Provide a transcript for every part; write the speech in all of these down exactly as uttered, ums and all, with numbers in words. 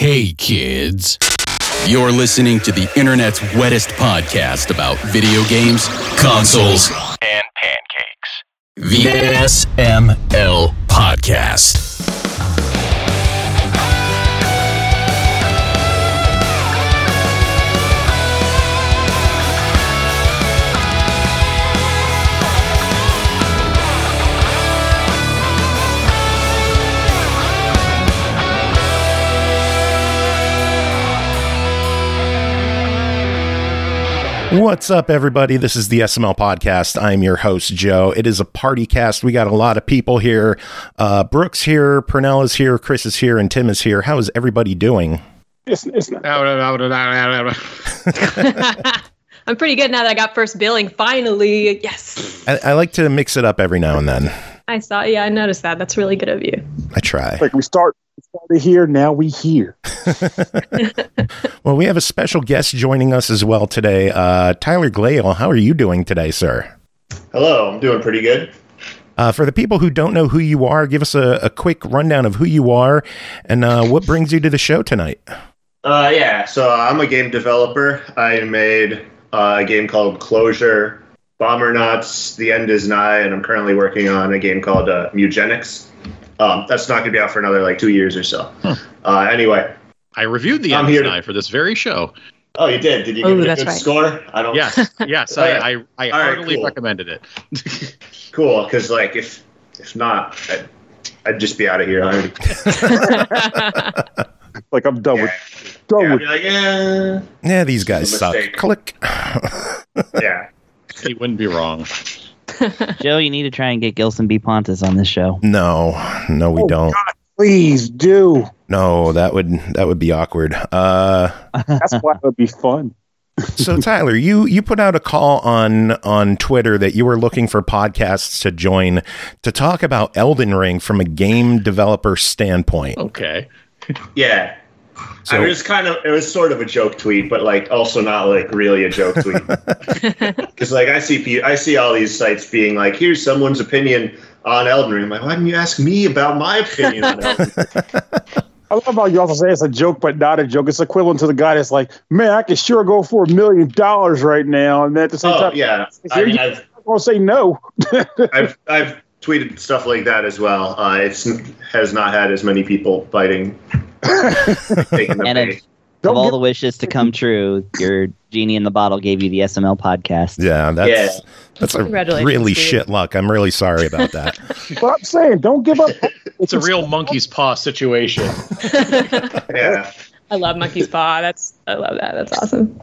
Hey kids, you're listening to the internet's wettest podcast about video games, consoles, and pancakes. The S M L Podcast. What's up, everybody? This is the S M L Podcast. I'm your host, Joe. It is a party cast. We got a lot of people here. Uh, Brooks here, Purnell is here, Chris is here, and Tim is here. How is everybody doing? It's, it's not. I'm pretty good now that I got first billing. Finally, yes. I, I like to mix it up every now and then. I saw. Yeah, I noticed that. That's really good of you. I try. Like we start started here, now we here. Well, we have a special guest joining us as well today. Uh, Tyler Glale, how are you doing today, sir? Hello, I'm doing pretty good. Uh, for the people who don't know who you are, give us a, a quick rundown of who you are and uh, what brings you to the show tonight. Uh, yeah, so I'm a game developer. I made uh, a game called Closure, Bombernauts, The End Is Nigh, and I'm currently working on a game called uh, Mugenics. Um, that's not going to be out for another like two years or so. Huh. Uh, anyway. I reviewed The End Is Nigh for this very show. Oh, you did? Did you Ooh, give it a good right. score? I don't. Yes, yes, I, I, I All heartily right, cool. recommended it. Cool, because like if if not, I'd, I'd just be out of here already. Like I'm done yeah. with. Done Yeah, I'd with. be like, eh. Yeah, these guys suck. Mistake. Click. Yeah. He wouldn't be wrong. Joe, you need to try and get Gilson B. Pontus on this show. No, no, we Oh, don't. God, please do. No, that would that would be awkward. Uh, That's why it would be fun. so, Tyler, you you put out a call on on Twitter that you were looking for podcasts to join to talk about Elden Ring from a game developer standpoint. Okay. Yeah. So, I was kind of, it was sort of a joke tweet, but like also not like really a joke tweet. Because like I see, pe- I see all these sites being like, here's someone's opinion on Elden Ring. I'm like, why didn't you ask me about my opinion on Elden Ring? I love how you also say it's a joke, but not a joke. It's equivalent to the guy that's like, man, I could sure go for a million dollars right now. And then at the same Oh time, yeah, I mean, I've I'm going to say no. I've I've tweeted stuff like that as well. Uh, it's has not had as many people biting. taking the And bait. if, Don't of all get- the wishes to come true, your genie in the bottle gave you the S M L podcast. yeah, that's Yeah. that's a Congratulations, really dude. shit luck. I'm really sorry about that. But I'm saying, don't give up. It's a real monkey's paw situation. Yeah. I love Monkey's Paw. That's I love that. That's awesome.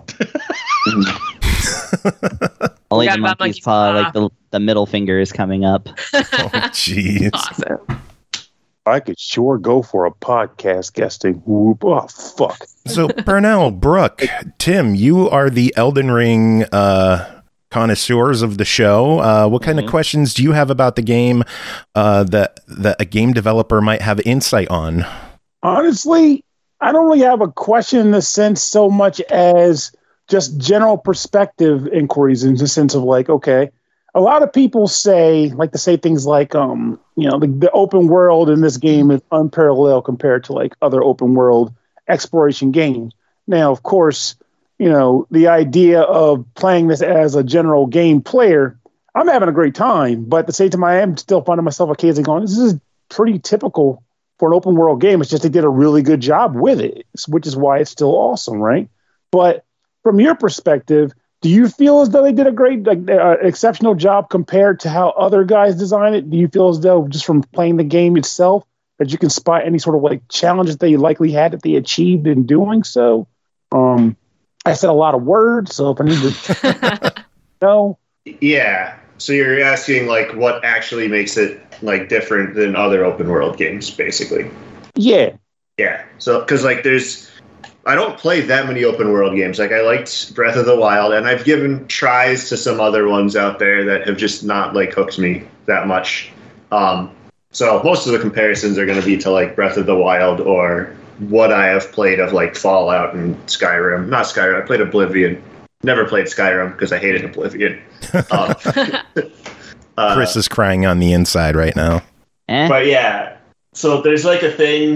Only Forgot the about monkey's monkey's paw, paw. like the, the middle finger is coming up. Oh, jeez. Awesome. I could sure go for a podcast guesting. Whoop. Oh, fuck. So, Purnell, Brooke, Tim, you are the Elden Ring uh, connoisseurs of the show. Uh, what kind Mhm. of questions do you have about the game uh, that that a game developer might have insight on? Honestly, I don't really have a question in the sense so much as just general perspective inquiries in the sense of like, okay, a lot of people say, like to say things like, um, you know, the, the open world in this game is unparalleled compared to like other open world exploration games. Now, of course, you know, the idea of playing this as a general game player, I'm having a great time, but at the same time, I am still finding myself occasionally going, this is pretty typical for an open world game. It's just they did a really good job with it, which is why it's still awesome, right? But from your perspective, do you feel as though they did a great, like, uh, exceptional job compared to how other guys designed it? Do you feel as though just from playing the game itself that you can spot any sort of like challenges they likely had that they achieved in doing so? Um, I said a lot of words, so if I need to know. Yeah. So you're asking like what actually makes it like different than other open world games, basically. Yeah. Yeah. So because like there's, I don't play that many open world games. Like I liked Breath of the Wild, and I've given tries to some other ones out there that have just not like hooked me that much. Um, so most of the comparisons are going to be to like Breath of the Wild or what I have played of like Fallout and Skyrim. Not Skyrim. I played Oblivion. Never played Skyrim because I hated Oblivion. Um, uh, Chris is crying on the inside right now. Eh? But yeah, so there's like a thing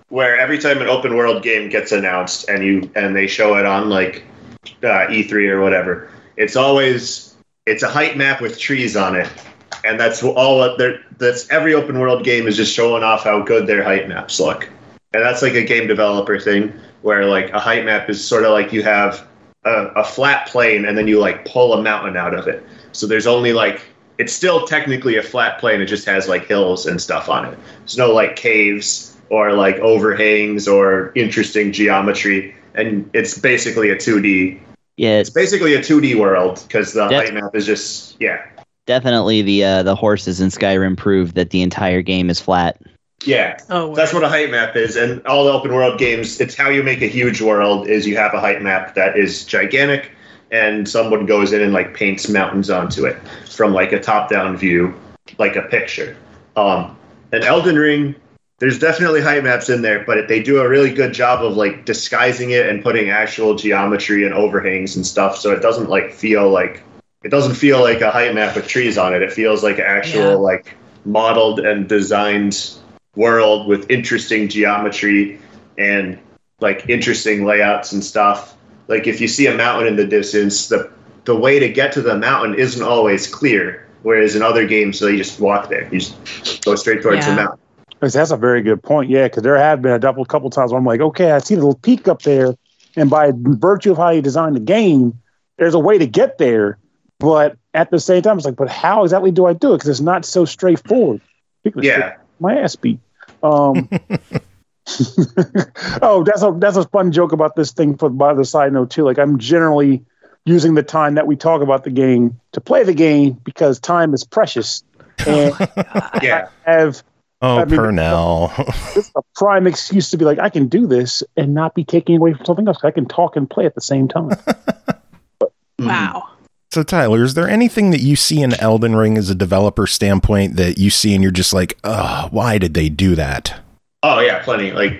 where every time an open world game gets announced and you and they show it on like uh, E three or whatever, it's always it's a height map with trees on it, and that's all. That's every open world game is just showing off how good their height maps look, and that's like a game developer thing where like a height map is sort of like you have a, a flat plane and then you like pull a mountain out of it. So there's only like it's still technically a flat plane. It just has like hills and stuff on it. There's no like caves or like overhangs or interesting geometry, and it's basically a two D. Yeah, it's, it's basically a two D world because the def- height map is just yeah. Definitely, the uh, the horses in Skyrim prove that the entire game is flat. Yeah, oh, wow. That's what a height map is, and all the open world games, it's how you make a huge world. Is you have a height map that is gigantic, and someone goes in and like paints mountains onto it from like a top down view, like a picture. Um, and Elden Ring. There's definitely height maps in there, but they do a really good job of like disguising it and putting actual geometry and overhangs and stuff, so it doesn't like feel like it doesn't feel like a height map with trees on it. It feels like an actual yeah. like modeled and designed world with interesting geometry and like interesting layouts and stuff. Like if you see a mountain in the distance, the the way to get to the mountain isn't always clear, whereas in other games they just walk there. You just go straight towards yeah. the mountain. That's a very good point. Yeah, because there have been a double, couple times where I'm like, okay, I see the little peak up there, and by virtue of how you design the game, there's a way to get there. But at the same time, it's like, but how exactly do I do it? Because it's not so straightforward. Yeah, my ass beat. Um, oh, that's a that's a fun joke about this thing. For by the side note too, like I'm generally using the time that we talk about the game to play the game because time is precious. And yeah, I have. Oh, I mean, Purnell. This is a prime excuse to be like, I can do this and not be taken away from something else. I can talk and play at the same time. But, wow. So, Tyler, is there anything that you see in Elden Ring as a developer standpoint that you see and you're just like, oh, why did they do that? Oh, yeah, plenty. Like,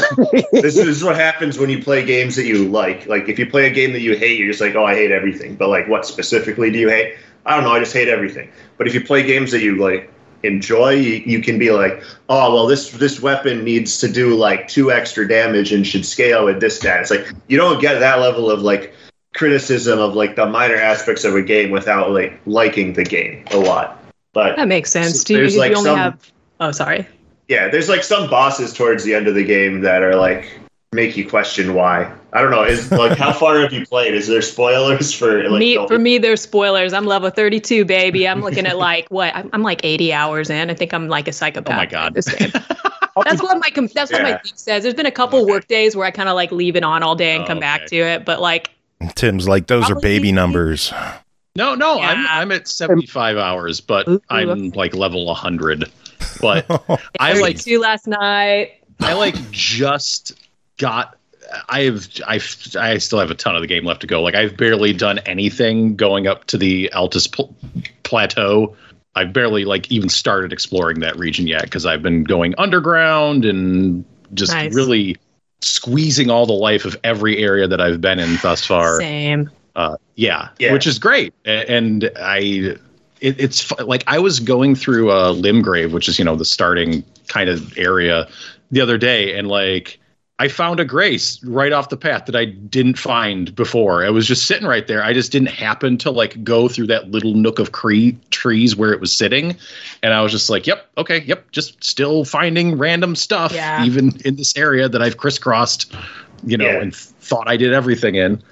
this is what happens when you play games that you like. Like, if you play a game that you hate, you're just like, oh, I hate everything. But, like, what specifically do you hate? I don't know. I just hate everything. But if you play games that you like, enjoy, you, you can be like, oh well, this this weapon needs to do like two extra damage and should scale with this stat. It's like you don't get that level of like criticism of like the minor aspects of a game without like liking the game a lot. But that makes sense. Do you, there's you like only some, have oh sorry. Yeah, there's like some bosses towards the end of the game that are like make you question why. I don't know. Is like how far have you played? Is there spoilers for like me? no- For me, there's spoilers. I'm level thirty-two, baby. I'm looking at like what? I'm, I'm like eighty hours in. I think I'm like a psychopath. Oh my god! This game. That's what my com- that's what Yeah. my thing says. There's been a couple Okay. work days where I kind of like leave it on all day and Oh, come back okay. to it, but like Tim's like, those are Probably- baby numbers. No, no, Yeah. I'm I'm at seventy-five hours, but Ooh, I'm okay. like level one hundred. But I like thirty-two last night. I like just got. I've I've I still have a ton of the game left to go. Like I've barely done anything going up to the Altus pl- plateau. I've barely like even started exploring that region yet because I've been going underground and just Nice. really squeezing all the life of every area that I've been in thus far. Same. Uh, yeah, Yeah. which is great. A- And I, it, it's fu- like I was going through uh, Limgrave, which is, you know, the starting kind of area the other day. And like, I found a grace right off the path that I didn't find before. It was just sitting right there. I just didn't happen to like go through that little nook of cre- trees where it was sitting. And I was just like, yep, okay, yep. Just still finding random stuff, Yeah. even in this area that I've crisscrossed, you know, Yeah. and thought I did everything in.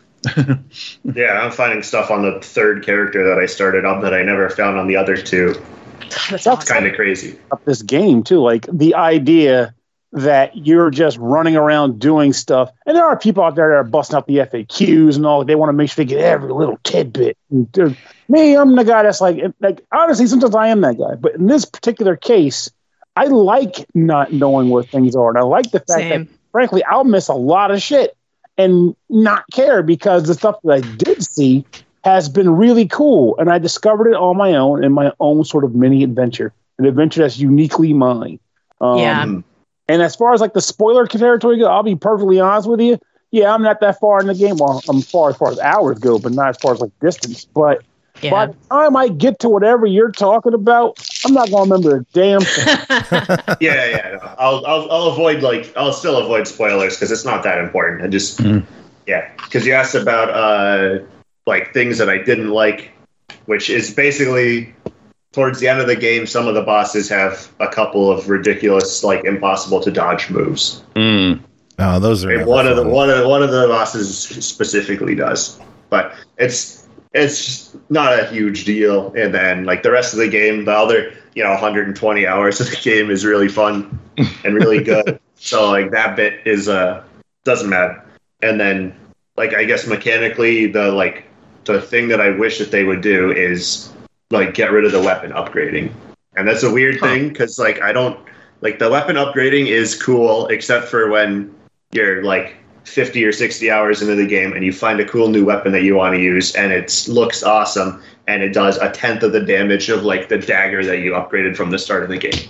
Yeah, I'm finding stuff on the third character that I started up that I never found on the other two. That's That's awesome. Kind of crazy. Up this game too, like the idea that you're just running around doing stuff, and there are people out there that are busting out the F A Qs and all. They want to make sure they get every little tidbit. And they're- me, I'm the guy that's like, like honestly, sometimes I am that guy. But in this particular case, I like not knowing where things are, and I like the fact Same. that, frankly, I'll miss a lot of shit and not care because the stuff that I did see has been really cool, and I discovered it on my own in my own sort of mini adventure, an adventure that's uniquely mine. Um, Yeah. Mm. And as far as like the spoiler territory goes, I'll be perfectly honest with you. Yeah, I'm not that far in the game. Well, I'm far as far as hours go, but not as far as like distance. But Yeah. By the time I get to whatever you're talking about, I'm not going to remember a damn thing. yeah, yeah. No. I'll, I'll, I'll avoid like I'll still avoid spoilers because it's not that important. I just, mm. yeah, because you asked about uh, like things that I didn't like, which is basically towards the end of the game, some of the bosses have a couple of ridiculous, like impossible to dodge moves. Mm. Oh, those are one of the one of the, one of the bosses specifically does, but it's. It's not a huge deal. And then, like, the rest of the game, the other, you know, one hundred twenty hours of the game is really fun and really good. So, like, that bit is, uh, doesn't matter. And then, like, I guess mechanically, the, like, the thing that I wish that they would do is, like, get rid of the weapon upgrading. And that's a weird huh. thing, because, like, I don't, like, the weapon upgrading is cool, except for when you're, like, fifty or sixty hours into the game and you find a cool new weapon that you want to use and it looks awesome and it does a tenth of the damage of like the dagger that you upgraded from the start of the game.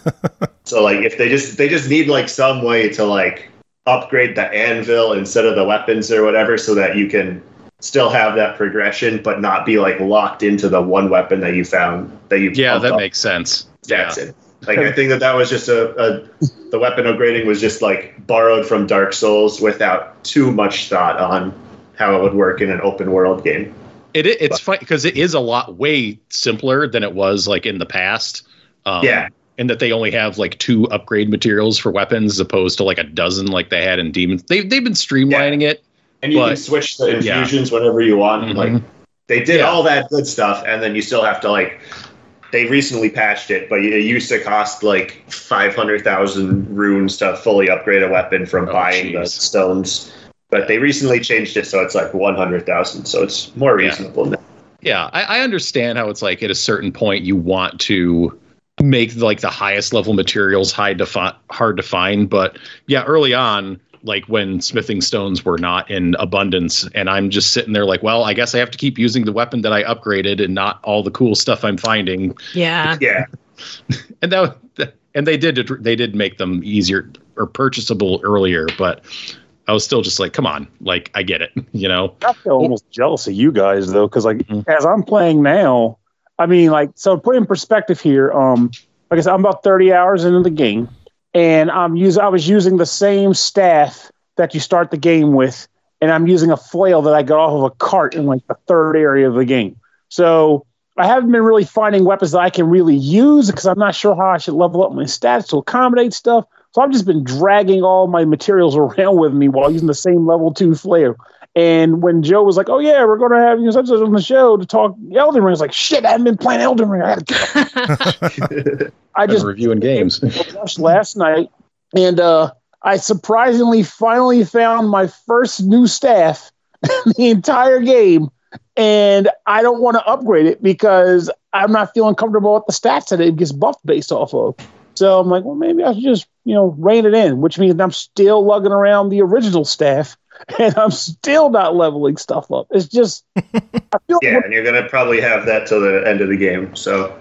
So like if they just they just need like some way to like upgrade the anvil instead of the weapons or whatever so that you can still have that progression but not be like locked into the one weapon that you found that you yeah that up. makes sense. That's yeah. it. Like, I think that that was just a, a, the weapon upgrading was just, like, borrowed from Dark Souls without too much thought on how it would work in an open world game. It It's funny because it is a lot way simpler than it was, like, in the past. Um, yeah. And that they only have, like, two upgrade materials for weapons as opposed to, like, a dozen like they had in Demons. They, they've been streamlining yeah. it. And you but, can switch the infusions yeah. whenever you want. Mm-hmm. Like, they did yeah. all that good stuff, and then you still have to, like... They recently patched it, but it used to cost like five hundred thousand runes to fully upgrade a weapon from oh, buying geez. the stones. But they recently changed it so it's like one hundred thousand, so it's more reasonable yeah. now. Yeah, I, I understand how it's like at a certain point you want to make like the highest level materials hard to, fi- hard to find. But yeah, early on, like when smithing stones were not in abundance and I'm just sitting there like, well, I guess I have to keep using the weapon that I upgraded and not all the cool stuff I'm finding. Yeah. Yeah. and that, and they did, they did make them easier or purchasable earlier, but I was still just like, come on, like, I get it, you know? I feel almost jealous of you guys though. Cause like, mm-hmm. as I'm playing now, I mean, like, so put in perspective here. Um, like I said, I'm about thirty hours into the game. And I'm using, I was using the same staff that you start the game with, and I'm using a flail that I got off of a cart in like the third area of the game. So I haven't been really finding weapons that I can really use because I'm not sure how I should level up my stats to accommodate stuff. So I've just been dragging all my materials around with me while using the same level two flail. And when Joe was like, "Oh yeah, we're going to have you such on the show to talk Elden Ring," I was like, "Shit, I haven't been playing Elden Ring. I had to." I just reviewing games last night, and uh, I surprisingly finally found my first new staff in the entire game, and I don't want to upgrade it because I'm not feeling comfortable with the stats that it gets buffed based off of. So I'm like, well, maybe I should just, you know, rein it in, which means I'm still lugging around the original staff. And I'm still not leveling stuff up. It's just, I feel yeah, and you're gonna probably have that till the end of the game. So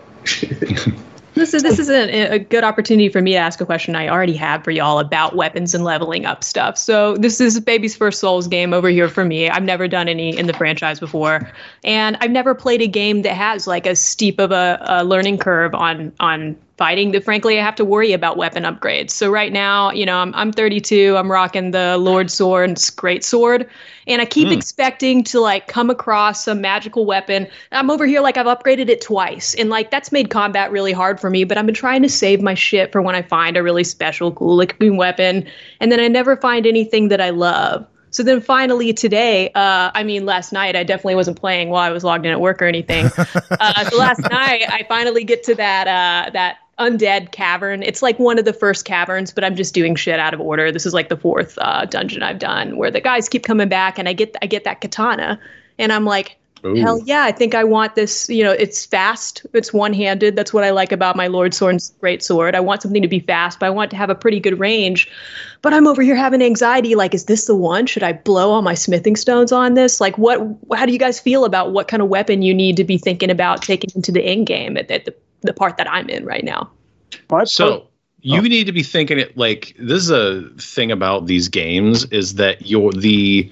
this is this is a, a good opportunity for me to ask a question I already have for y'all about weapons and leveling up stuff. So this is Baby's first Souls game over here for me. I've never done any in the franchise before, and I've never played a game that has like as steep of a, a learning curve on on. fighting that frankly I have to worry about weapon upgrades. So right now, you know, I'm I'm thirty-two, I'm rocking the Lord Sword, it's great sword, and I keep mm. expecting to like come across some magical weapon. I'm over here like I've upgraded it twice, and like that's made combat really hard for me, but I've been trying to save my shit for when I find a really special cool looking weapon, and then I never find anything that I love. So then finally today, uh, I mean, last night, I definitely wasn't playing while I was logged in at work or anything. Uh, so last night, I finally get to that uh, that undead cavern. It's like one of the first caverns, but I'm just doing shit out of order. This is like the fourth uh, dungeon I've done where the guys keep coming back and I get I get that katana and I'm like, ooh. Hell yeah, I think I want this. You know, it's fast. It's one-handed. That's what I like about my Lord Sword's great sword. I want something to be fast, but I want it to have a pretty good range. But I'm over here having anxiety. Like, is this the one? Should I blow all my smithing stones on this? Like, what? How do you guys feel about what kind of weapon you need to be thinking about taking into the end game at, at the, the part that I'm in right now? So you oh. need to be thinking it like this is a thing about these games is that you're the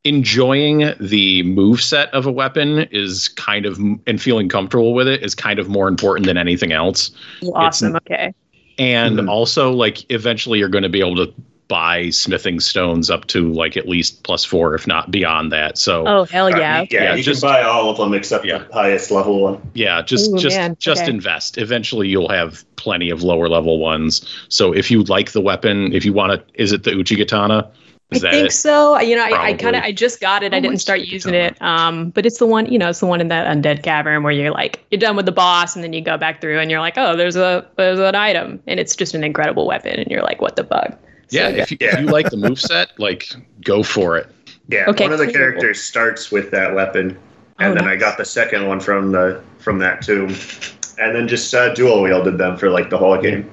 enjoying the move set of a weapon is kind of, and feeling comfortable with it is kind of more important than anything else. Awesome. It's, okay. And Mm-hmm. also, like, eventually you're going to be able to buy smithing stones up to like at least plus four, if not beyond that. So Oh, hell yeah. yeah, Okay. Yeah, you just- can buy all of them except Yeah. the highest level one. yeah, just Ooh, just man, just okay. invest. Eventually you'll have plenty of lower level ones. So if you like the weapon, if you want to, is it the Uchigatana? Is I that think it? so. You know, I, I Probably. kind of I just got it. I Oh, didn't it's start Uchigatana. using it. Um, but it's the one, you know, it's the one in that undead cavern where you're like you're done with the boss and then you go back through and you're like, oh, there's a there's an item and it's just an incredible weapon and you're like, what the fuck? So Yeah, good. if you, if you like the moveset, like go for it. Yeah, Okay, one of the cool. characters starts with that weapon, and Oh, then I nice. got the second one from the from that too, and then just uh, dual wielded them for like the whole game.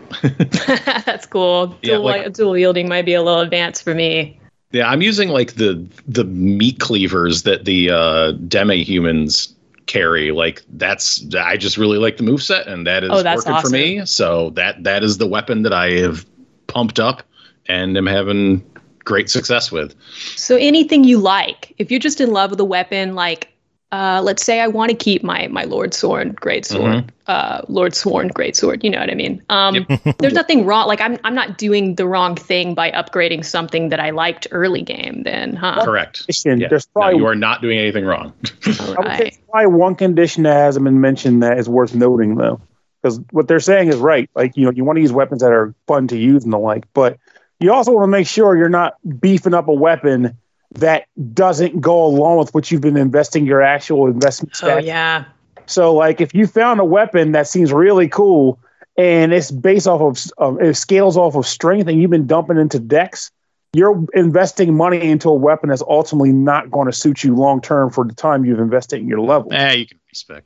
That's cool. Yeah, Dual, like- dual wielding might be a little advanced for me. Yeah, I'm using like the the meat cleavers that the uh, demi-humans carry. Like that's I just really like the moveset, and that is Oh, that's working for me. So that that is the weapon that I have pumped up and am having great success with. So anything you like, if you're just in love with a weapon, like uh, let's say I want to keep my my Lord Sworn great sword, uh, Lord Sworn great sword. You know what I mean? Um, there's nothing wrong. Like I'm I'm not doing the wrong thing by upgrading something that I liked early game. Then, huh? Correct. Condition. Yeah. There's No, probably you are not doing anything wrong. All I would say right. there's probably one condition that hasn't been mentioned that is worth noting, though, because what they're saying is right. Like, you know, you want to use weapons that are fun to use and the like, but you also want to make sure you're not beefing up a weapon that doesn't go along with what you've been investing your actual investment Oh stats. yeah. So, like, if you found a weapon that seems really cool and it's based off of, of it scales off of strength, and you've been dumping into dex, you're investing money into a weapon that's ultimately not going to suit you long term for the time you've invested in your level. Eh, you can respect.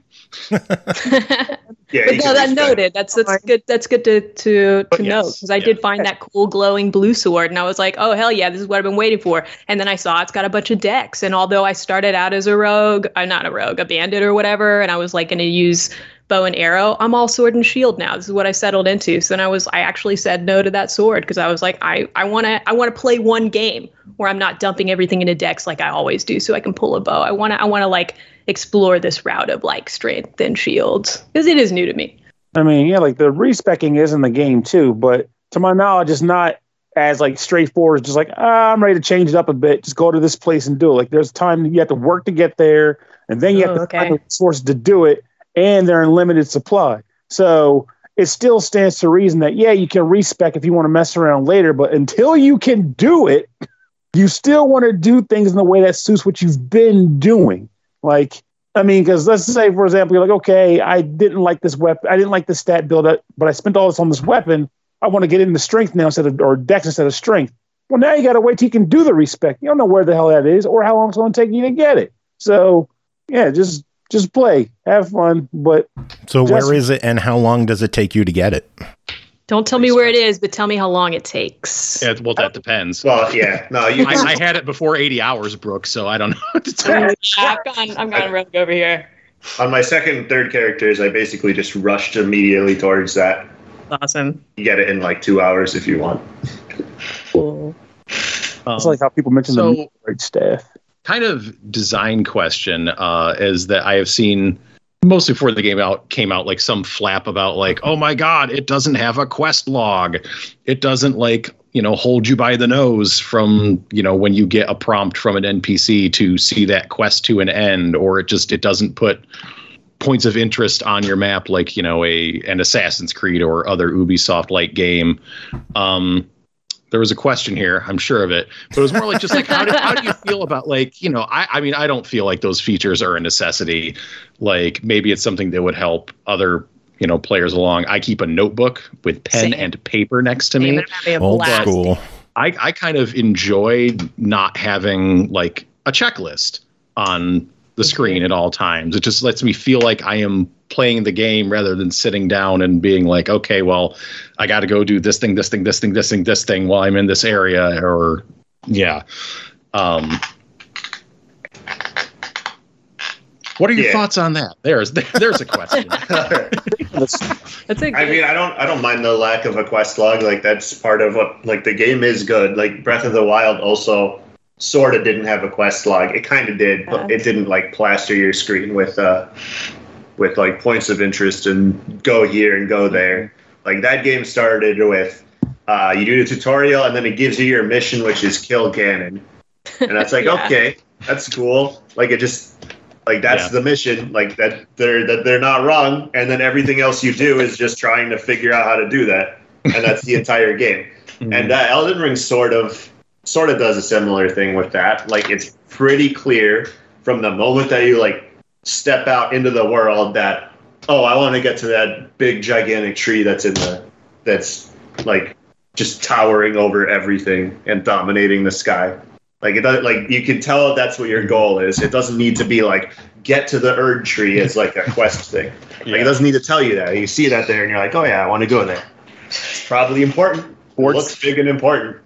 Yeah, But you no, can that respect- noted. That's that's good. That's good to to to But note yes, because I yeah. did find that cool glowing blue sword, and I was like, oh hell yeah, this is what I've been waiting for. And then I saw it's got a bunch of decks, and although I started out as a rogue, I'm not a rogue, a bandit or whatever, and I was like going to use bow and arrow, I'm all sword and shield now. This is what I settled into. So then I was I actually said no to that sword because I was like I I want to I want to play one game where I'm not dumping everything into decks like I always do, so I can pull a bow. I want to I want to like explore this route of like strength and shields because it is new to me. I mean, yeah, like the respecking is in the game too, but to my knowledge, it's not as like straightforward. Just like, ah, I'm ready to change it up a bit. Just go to this place and do it. Like, there's time you have to work to get there, and then you Oh, have to okay. find the resources to do it, and they're in limited supply. So it still stands to reason that yeah, you can respec if you want to mess around later, but until you can do it, you still want to do things in the way that suits what you've been doing. Like, I mean, because let's say, for example, you're like, okay, I didn't like this weapon. I didn't like the stat build up, but I spent all this on this weapon. I want to get into strength now instead of, or dex instead of strength. Well, now you got to wait till you can do the respec. You don't know where the hell that is or how long it's going to take you to get it. So, yeah, just just play, have fun. But So Just- where is it, and how long does it take you to get it? Don't tell me where it is, but tell me how long it takes. Yeah, well, that depends. Well, yeah, no, you. I, I had it before eighty hours, Brooke, so I don't know what to tell you. Yeah, I've gone, I've gone rogue over here. On my second and third characters, I basically just rushed immediately towards that. Awesome. You get it in like two hours if you want. Cool. Um, it's like how people mention so- the right staff. kind of design question uh, is that I have seen mostly before the game out came out like some flap about like, oh my god, it doesn't have a quest log, it doesn't like you know hold you by the nose from you know when you get a prompt from an N P C to see that quest to an end, or it just it doesn't put points of interest on your map like you know a an Assassin's Creed or other Ubisoft like game. Um, there was a question here, I'm sure of it, but it was more like just like how do, how do you feel about like you know I I mean I don't feel like those features are a necessity. Like maybe it's something that would help other you know players along. I keep a notebook with pen Same. and paper next to me. I'm having a Old blast. school. I, I kind of enjoy not having like a checklist on the screen at all times. It just lets me feel like I am playing the game rather than sitting down and being like, okay, well, I got to go do this thing, this thing, this thing, this thing, this thing while I'm in this area. Or yeah. Um, what are your Yeah. thoughts on that? There's there's a question. That's a I mean, I don't, I don't mind the lack of a quest log. Like that's part of what, like the game is good. Like Breath of the Wild also sort of didn't have a quest log. It kind of did, but it didn't like plaster your screen with uh with like points of interest and go here and go there. Like that game started with uh, you do the tutorial and then it gives you your mission, which is kill Ganon, and that's like yeah. okay, that's cool. Like it just like that's yeah. the mission. Like that they're that they're not wrong, and then everything else you do is just trying to figure out how to do that, and that's the entire game. Mm-hmm. And uh, Elden Ring sort of sort of does a similar thing with that. Like it's pretty clear from the moment that you like step out into the world that, oh, I want to get to that big gigantic tree that's in the that's like just towering over everything and dominating the sky. Like it doesn't like you can tell that's what your goal is. It doesn't need to be like get to the Erd tree as like a quest thing. Like yeah. it doesn't need to tell you that. You see that there and you're like, oh yeah, I want to go there. It's probably important. It looks big and important.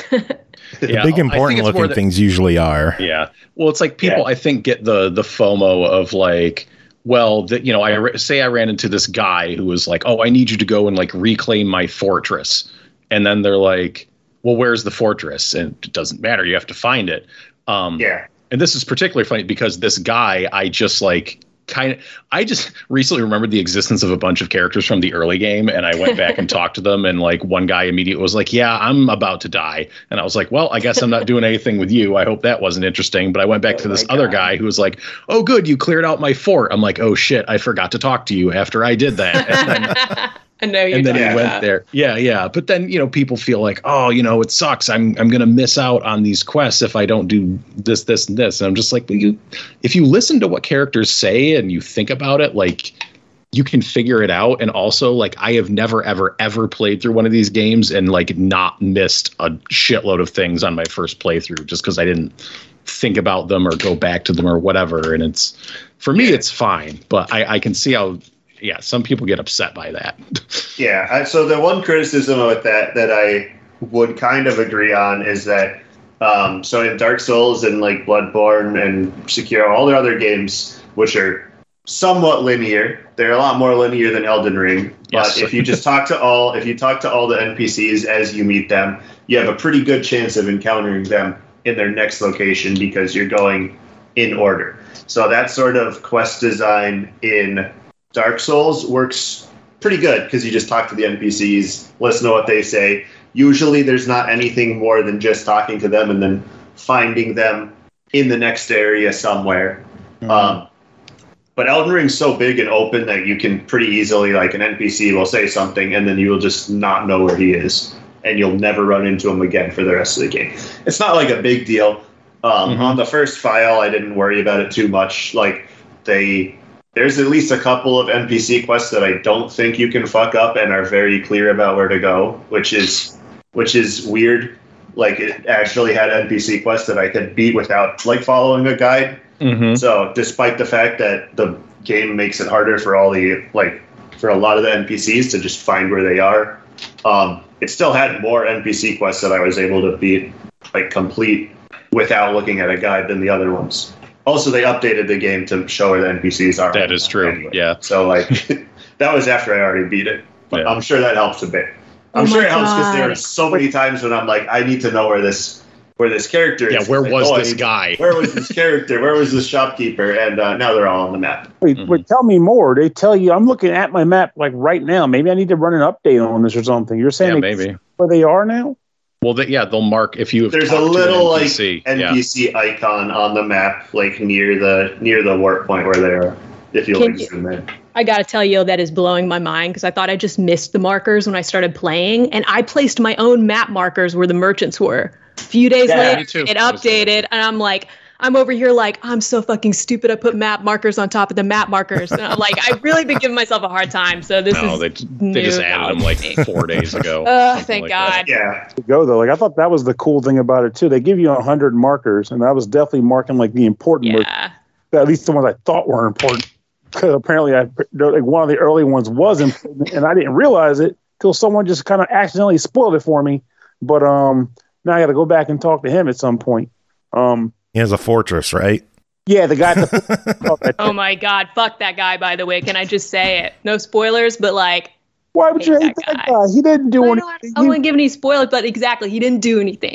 The yeah, big important looking that, things usually are. Yeah. Well, it's like people, yeah. I think, get the the FOMO of like, well, the, you know, I say I ran into this guy who was like, oh, I need you to go and like reclaim my fortress. And then they're like, well, where's the fortress? And it doesn't matter. You have to find it. Um, yeah. And this is particularly funny because this guy, I just like kind of I just recently remembered the existence of a bunch of characters from the early game, and I went back and talked to them, and like one guy immediately was like, yeah, I'm about to die. And I was like, well, I guess I'm not doing anything with you. I hope that wasn't interesting. But I went back oh to this other guy who was like, oh, good, you cleared out my fort. I'm like, oh shit, I forgot to talk to you after I did that. And then, I know you and then he that. went there. Yeah, yeah. But then, you know, people feel like, oh, you know, it sucks. I'm I'm gonna miss out on these quests if I don't do this, this, and this. And I'm just like, well, you if you listen to what characters say and you think about it, like you can figure it out. And also, like, I have never, ever, ever played through one of these games and like not missed a shitload of things on my first playthrough just because I didn't think about them or go back to them or whatever. And it's for me, it's fine. But I, I can see how. Yeah, some people get upset by that. yeah, I, so the one criticism with that that I would kind of agree on is that, um, so in Dark Souls and like Bloodborne and Sekiro, all the other games, which are somewhat linear, they're a lot more linear than Elden Ring. But yes. if you just talk to all, if you talk to all the N P Cs as you meet them, you have a pretty good chance of encountering them in their next location because you're going in order. So that sort of quest design in Dark Souls works pretty good because you just talk to the N P Cs, listen to what they say. Usually there's not anything more than just talking to them and then finding them in the next area somewhere. Mm-hmm. Um, but Elden Ring's so big and open that you can pretty easily, like an N P C will say something and then you'll just not know where he is. And you'll never run into him again for the rest of the game. It's not like a big deal. Um, mm-hmm. On the first file, I didn't worry about it too much. Like they... There's at least a couple of N P C quests that I don't think you can fuck up and are very clear about where to go, which is which is weird. Like it actually had N P C quests that I could beat without like following a guide. Mm-hmm. So despite the fact that the game makes it harder for all the like for a lot of the N P Cs to just find where they are, um, it still had more N P C quests that I was able to beat like complete without looking at a guide than the other ones. Also, they updated the game to show where the N P Cs are. That is true, anyway. Yeah. So, like, that was after I already beat it. But yeah. I'm sure that helps a bit. I'm oh sure it God. helps because there are so many times when I'm like, I need to know where this where this character is. Yeah, where like, was oh, this guy? Where was this character? Where was this shopkeeper? And uh, now they're all on the map. Wait, Mm-hmm. wait, tell me more. They tell you, I'm looking at my map like right now. Maybe I need to run an update on this or something. You're saying Yeah, they- maybe. where they are now? Well, they, yeah, they'll mark if you have There's a talked to little an N P like C. N P C Yeah. icon on the map, like near the near the warp point where they are. If you Can like you- zoom in. I gotta tell you, that is blowing my mind because I thought I just missed the markers when I started playing, and I placed my own map markers where the merchants were. A few days Yeah, later, me too. it I was doing updated, and I'm like, I'm over here like, I'm so fucking stupid. I put map markers on top of the map markers. And I'm like, I've really been giving myself a hard time. So this No, is they they just new added them like four days ago. Oh, something thank like God. that. Yeah. To go though, like I thought that was the cool thing about it too. They give you a hundred markers, and I was definitely marking like the important, mer- Yeah. at least the ones I thought were important. Because apparently, I like one of the early ones was important, and I didn't realize it till someone just kind of accidentally spoiled it for me. But um, now I got to go back and talk to him at some point. Um, He has a fortress, right? yeah, the guy. At the, Oh my God. Fuck that guy, by the way. Can I just say it? No spoilers, but like, why would you hate hate that that guy. guy? He didn't do I anything. don't, I don't want to give any spoilers, but exactly. He didn't do anything.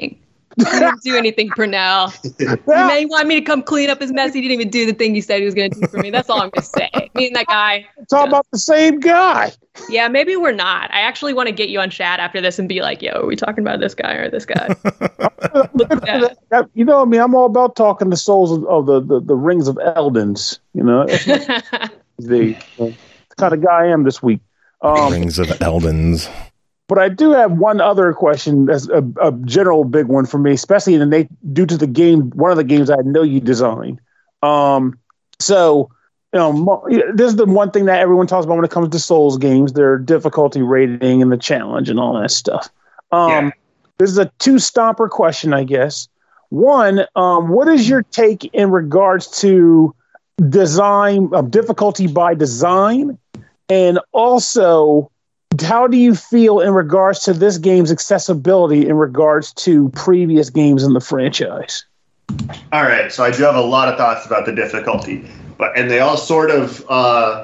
He didn't do anything, Purnell. Yeah. You may want me to come clean up his mess. He didn't even do the thing he said he was going to do for me. That's all I'm going to say. Me and that guy. Talk about the same guy. Yeah, maybe we're not. I actually want to get you on chat after this and be like, yo, are we talking about this guy or this guy? Look at that. That- You know, I mean, I'm all about talking the souls of, of the, the, the rings of Eldens. You know, That's the, the kind of guy I am this week. Um, Rings of Eldens. But I do have one other question that's a, a general big one for me, especially in the, due to the game, one of the games I know you designed. Um, so, you know, mo- this is the one thing that everyone talks about when it comes to Souls games, their difficulty rating and the challenge and all that stuff. Um, Yeah. This is a two-stomper question, I guess. One, um, what is your take in regards to design, uh, difficulty by design? And also, how do you feel in regards to this game's accessibility in regards to previous games in the franchise? All right, so I do have a lot of thoughts about the difficulty, but and they all sort of uh,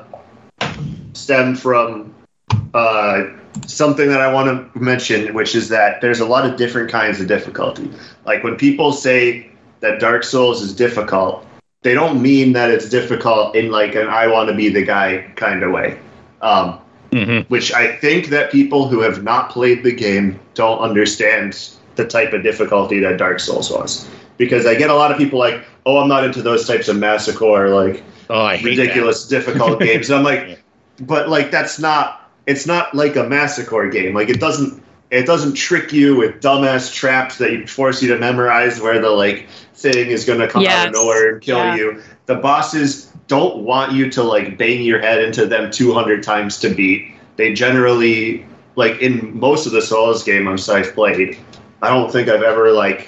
stem from uh, something that I want to mention, which is that there's a lot of different kinds of difficulty. Like when people say that Dark Souls is difficult, they don't mean that it's difficult in like an I want to be the guy kind of way. Um, Mm-hmm. which I think that people who have not played the game don't understand the type of difficulty that Dark Souls was. Because I get a lot of people like, oh, I'm not into those types of massacre, like Oh, I hate ridiculous, difficult games. And I'm like, but like that's not, it's not like a massacre game. Like it doesn't, it doesn't trick you with dumbass traps that you force you to memorize where the like thing is going to come out of Yes. nowhere and kill Yeah. you. The bosses don't want you to like bang your head into them two hundred times to beat. They generally, like in most of the Souls games I've played, I don't think I've ever like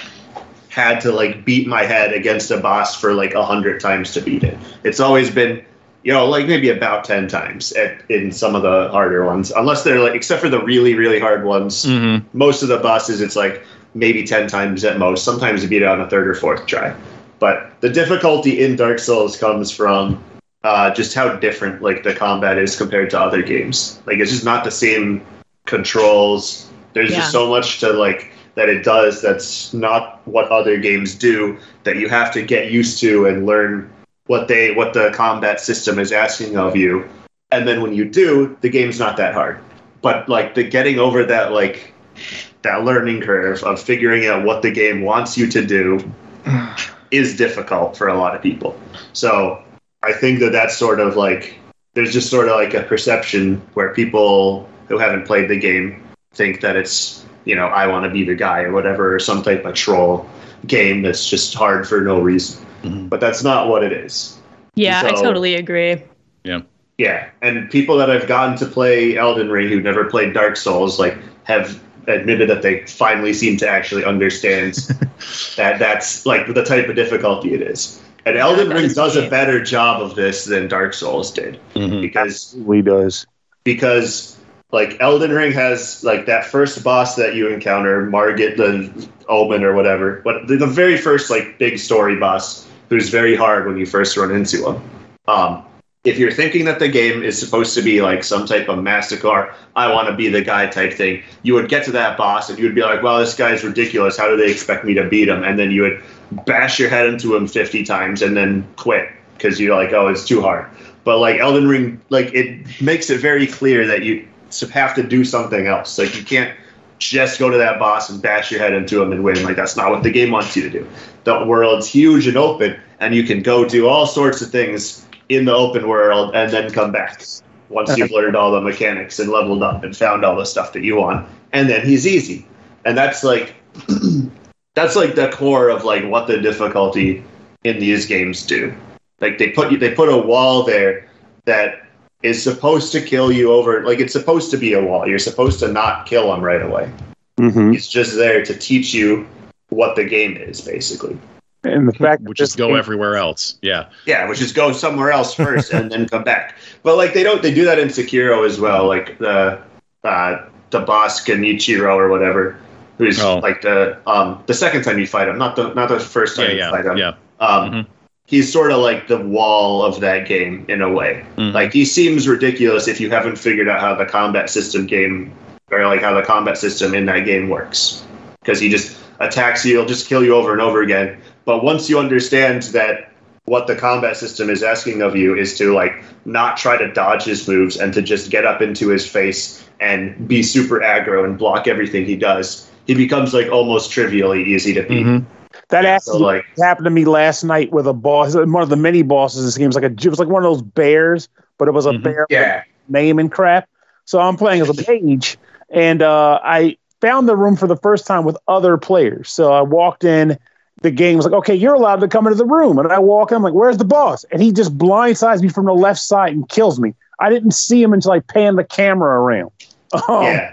had to like beat my head against a boss for like a hundred times to beat it. It's always been, you know, like maybe about ten times at, in some of the harder ones, unless they're like, except for the really, really hard ones. Mm-hmm. Most of the bosses, it's like maybe ten times at most. Sometimes you beat it on a third or fourth try. But the difficulty in Dark Souls comes from uh, just how different like the combat is compared to other games. Like it's just not the same controls. There's Yeah. just so much to like that it does that's not what other games do, that you have to get used to and learn what they what the combat system is asking of you. And then when you do, the game's not that hard. But like the getting over that like that learning curve of figuring out what the game wants you to do is difficult for a lot of people. So I think that that's sort of like, there's just sort of like a perception where people who haven't played the game think that it's, you know, I want to be the guy or whatever, or some type of troll game that's just hard for no reason. Mm-hmm. But that's not what it is. Yeah, I So- totally agree. Yeah, and people that have gotten to play Elden Ring who never played Dark Souls, like, have admitted that they finally seem to actually understand that that's like the type of difficulty it is. And Elden that Ring is does a great. better job of this than Dark Souls did, Mm-hmm. because He does. because like Elden Ring has like that first boss that you encounter, Margit the Omen or whatever, but the, the very first like big story boss, who's very hard when you first run into him. Um, if you're thinking that the game is supposed to be like some type of massacre, I want to be the guy type thing, you would get to that boss and you would be like, well, this guy's ridiculous. How do they expect me to beat him? And then you would bash your head into him fifty times and then quit because you're like, oh, it's too hard. But like Elden Ring, like it makes it very clear that you have to do something else. Like you can't just go to that boss and bash your head into him and win. Like that's not what the game wants you to do. The world's huge and open, and you can go do all sorts of things in the open world and then come back once you've learned all the mechanics and leveled up and found all the stuff that you want. And then he's easy. And that's like that's like the core of like what the difficulty in these games do. Like they put you they put a wall there that is supposed to kill you over, like it's supposed to be a wall. You're supposed to not kill him right away. Mm-hmm. He's just there to teach you what the game is, basically. And the fact Which that is this go game- everywhere else. Yeah. Yeah, which is go somewhere else first and then come back. But like they don't, they do that in Sekiro as well. Like the uh, the boss Genichiro or whatever, who's Oh. like the um the second time you fight him, not the not the first time Yeah, you yeah, fight him. yeah. Um, Mhm. He's sort of like the wall of that game in a way. Mhm. Like he seems ridiculous if you haven't figured out how the combat system game or like how the combat system in that game works. because he just attacks you, he'll just kill you over and over again. But once you understand that what the combat system is asking of you is to like not try to dodge his moves and to just get up into his face and be super aggro and block everything he does, he becomes like almost trivially easy to beat. Mm-hmm. That actually so, like, happened to me last night with a boss, one of the mini bosses. This game was like a, it was like one of those bears, but it was a mm-hmm. bear yeah. with name and crap. So I'm playing as a mage, and uh, I found the room for the first time with other players. So I walked in. The game was like, okay, you're allowed to come into the room. And I walk in, I'm like, where's the boss? And he just blindsides me from the left side and kills me. I didn't see him until I panned the camera around. Um, yeah.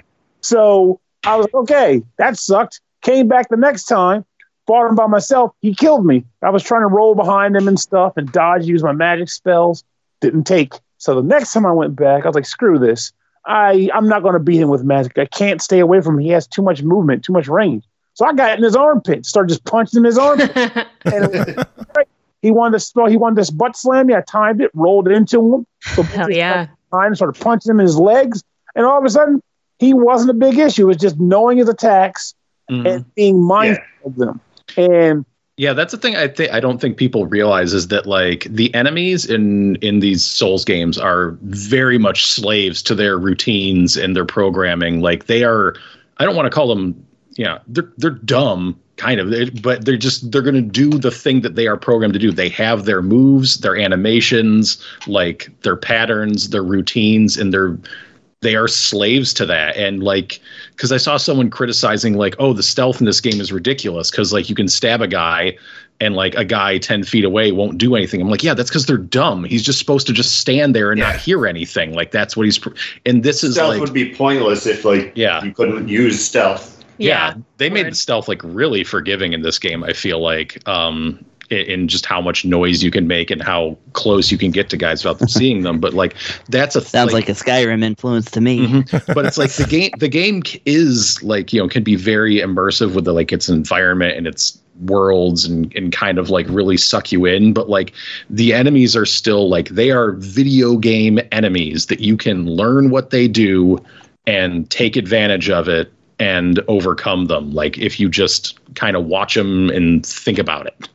So I was like, okay, that sucked. Came back the next time, fought him by myself. He killed me. I was trying to roll behind him and stuff and dodge, use my magic spells. Didn't take. So the next time I went back, I was like, screw this. I, I'm not going to beat him with magic. I can't stay away from him. He has too much movement, too much range. So I got in his armpit, started just punching in his armpit. And it was great. He wanted to he wanted this butt slam me. I timed it, rolled it into him. So Hell yeah. Time started punching him in his legs. And all of a sudden, he wasn't a big issue. It was just knowing his attacks mm-hmm. and being mindful yeah. of them. And yeah, that's the thing I think I don't think people realize is that like the enemies in in these Souls games are very much slaves to their routines and their programming. Like they are, I don't want to call them Yeah, they're they're dumb, kind of, but they're just they're going to do the thing that they are programmed to do. They have their moves, their animations, like their patterns, their routines, and they're they are slaves to that. And like, because I saw someone criticizing like, oh, the stealth in this game is ridiculous because like you can stab a guy and like a guy ten feet away won't do anything. I'm like, yeah, that's because they're dumb. He's just supposed to just stand there and yeah. not hear anything. Like that's what he's. And this is stealth like would be pointless if like yeah. you couldn't use stealth. Yeah, yeah, they made Word. the stealth like really forgiving in this game. I feel like um, in, in just how much noise you can make and how close you can get to guys without them seeing them. But like that's a sounds like, like a Skyrim influence to me. Mm-hmm. But it's like the game. The game is like you know can be very immersive with the like its environment and its worlds and and kind of like really suck you in. But like the enemies are still like they are video game enemies that you can learn what they do and take advantage of it and overcome them. Like if you just kind of watch them and think about it.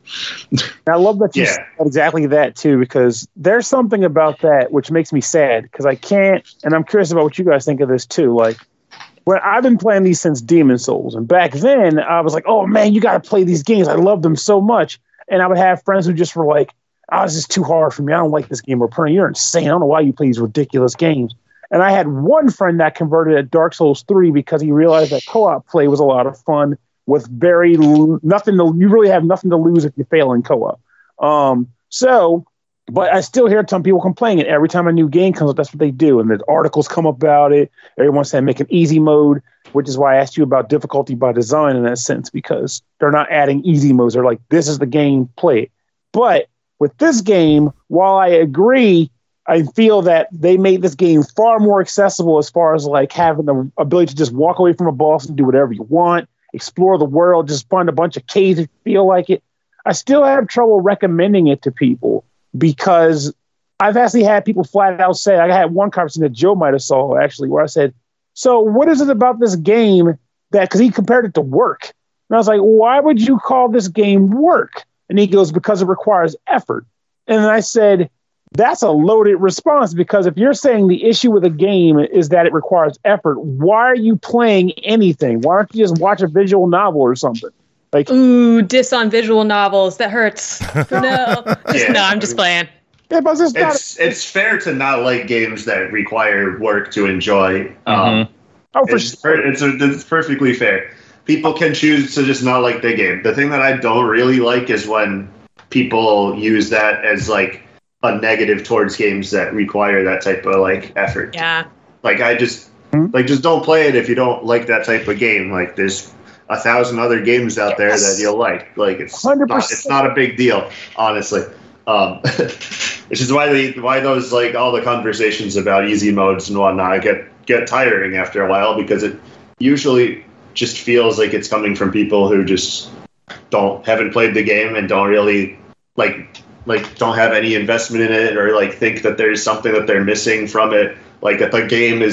I love that you yeah. said exactly that too, because there's something about that which makes me sad because I can't, and I'm curious about what you guys think of this too. Like when I've been playing these since Demon Souls, and back then I was like, oh man, you got to play these games. I love them so much. And I would have friends who just were like, oh, this is too hard for me. I don't like this game. Or you're insane. I don't know why you play these ridiculous games. And I had one friend that converted at Dark Souls three because he realized that co-op play was a lot of fun with very l- nothing to, you really have nothing to lose if you fail in co-op. Um, so, but I still hear some people complaining every time a new game comes up, that's what they do. And the articles come about it. Everyone's saying make an easy mode, which is why I asked you about difficulty by design in that sense, because they're not adding easy modes. They're like, this is the game, play it. But with this game, while I agree, I feel that they made this game far more accessible as far as like having the ability to just walk away from a boss and do whatever you want, explore the world, just find a bunch of caves if you feel like it. I still have trouble recommending it to people because I've actually had people flat out say, I had one conversation that Joe might have saw actually where I said, so what is it about this game that, because he compared it to work. And I was like, why would you call this game work? And he goes, because it requires effort. And I said, that's a loaded response, because if you're saying the issue with a game is that it requires effort, why are you playing anything? Why don't you just watch a visual novel or something? Like, ooh, diss on visual novels. That hurts. No, just, Yeah. no, I'm just playing. yeah, but it's, not, It's it's fair to not like games that require work to enjoy. Um, oh, for it's, per, it's, it's perfectly fair. People can choose to just not like the game. The thing that I don't really like is when people use that as like a negative towards games that require that type of like effort. Yeah. Like I just Hmm? like just don't play it if you don't like that type of game. Like there's a thousand other games out there that you'll like. Like it's one hundred not, percent. it's not a big deal, honestly. Um, which is why they why those like all the conversations about easy modes and whatnot get get tiring after a while, because it usually just feels like it's coming from people who just don't haven't played the game and don't really like like don't have any investment in it, or like think that there's something that they're missing from it. Like that the game is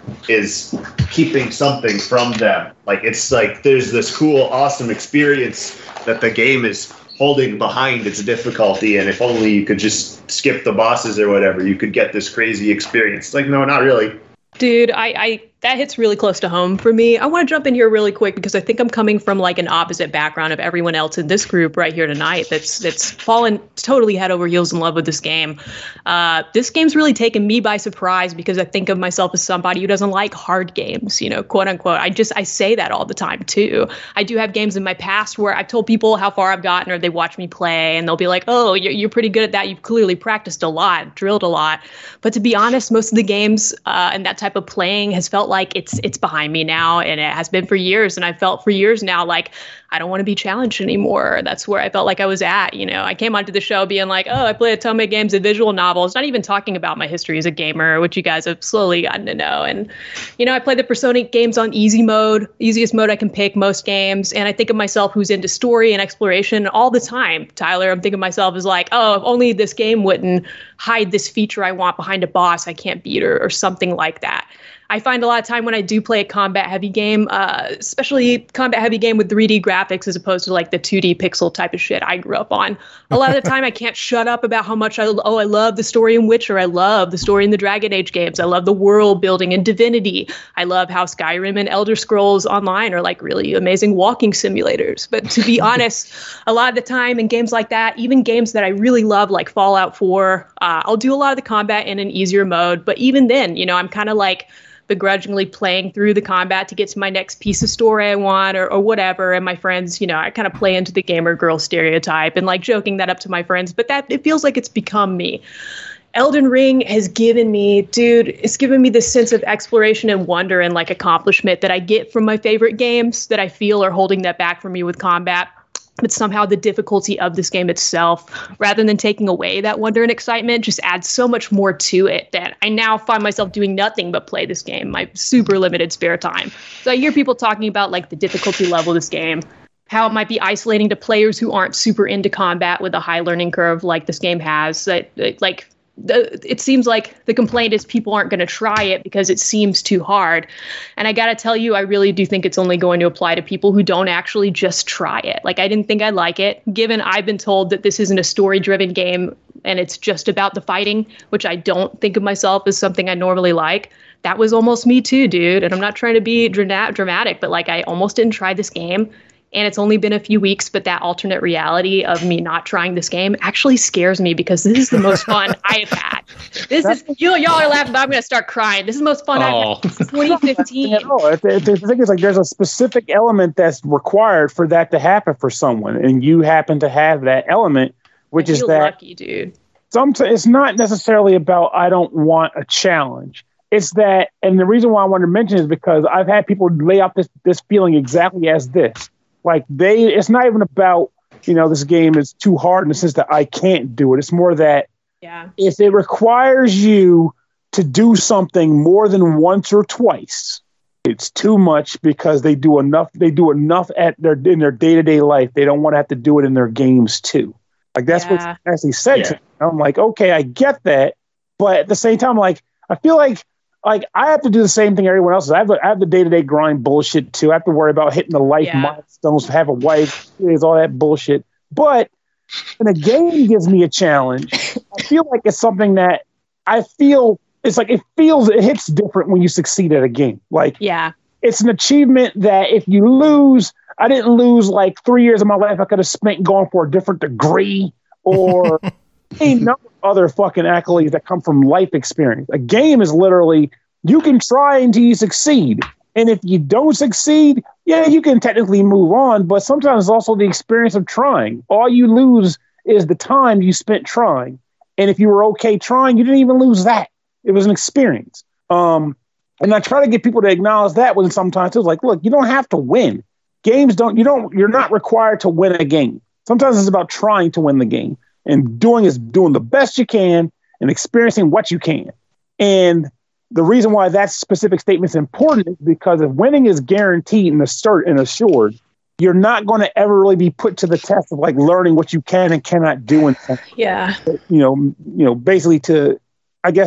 is keeping something from them. Like, it's like there's this cool, awesome experience that the game is holding behind its difficulty, and if only you could just skip the bosses or whatever, you could get this crazy experience. Like, no, not really. Dude, I, I that hits really close to home for me. I want to jump in here really quick because I think I'm coming from like an opposite background of everyone else in this group right here tonight that's that's fallen totally head over heels in love with this game. Uh, this game's really taken me by surprise because I think of myself as somebody who doesn't like hard games, you know, quote unquote. I just I say that all the time too. I do have games in my past where I've told people how far I've gotten or they watch me play and they'll be like, oh, you're, you're pretty good at that. You've clearly practiced a lot, drilled a lot. But to be honest, most of the games uh, and that type of playing has felt like it's it's behind me now, and it has been for years. And I felt for years now like I don't want to be challenged anymore. That's where I felt like I was at. You know, I came onto the show being like, oh, I play a ton of games and visual novels, not even talking about my history as a gamer, which you guys have slowly gotten to know. And, you know, I play the Persona games on easy mode, easiest mode I can pick most games. And I think of myself who's into story and exploration all the time. Tyler, I'm thinking of myself as like, oh, if only this game wouldn't hide this feature I want behind a boss I can't beat or, or something like that. I find a lot of time when I do play a combat heavy game, uh, especially combat heavy game with three D graphics as opposed to like the two D pixel type of shit I grew up on. A lot of the time I can't shut up about how much I, oh, I love the story in Witcher. I love the story in the Dragon Age games. I love the world building in Divinity. I love how Skyrim and Elder Scrolls Online are like really amazing walking simulators. But to be honest, a lot of the time in games like that, even games that I really love like Fallout four, uh, I'll do a lot of the combat in an easier mode. But even then, you know, I'm kind of like begrudgingly playing through the combat to get to my next piece of story I want or, or whatever. And my friends, you know, I kind of play into the gamer girl stereotype and like joking that up to my friends, but that it feels like it's become me. Elden Ring has given me, dude, it's given me this sense of exploration and wonder and like accomplishment that I get from my favorite games that I feel are holding that back from me with combat. But somehow the difficulty of this game itself, rather than taking away that wonder and excitement, just adds so much more to it that I now find myself doing nothing but play this game, my super limited spare time. So I hear people talking about like the difficulty level of this game, how it might be isolating to players who aren't super into combat with a high learning curve like this game has. That like the, it seems like the complaint is people aren't going to try it because it seems too hard. And I got to tell you, I really do think it's only going to apply to people who don't actually just try it. Like, I didn't think I'd like it, given I've been told that this isn't a story-driven game and it's just about the fighting, which I don't think of myself as something I normally like. That was almost me too, dude. And I'm not trying to be dra- dramatic, but like I almost didn't try this game. And it's only been a few weeks, but that alternate reality of me not trying this game actually scares me because this is the most fun I've had. This is, you know, y'all are laughing, but I'm going to start crying. This is the most fun Oh. I've had since twenty fifteen. You know, the, the thing is, like, there's a specific element that's required for that to happen for someone, and you happen to have that element, which I is feel that lucky, dude. sometimes it's not necessarily about I don't want a challenge. It's that, and the reason why I wanted to mention is because I've had people lay out this this feeling exactly as this. Like they, it's not even about, you know, this game is too hard in the sense that I can't do it. It's more that Yeah. if it requires you to do something more than once or twice, it's too much because they do enough. They do enough at their in their day to day life. They don't want to have to do it in their games too. Like that's Yeah. what actually said. Yeah. To me. I'm like, okay, I get that, but at the same time, like I feel like. Like, I have to do the same thing everyone else does. I have, I have the day-to-day grind bullshit, too. I have to worry about hitting the life Yeah. milestones, have a wife, kids, all that bullshit. But when a game gives me a challenge, I feel like it's something that I feel, it's like it feels, it hits different when you succeed at a game. Like, Yeah. it's an achievement that if you lose, I didn't lose like three years of my life I could have spent going for a different degree or a number of other fucking accolades that come from life experience. A game is literally, you can try until you succeed. And if you don't succeed, yeah, you can technically move on, but sometimes it's also the experience of trying. All you lose is the time you spent trying. And if you were okay trying, you didn't even lose that. It was an experience. Um, and I try to get people to acknowledge that when sometimes it's like, look, you don't have to win. Games don't, you don't, you're not required to win a game. Sometimes it's about trying to win the game. And doing is doing the best you can and experiencing what you can. And the reason why that specific statement is important is because if winning is guaranteed and assert and assured, you're not going to ever really be put to the test of like learning what you can and cannot do. And Yeah. you know, you know, basically to, I guess,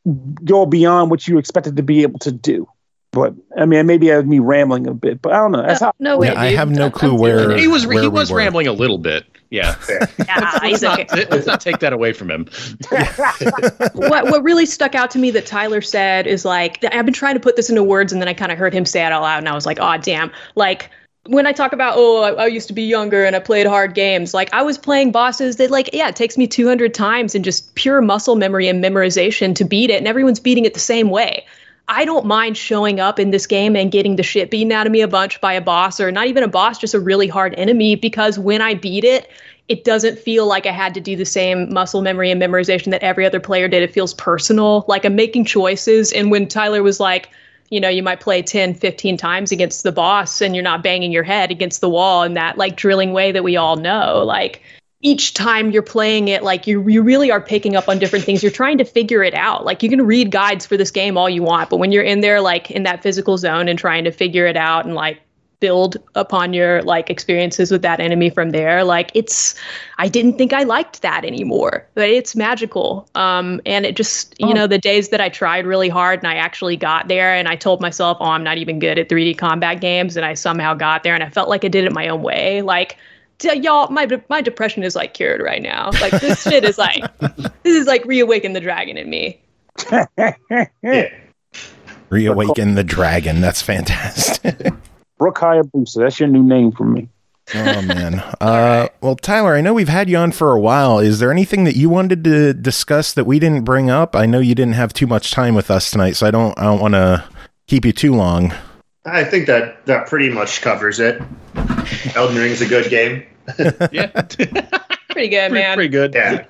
go beyond what you expected to be able to do. But I mean, maybe I was me rambling a bit, but I don't know. That's Uh, how no way, Yeah, I dude. have no I'm- clue I'm where- feeling it. He was where he we was were. rambling a little bit. Yeah. Yeah, he's let's, okay. not, let's not take that away from him. what what really stuck out to me that Tyler said is like, I've been trying to put this into words, and then I kind of heard him say it out loud, and I was like, oh damn, like. When I talk about, oh, I, I used to be younger and I played hard games, like I was playing bosses that like, yeah, it takes me two hundred times and just pure muscle memory and memorization to beat it. And everyone's beating it the same way. I don't mind showing up in this game and getting the shit beaten out of me a bunch by a boss, or not even a boss, just a really hard enemy, because when I beat it, it doesn't feel like I had to do the same muscle memory and memorization that every other player did. It feels personal, like I'm making choices. And when Tyler was like, you know, you might play ten, fifteen times against the boss and you're not banging your head against the wall in that like drilling way that we all know. Like each time you're playing it, like you, you really are picking up on different things. You're trying to figure it out. Like you can read guides for this game all you want, but when you're in there, like in that physical zone and trying to figure it out and like build upon your like experiences with that enemy from there, like it's, I didn't think I liked that anymore, but it's magical. Um, and it just, you Oh. know, the days that I tried really hard and I actually got there and I told myself, oh, I'm not even good at three D combat games, and I somehow got there and I felt like I did it my own way. Like, t- y'all, my my depression is like cured right now. Like this shit is like, this is like reawaken the dragon in me. Yeah. Reawaken the dragon. That's fantastic. Brooke Hayabusa. That's your new name for me. Oh man. Uh, well, Tyler, I know we've had you on for a while. Is there anything that you wanted to discuss that we didn't bring up? I know you didn't have too much time with us tonight, so I don't. I don't want to keep you too long. I think that that pretty much covers it. Elden Ring's a good game. Yeah. Pretty good, pretty, man. pretty good. Yeah.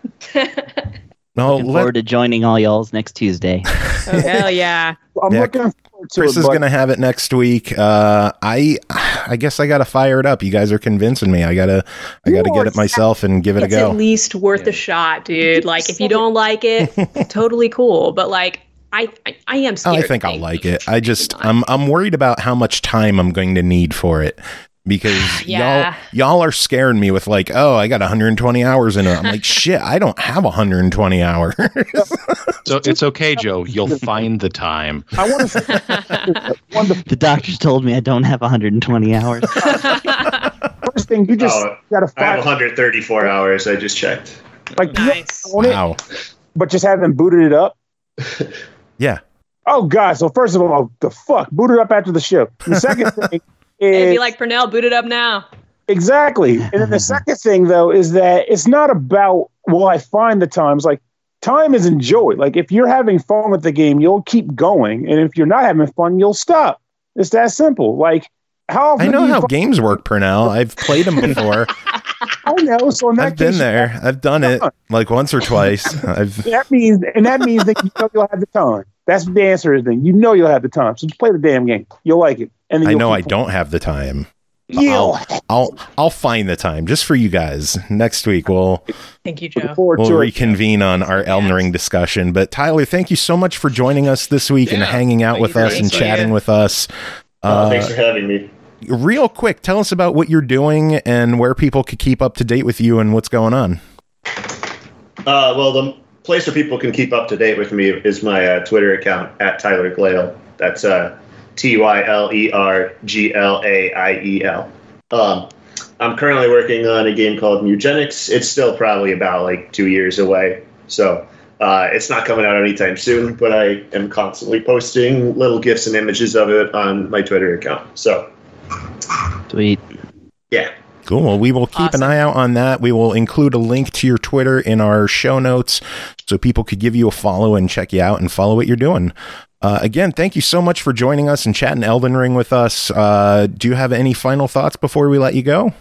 No, Looking let, forward to joining all y'all's next Tuesday. Oh, hell yeah. I'm Yeah, looking forward to Chris it. is but going to have it next week. Uh, I, I guess I got to fire it up. You guys are convincing me. I gotta, I gotta get it myself and give it a It's at go. least worth a shot, dude. Like if you don't like it, totally cool. But like I I, I am Oh, scared. I think of I'll things. like it. I just, I'm, I'm worried about how much time I'm going to need for it. Because Yeah. y'all y'all are scaring me with like, oh, I got one hundred twenty hours in it. I'm like, shit, I don't have one hundred twenty hours. So it's okay, Joe. You'll find the time. I want to say one of the The doctors told me I don't have one hundred twenty hours. first thing you just Oh, got to I have find, one hundred thirty-four hours. I just checked. like you Nice. own it, Wow. but just haven't booted it up. Yeah. Oh god! So first of all, the fuck, boot it up after the show. The second thing It'd is be like Purnell, boot it up now. exactly, and then the second thing though is that it's not about will I find the times. Like time is enjoyed. Like if you're having fun with the game, you'll keep going, and if you're not having fun, you'll stop. It's that simple. Like how often I know do you how find- games work, Purnell. I've played them before. I know. So in that I've been case, there. I've done it like once or twice. I've that means and that means that you know you'll have the time. That's the answer is then. You know you'll have the time. So just play the damn game. You'll like it. And then I you'll know I keep don't have the time. You'll I'll I'll find the time just for you guys. Next week we'll Thank you, look Joe. forward we'll to it. reconvene on our Elden Ring discussion. But Tyler, thank you so much for joining us this week and Yeah, hanging out thank with you for us and inviting chatting me. with us. Uh, Uh, thanks for having me. real quick, tell us about what you're doing and where people could keep up to date with you and what's going on. Uh, well, the place where people can keep up to date with me is my uh, Twitter account at Tyler Glaiel. That's uh, T Y L E R G L A I E L. Um, I'm currently working on a game called Mugenics. It's still probably about like two years away, so uh, it's not coming out anytime soon. But I am constantly posting little gifs and images of it on my Twitter account. So Sweet. yeah. Cool. Well, we will keep an Awesome. eye out on that. We will include a link to your Twitter in our show notes so people could give you a follow and check you out and follow what you're doing. Uh, again, thank you so much for joining us and chatting Elden Ring with us. Uh, do you have any final thoughts before we let you go?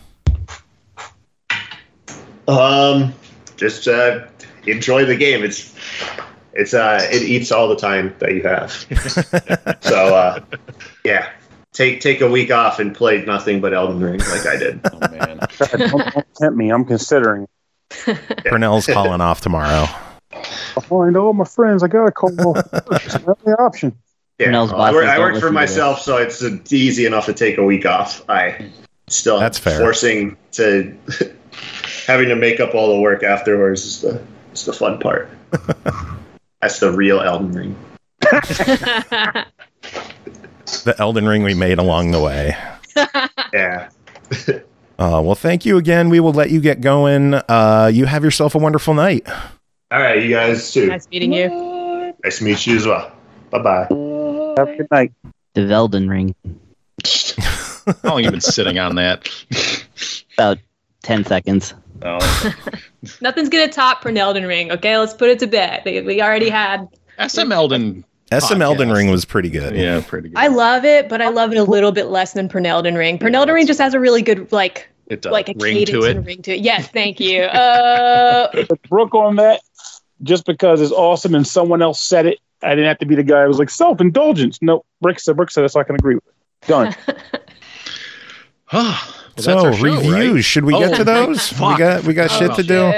Um, just uh, enjoy the game. It's it's uh, it eats all the time that you have. So uh, yeah, take take a week off and play nothing but Elden Ring like I did. Oh man. God, don't, don't tempt me. I'm considering. Purnell's calling off tomorrow. I find all my friends. I got a call. It's the only option. Yeah, Cornell's well, I work, bosses I don't work listen for to myself, so it's uh, easy enough to take a week off. I still That's fair. forcing to having to make up all the work afterwards is the is the fun part. That's the real Elden Ring. The Elden Ring we made along the way. Yeah. Uh, well, thank you again. We will let you get going. Uh, you have yourself a wonderful night. All right, you guys too. Nice meeting you. Nice to meet you as well. Bye-bye. Have a good night. The Velden Ring. How long you been sitting on that? About ten seconds. Oh. Nothing's gonna top Elden Ring. Okay, let's put it to bed. We, we already had S M Elden. S M podcast. Elden Ring was pretty good. Yeah, pretty good. I love it, but I love it a little bit less than Elden Ring. Elden Ring just has a really good like It does. like a Ring cadence to it. and ring to it. Yes, thank you. Uh, Brooke on that, just because it's awesome and someone else said it, I didn't have to be the guy who was like, self-indulgence. No, Brick said, Brick said, so I can agree with it. Done. Well, that's So our show, reviews, right? should we get Oh, to those? We fuck. got we got Oh, shit to do.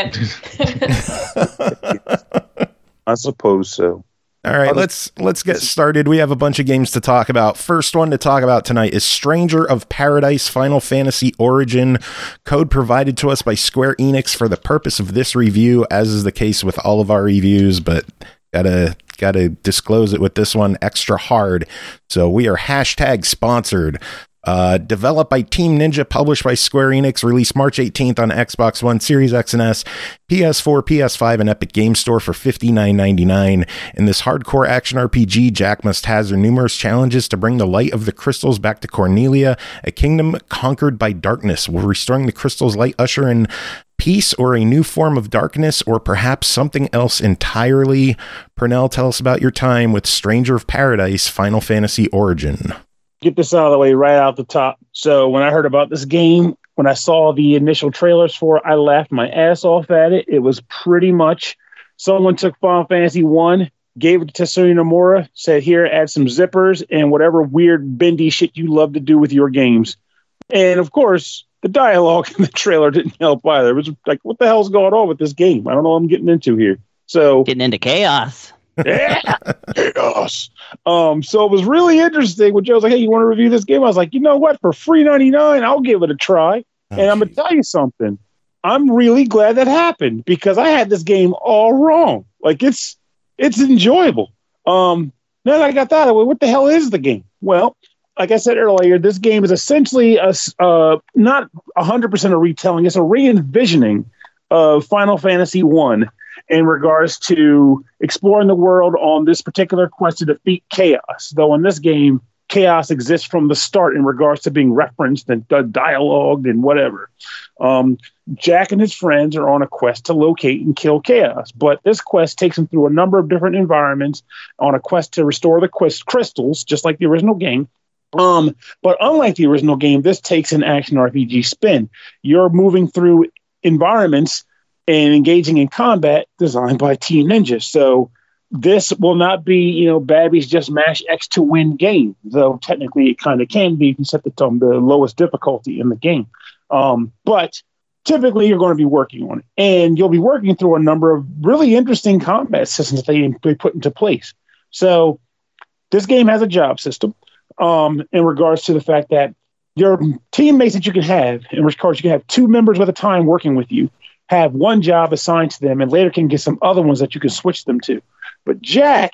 shit. I suppose so. All right, let's let's get started. We have a bunch of games to talk about. First one to talk about tonight is Stranger of Paradise Final Fantasy Origin, code provided to us by Square Enix for the purpose of this review, as is the case with all of our reviews, but gotta gotta disclose it with this one extra hard. So we are hashtag sponsored. Uh, developed by Team Ninja, published by Square Enix, released March eighteenth on Xbox One, Series X and S, P S four, P S five, and Epic Game Store for fifty-nine ninety-nine. In this hardcore action R P G, Jack must hazard numerous challenges to bring the light of the crystals back to Cornelia, a kingdom conquered by darkness. Will restoring the crystal's light usher in peace or a new form of darkness, or perhaps something else entirely? Pernell, tell us about your time with Stranger of Paradise Final Fantasy Origin. Get this out of the way right out the top. So when I heard about this game, when I saw the initial trailers for it, I laughed my ass off at it. It was pretty much someone took Final Fantasy one, gave it to Tetsuya Nomura, said, here, add some zippers and whatever weird bendy shit you love to do with your games. And of course, the dialogue in the trailer didn't help either. It was like, what the hell's going on with this game? I don't know what I'm getting into here. So Getting into chaos. yeah, chaos. Um, so it was really interesting when Joe was like, hey, you want to review this game? I was like, you know what? For free ninety-nine, I'll give it a try. Oh, and I'm going to tell you something. I'm really glad that happened because I had this game all wrong. Like it's it's enjoyable. Um, now that I got that away, what the hell is the game? Well, like I said earlier, this game is essentially a, uh, not one hundred percent a retelling. It's a re-envisioning of Final Fantasy one in regards to exploring the world on this particular quest to defeat chaos. Though in this game, chaos exists from the start in regards to being referenced and uh, dialogued and whatever. Um, Jack and his friends are on a quest to locate and kill chaos, but this quest takes them through a number of different environments on a quest to restore the quest crystals, just like the original game. Um, but unlike the original game, this takes an action R P G spin. You're moving through environments and engaging in combat designed by Team Ninja. So this will not be, you know, Babby's just mash X to win game, though technically it kind of can be if you set the, um, the lowest difficulty in the game. Um, but typically you're going to be working on it. And you'll be working through a number of really interesting combat systems that they, they put into place. So this game has a job system um, in regards to the fact that your teammates that you can have, in regards you can have two members at a time working with you, have one job assigned to them, and later can get some other ones that you can switch them to. But Jack,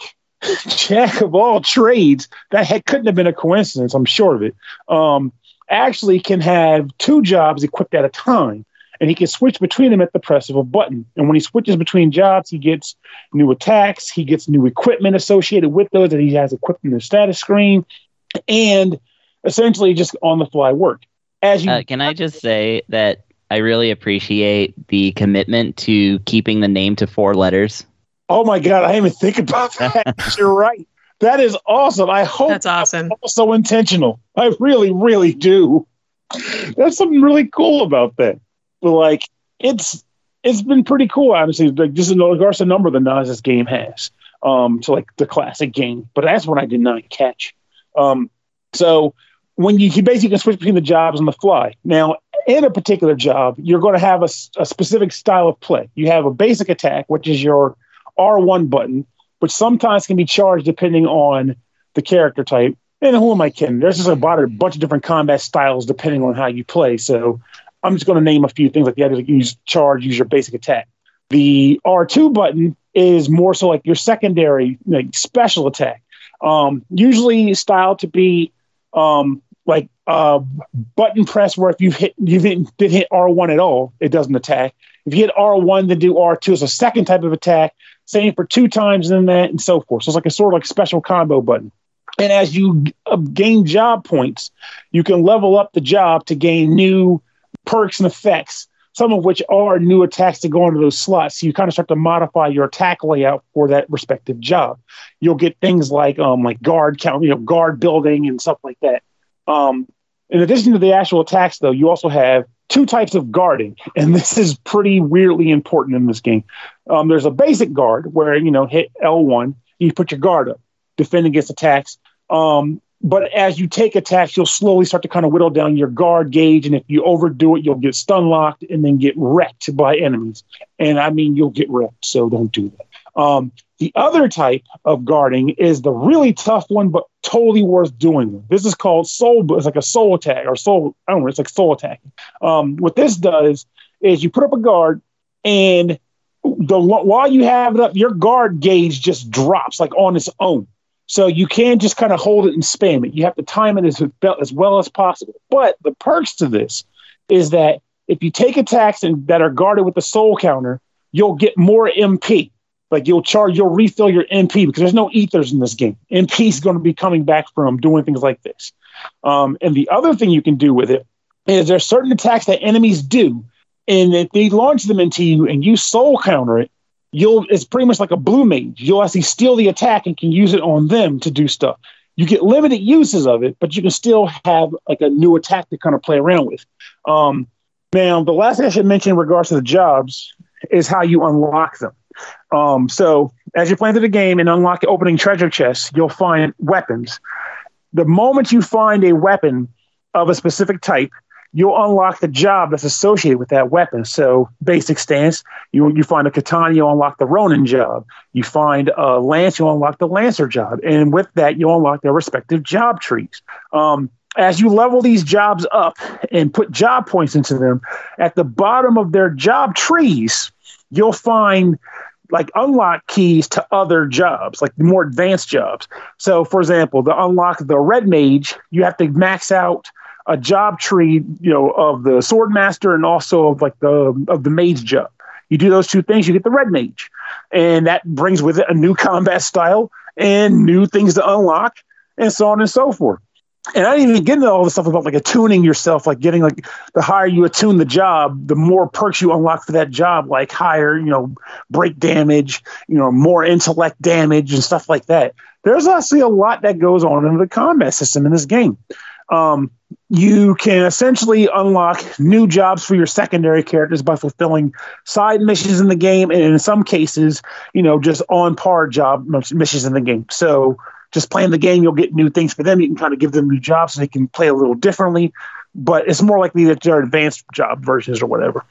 Jack of all trades, that heck couldn't have been a coincidence, I'm sure of it, um, actually can have two jobs equipped at a time, and he can switch between them at the press of a button. And when he switches between jobs, he gets new attacks, he gets new equipment associated with those that he has equipped in the status screen, and essentially just on-the-fly work. As you Uh, can I just say that I really appreciate the commitment to keeping the name to four letters. Oh my God, I didn't even think about that. You're right. That is awesome. I hope That's awesome. also intentional. I really, really do. There's something really cool about that. But like, it's it's been pretty cool, honestly. Like, just in regards to the number the Nas this game has, um, to like the classic game. But that's what I did not catch. Um, so when you, you basically can switch between the jobs on the fly. Now, in a particular job, you're going to have a, a specific style of play. You have a basic attack, which is your R one button, which sometimes can be charged depending on the character type. And who am I kidding? There's just about a bunch of different combat styles depending on how you play. So I'm just going to name a few things like that. Use charge, use your basic attack. The R two button is more so like your secondary, like special attack. Um, usually styled to be um, like uh, button press, where if you hit you didn't, didn't hit R one at all, it doesn't attack. If you hit R one, then do R two as a second type of attack. Same for two times in that, and so forth. So it's like a sort of like special combo button. And as you uh, gain job points, you can level up the job to gain new perks and effects, some of which are new attacks to go into those slots. So you kind of start to modify your attack layout for that respective job. You'll get things like um, like guard count, you know, guard building and stuff like that. Um, in addition to the actual attacks, though, you also have two types of guarding, and this is pretty weirdly important in this game. Um, there's a basic guard where, you know, hit L one, you put your guard up, defend against attacks. Um, but as you take attacks, you'll slowly start to kind of whittle down your guard gauge, and if you overdo it, you'll get stun locked and then get wrecked by enemies. And I mean, you'll get wrecked, so don't do that. Um, the other type of guarding is the really tough one, but totally worth doing. This is called soul. It's like a soul attack or soul. I don't know. It's like soul attacking. Um, what this does is you put up a guard, and the while you have it up, your guard gauge just drops like on its own. So you can't just kind of hold it and spam it. You have to time it as, as well as possible. But the perks to this is that if you take attacks and, that are guarded with the soul counter, you'll get more M P. Like you'll charge, you'll refill your M P because there's no ethers in this game. M P is going to be coming back from doing things like this. Um, and the other thing you can do with it is there's certain attacks that enemies do, and if they launch them into you and you soul counter it, you'll it's pretty much like a blue mage. You'll actually steal the attack and can use it on them to do stuff. You get limited uses of it, but you can still have like a new attack to kind of play around with. Um, now, the last thing I should mention in regards to the jobs is how you unlock them. Um, so as you're playing through the game and unlock opening treasure chests, you'll find weapons. The moment you find a weapon of a specific type, you'll unlock the job that's associated with that weapon. So basic stance, you you find a katana, you'll unlock the Ronin job. You find a lance, you'll unlock the Lancer job. And with that, you'll unlock their respective job trees. Um, as you level these jobs up and put job points into them, at the bottom of their job trees, you'll find like unlock keys to other jobs, like more advanced jobs. So for example, to unlock the Red Mage, you have to max out a job tree, you know, of the Sword Master and also of like the of the Mage job. You do those two things, you get the Red Mage, and that brings with it a new combat style and new things to unlock, and so on and so forth. And I didn't even get into all the stuff about like attuning yourself, like getting like the higher you attune the job, the more perks you unlock for that job, like higher, you know, break damage, you know, more intellect damage and stuff like that. There's actually a lot that goes on in the combat system in this game. Um, you can essentially unlock new jobs for your secondary characters by fulfilling side missions in the game, and in some cases, you know, just on par job missions in the game. So just playing the game, you'll get new things for them. You can kind of give them new jobs so they can play a little differently, but it's more likely that they're advanced job versions or whatever.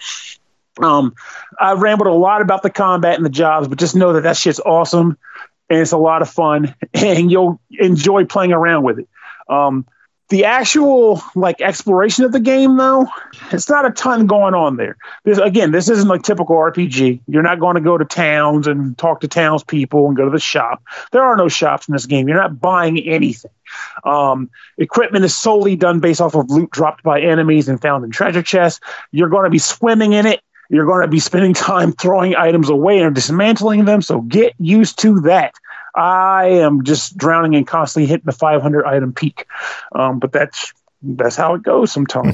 Um, I rambled a lot about the combat and the jobs, but just know that that shit's awesome, and it's a lot of fun, and you'll enjoy playing around with it. Um, The actual like exploration of the game, though, it's not a ton going on there. This, again, this isn't like typical R P G. You're not going to go to towns and talk to townspeople and go to the shop. There are no shops in this game. You're not buying anything. Um, equipment is solely done based off of loot dropped by enemies and found in treasure chests. You're going to be swimming in it. You're going to be spending time throwing items away and dismantling them. So get used to that. I am just drowning and constantly hitting the five hundred item peak. Um, but that's that's how it goes sometimes.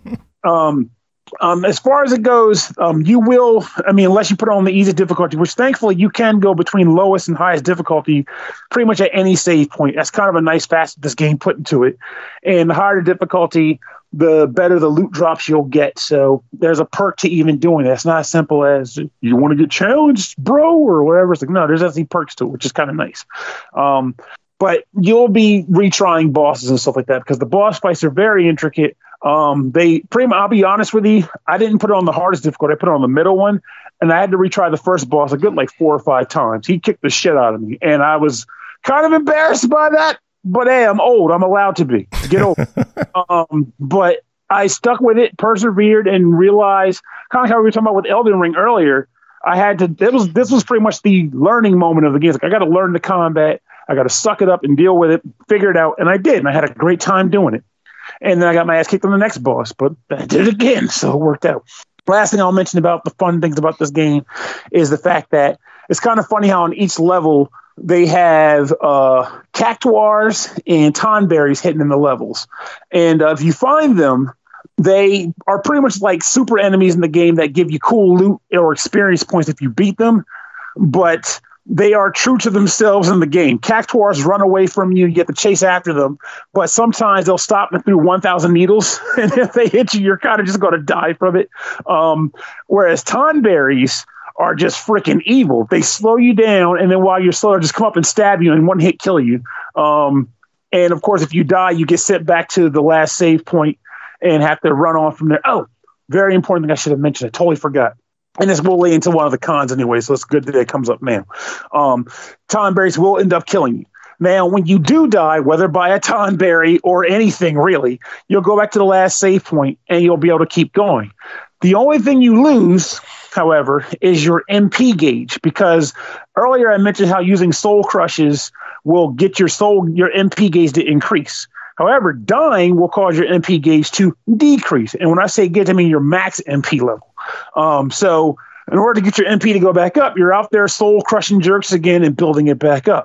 um, um, as far as it goes, um, you will, I mean, unless you put on the easy difficulty, which thankfully you can go between lowest and highest difficulty pretty much at any save point. That's kind of a nice facet this game put into it. And the higher the difficulty, the better the loot drops you'll get. So there's a perk to even doing that. It's not as simple as you want to get challenged, bro, or whatever. It's like, no, there's actually perks to it, which is kind of nice. Um, but you'll be retrying bosses and stuff like that because the boss fights are very intricate. Um, they pretty much, I'll be honest with you, I didn't put it on the hardest difficulty. I put it on the middle one, and I had to retry the first boss a good like four or five times. He kicked the shit out of me, and I was kind of embarrassed by that. But hey, I'm old. I'm allowed to be. Get old. um, but I stuck with it, persevered, and realized, kind of like how we were talking about with Elden Ring earlier, I had to. It was this was pretty much the learning moment of the game. Like, I got to learn the combat. I got to suck it up and deal with it, figure it out, and I did. And I had a great time doing it. And then I got my ass kicked on the next boss, but I did it again, so it worked out. Last thing I'll mention about the fun things about this game is the fact that it's kind of funny how on each level they have uh, cactuars and tonberries hidden in the levels. And uh, if you find them, they are pretty much like super enemies in the game that give you cool loot or experience points if you beat them. But they are true to themselves in the game. Cactuars run away from you. You have to chase after them. But sometimes they'll stop through one thousand needles. And if they hit you, you're kind of just going to die from it. Um, whereas tonberries are just freaking evil. They slow you down. And then while you're slow, just come up and stab you and one hit kill you. Um, and of course, if you die, you get sent back to the last save point and have to run on from there. Oh, very important thing I should have mentioned. I totally forgot. And this will lay into one of the cons anyway, so it's good that it comes up now. Um, tonberries will end up killing you. Now, when you do die, whether by a tonberry or anything really, you'll go back to the last save point and you'll be able to keep going. The only thing you lose, however, is your M P gauge, because earlier I mentioned how using soul crushes will get your soul, your M P gauge to increase. However, dying will cause your M P gauge to decrease. And when I say get, I mean your max M P level. Um, so in order to get your M P to go back up, you're out there soul crushing jerks again and building it back up.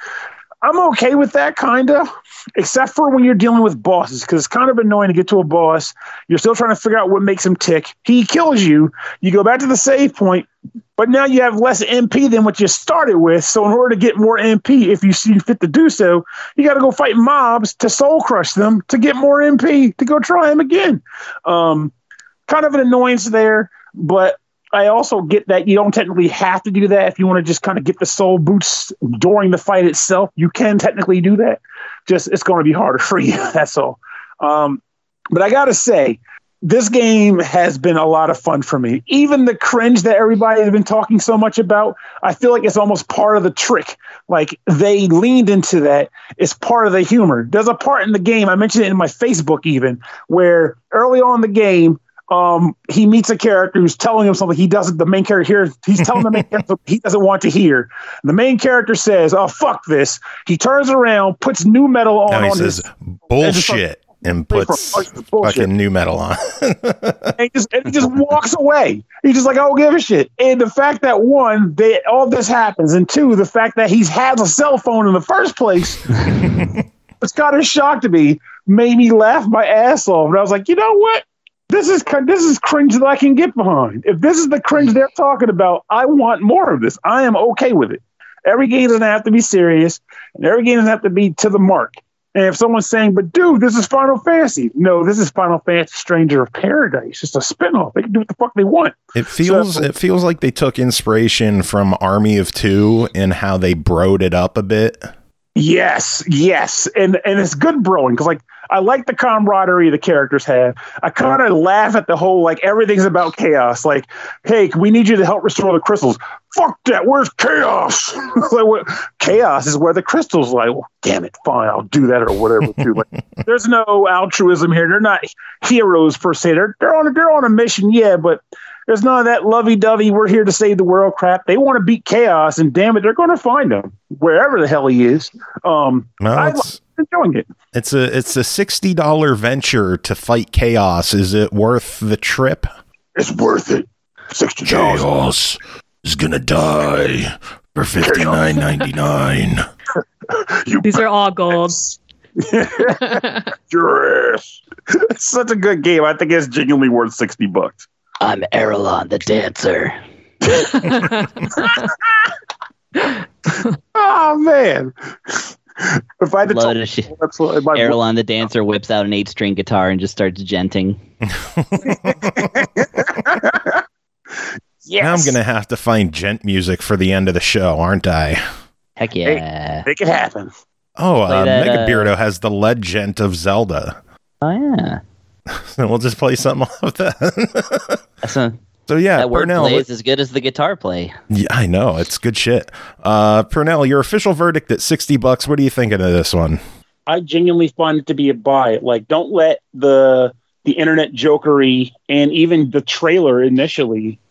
I'm okay with that, kind of, except for when you're dealing with bosses, because it's kind of annoying to get to a boss. You're still trying to figure out what makes him tick. He kills you. You go back to the save point, but now you have less M P than what you started with. So in order to get more M P, if you see fit to do so, you got to go fight mobs to soul crush them to get more M P to go try them again. Um, kind of an annoyance there, but I also get that you don't technically have to do that. If you want to just kind of get the soul boots during the fight itself, you can technically do that. Just it's going to be harder for you. That's all. Um, but I got to say, this game has been a lot of fun for me. Even the cringe that everybody has been talking so much about, I feel like it's almost part of the trick. Like, they leaned into that. It's part of the humor. There's a part in the game, I mentioned it in my Facebook even, where early on in the game, Um, he meets a character who's telling him something he doesn't, the main character here, he's telling the main character he doesn't want to hear. The main character says, "Oh, fuck this." He turns around, puts new metal on. Now he on says, his, bullshit, and, and puts fucking new metal on. and, he just, and he just walks away. He's just like, "I don't give a shit." And the fact that, one, they, all this happens, and two, the fact that he has a cell phone in the first place, it's kind of shocked to me, made me laugh my ass off. And I was like, you know what? This is this is cringe that I can get behind. If this is the cringe they're talking about, I want more of this. I am okay with it. Every game doesn't have to be serious, and every game doesn't have to be to the mark. And if someone's saying, but dude, this is Final Fantasy. No, this is Final Fantasy Stranger of Paradise. It's a spinoff. They can do what the fuck they want. It feels so, it feels like they took inspiration from Army of Two and how they broed it up a bit. Yes, yes. And and it's good broing, because like I like the camaraderie the characters have. I kind of laugh at the whole, like, everything's about chaos. Like, hey, we need you to help restore the crystals. Fuck that. Where's chaos? Like, what? Chaos is where the crystals lie. Well, damn it. Fine. I'll do that or whatever. Too. Like, there's no altruism here. They're not heroes per se. They're, they're, on, a, they're on a mission, yeah, but there's none of that lovey-dovey, we're here to save the world crap. They want to beat chaos, and damn it, they're going to find him wherever the hell he is. Um, well, I'm enjoying it. It's a it's a sixty dollars venture to fight chaos. Is it worth the trip? It's worth it. sixty dollars. Chaos is gonna die for fifty-nine ninety-nine. These are all gold. Your ass. It's such a good game. I think it's genuinely worth sixty bucks. I'm Erlon the dancer. Oh man! If I had to Love talk, to sh- absolutely, my Erlon the dancer whips out an eight-string guitar and just starts genting. yes. Now I'm gonna have to find gent music for the end of the show, aren't I? Heck yeah! Hey, make it happen. Oh, uh, that, Mega uh, Beardo has the Legend of Zelda. Oh yeah. So we'll just play something off that. That's a, so yeah, that word Purnell, play is as good as the guitar play. Yeah, I know, it's good shit. Uh, Purnell, your official verdict at sixty bucks. What are you thinking of this one? I genuinely find it to be a buy. Like, don't let the the internet jokery and even the trailer initially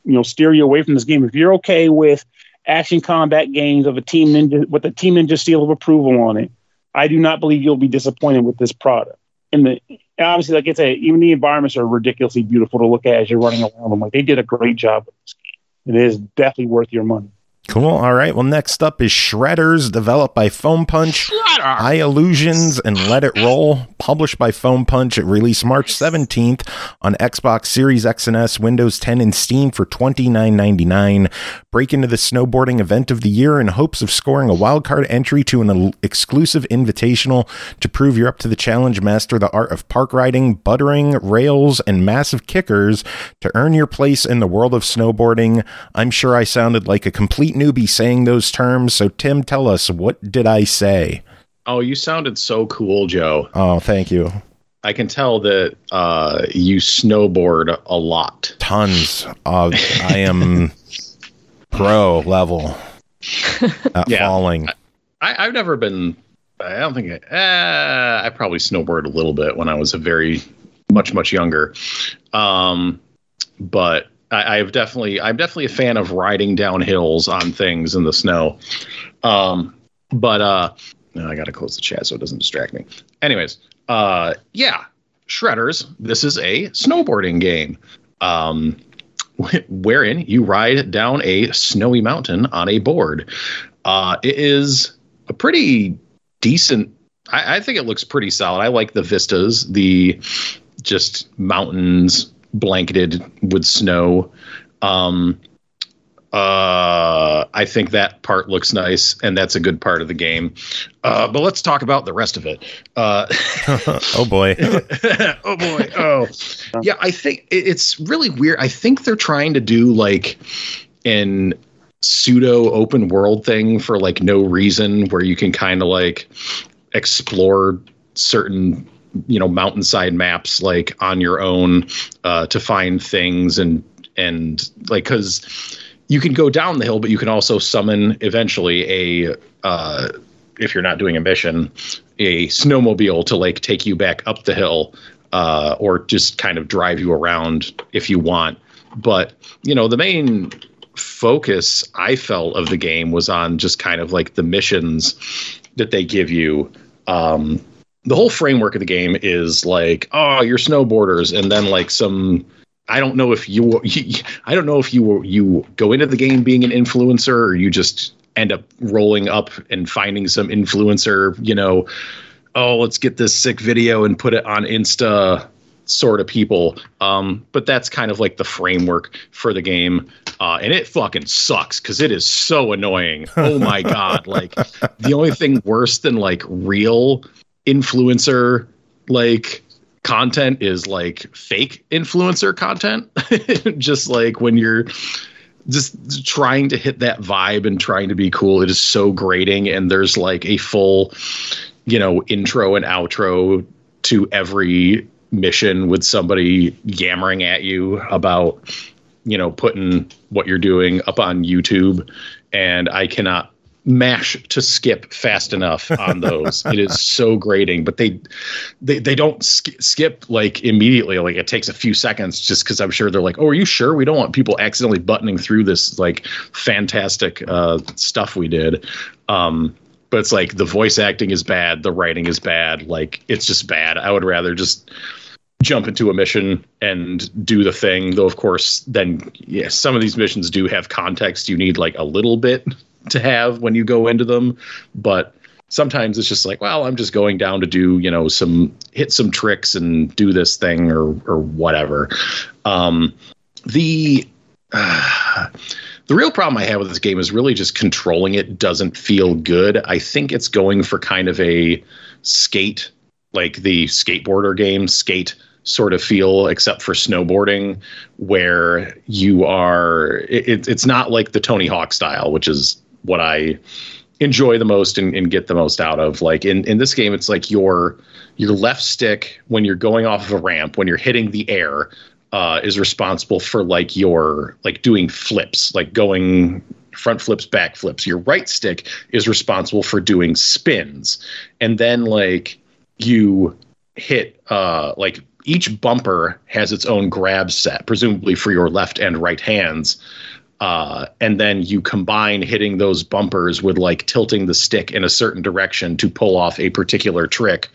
you know steer you away from this game. If you're okay with action combat games of a Team Ninja with a Team Ninja seal of approval on it, I do not believe you'll be disappointed with this product. And the obviously, like I say, even the environments are ridiculously beautiful to look at as you're running around them. Like they did a great job with this game. It is definitely worth your money. Cool. All right. Well, next up is Shredders, developed by Foam Punch, Eye Illusions, and Let It Roll. Published by Foam Punch. It released March seventeenth on Xbox Series X and S, Windows ten, and Steam for twenty-nine ninety-nine. Break into the snowboarding event of the year in hopes of scoring a wildcard entry to an exclusive invitational to prove you're up to the challenge. Master the art of park riding, buttering, rails, and massive kickers to earn your place in the world of snowboarding. I'm sure I sounded like a complete newbie saying those terms. So Tim, tell us, what did I say? Oh, you sounded so cool, Joe. Oh, thank you. I can tell that uh, you snowboard a lot. Tons. Uh, I am pro level at yeah, falling. I, I've never been, I don't think, I, uh, I probably snowboarded a little bit when I was a very much, much younger. Um, but I, I've definitely, I'm definitely a fan of riding down hills on things in the snow. Um, but uh, I got to close the chat so it doesn't distract me. Anyways, uh, yeah, Shredders. This is a snowboarding game, um, wherein you ride down a snowy mountain on a board. Uh, it is a pretty decent. I, I think it looks pretty solid. I like the vistas, the just mountains blanketed with snow. Um, uh, I think that part looks nice, and that's a good part of the game. Uh, but let's talk about the rest of it. Uh, oh boy. oh boy. Oh, yeah. I think it's really weird. I think they're trying to do like an pseudo open world thing for like no reason, where you can kind of like explore certain, you know, mountainside maps like on your own uh, to find things and and like because you can go down the hill, but you can also summon eventually a uh, if you're not doing a mission, a snowmobile to like take you back up the hill uh, or just kind of drive you around if you want. But you know, the main focus I felt of the game was on just kind of like the missions that they give you. Um, the whole framework of the game is like, oh, you're snowboarders, and then like some, I don't know if you, I don't know if you you go into the game being an influencer, or you just end up rolling up and finding some influencer, you know, oh, let's get this sick video and put it on Insta sort of people. Um, but that's kind of like the framework for the game. Uh, and it fucking sucks because it is so annoying. Oh my God. Like the only thing worse than like real influencer like content is like fake influencer content. Just like when you're just trying to hit that vibe and trying to be cool, it is so grating. And there's like a full, you know, intro and outro to every mission with somebody yammering at you about, you know, putting what you're doing up on YouTube. And I cannot mash to skip fast enough on those. It is so grating, but they they, they don't sk- skip like immediately. Like it takes a few seconds just because I'm sure they're like, oh, are you sure? We don't want people accidentally buttoning through this like fantastic uh, stuff we did. Um, but it's like the voice acting is bad. The writing is bad. Like it's just bad. I would rather just jump into a mission and do the thing. Though, of course, then yeah, some of these missions do have context you need like a little bit to have when you go into them, but sometimes it's just like, well, I'm just going down to do, you know, some hit some tricks and do this thing or or whatever. Um, the uh, the real problem I have with this game is really just controlling it doesn't feel good. I think it's going for kind of a skate, like the skateboarder game, skate sort of feel, except for snowboarding, where you are, it, it's not like the Tony Hawk style, which is what I enjoy the most and, and get the most out of. Like in, in this game, it's like your your left stick, when you're going off of a ramp, when you're hitting the air, uh, is responsible for like your like doing flips, like going front flips, back flips. Your right stick is responsible for doing spins. And then like you hit uh, like each bumper has its own grab set, presumably for your left and right hands. Uh, and then you combine hitting those bumpers with like tilting the stick in a certain direction to pull off a particular trick.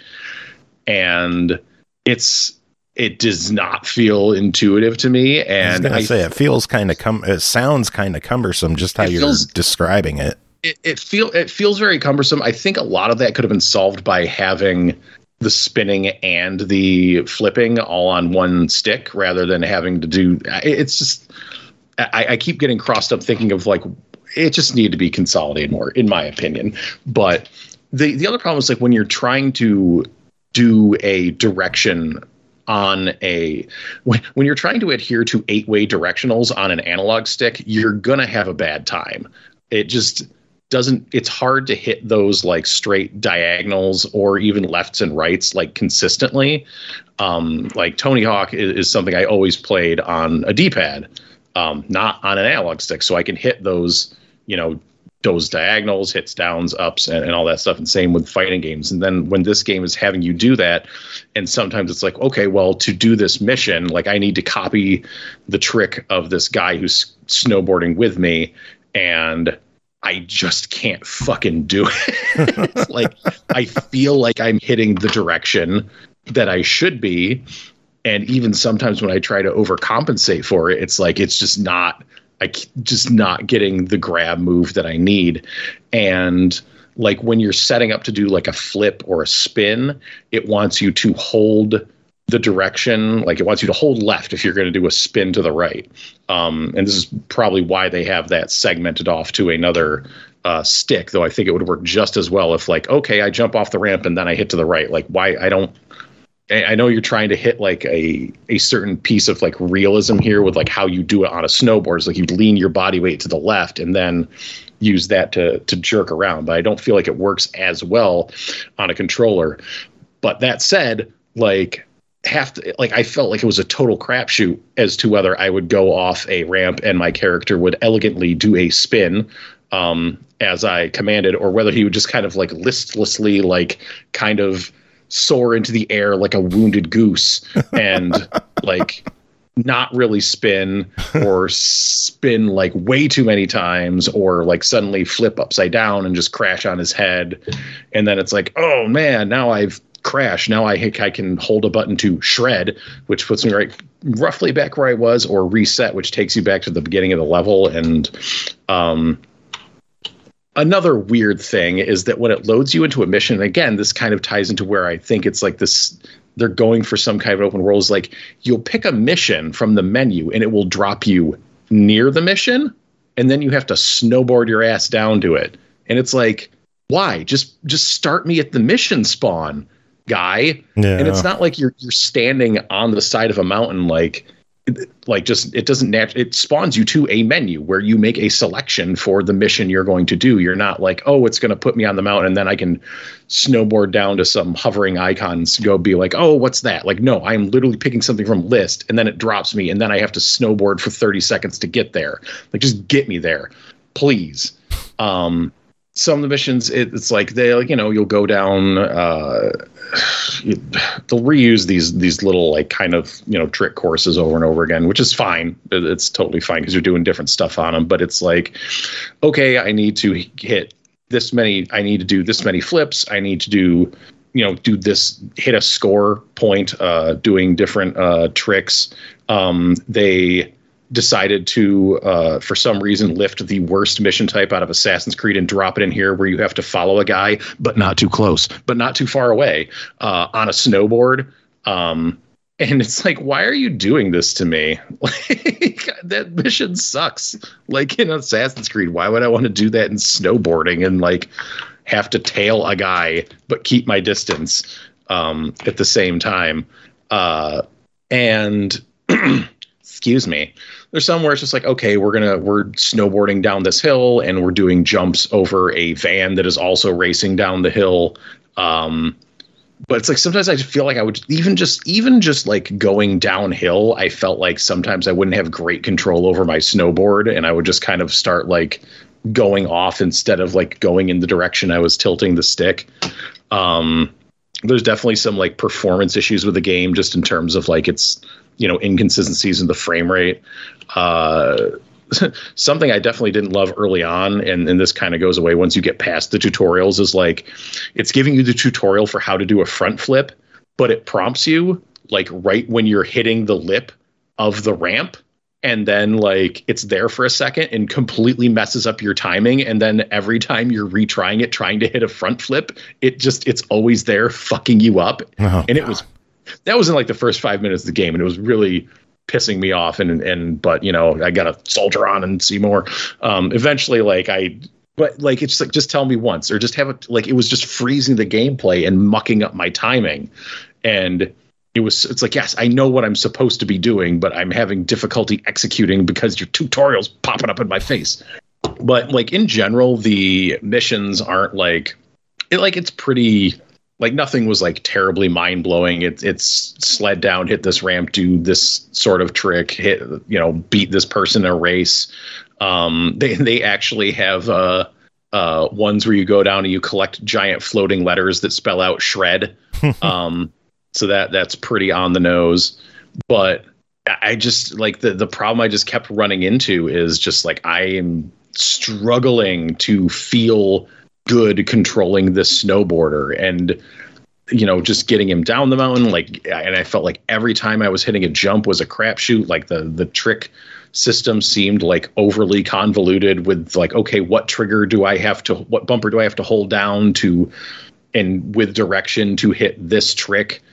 And it's, it does not feel intuitive to me. And I was gonna I say it feels kind of cum. It sounds kind of cumbersome just how you're feels, describing it. It, it feel it feels very cumbersome. I think a lot of that could have been solved by having the spinning and the flipping all on one stick rather than having to do. It's just I, I keep getting crossed up thinking of like it just needed to be consolidated more, in my opinion. But the the other problem is like when you're trying to do a direction on a when, when you're trying to adhere to eight-way directionals on an analog stick, you're gonna have a bad time. It just doesn't it's hard to hit those like straight diagonals or even lefts and rights like consistently. Um, like Tony Hawk is, is something I always played on a D-pad, um, not on an analog stick, so I can hit those, you know, those diagonals, hits, downs, ups, and, and all that stuff. And same with fighting games. And then when this game is having you do that, and sometimes it's like, okay, well, to do this mission, like I need to copy the trick of this guy who's snowboarding with me, and I just can't fucking do it. It's like I feel like I'm hitting the direction that I should be. And even sometimes when I try to overcompensate for it, it's like it's just not I just not getting the grab move that I need. And like when you're setting up to do like a flip or a spin, it wants you to hold the direction. Like it wants you to hold left if you're going to do a spin to the right. Um, and this is probably why they have that segmented off to another uh, stick, though I think it would work just as well if like, okay, I jump off the ramp and then I hit to the right. Like why I don't, I know you're trying to hit like a, a certain piece of like realism here with like how you do it on a snowboard. It's like you lean your body weight to the left and then use that to, to jerk around. But I don't feel like it works as well on a controller. But that said, like have to, like I felt like it was a total crapshoot as to whether I would go off a ramp and my character would elegantly do a spin um, as I commanded, or whether he would just kind of like listlessly like kind of soar into the air like a wounded goose and like not really spin or spin like way too many times, or like suddenly flip upside down and just crash on his head. And then it's like, oh man, now I've crashed. Now I think I can hold a button to shred, which puts me right roughly back where I was, or reset, which takes you back to the beginning of the level. And um another weird thing is that when it loads you into a mission, and again, this kind of ties into where I think it's like this, they're going for some kind of open world, is like you'll pick a mission from the menu and it will drop you near the mission, and then you have to snowboard your ass down to it. And it's like, why? Just just start me at the mission spawn, guy. Yeah. And it's not like you're you're standing on the side of a mountain like like just it doesn't nat- it spawns you to a menu where you make a selection for the mission you're going to do. You're not like, oh, it's going to put me on the mountain and then I can snowboard down to some hovering icons, go be like, oh, what's that? Like, no, I'm literally picking something from list and then it drops me and then I have to snowboard for thirty seconds to get there. Like, just get me there, please. Um, some of the missions, it, it's like they, like, you know, you'll go down, uh, you, they'll reuse these these little like kind of, you know, trick courses over and over again, which is fine. It's totally fine because you're doing different stuff on them. But it's like, okay, I need to hit this many. I need to do this many flips. I need to do, you know, do this, hit a score point, uh, doing different uh, tricks. Um, they decided to, uh, for some reason, lift the worst mission type out of Assassin's Creed and drop it in here, where you have to follow a guy, but not too close, but not too far away, uh, on a snowboard. Um, and it's like, why are you doing this to me? Like, that mission sucks. Like in Assassin's Creed, why would I want to do that in snowboarding and like have to tail a guy, but keep my distance um, at the same time? Uh, and excuse me. There's some where it's just like, okay, we're gonna we're snowboarding down this hill and we're doing jumps over a van that is also racing down the hill. Um, but it's like sometimes I feel like I would even just even just like going downhill. I felt like sometimes I wouldn't have great control over my snowboard, and I would just kind of start like going off instead of like going in the direction I was tilting the stick. Um, there's definitely some like performance issues with the game, just in terms of like its, you know, inconsistencies in the frame rate. Uh, something I definitely didn't love early on, and, and this kind of goes away once you get past the tutorials, is like it's giving you the tutorial for how to do a front flip, but it prompts you like right when you're hitting the lip of the ramp. And then like it's there for a second and completely messes up your timing. And then every time you're retrying it, trying to hit a front flip, it just it's always there fucking you up. Oh, and it was that was in like the first five minutes of the game. And it was really pissing me off. And and but, you know, I got to soldier on and see more. Um, eventually, like I but like it's like just tell me once, or just have it like it was just freezing the gameplay and mucking up my timing. And It was, it's like, yes, I know what I'm supposed to be doing, but I'm having difficulty executing because your tutorial's popping up in my face. But like in general, the missions aren't like, it, like it's pretty, like nothing was like terribly mind blowing. It's it's sled down, hit this ramp, do this sort of trick, hit, you know, beat this person in a race. Um, they they actually have uh, uh, ones where you go down and you collect giant floating letters that spell out shred. um, So that that's pretty on the nose. But I just like the, the problem I just kept running into is just like I am struggling to feel good controlling this snowboarder, and, you know, just getting him down the mountain. Like, and I felt like every time I was hitting a jump was a crapshoot. Like the the trick system seemed like overly convoluted with like, OK, what trigger do I have to what bumper do I have to hold down to and with direction to hit this trick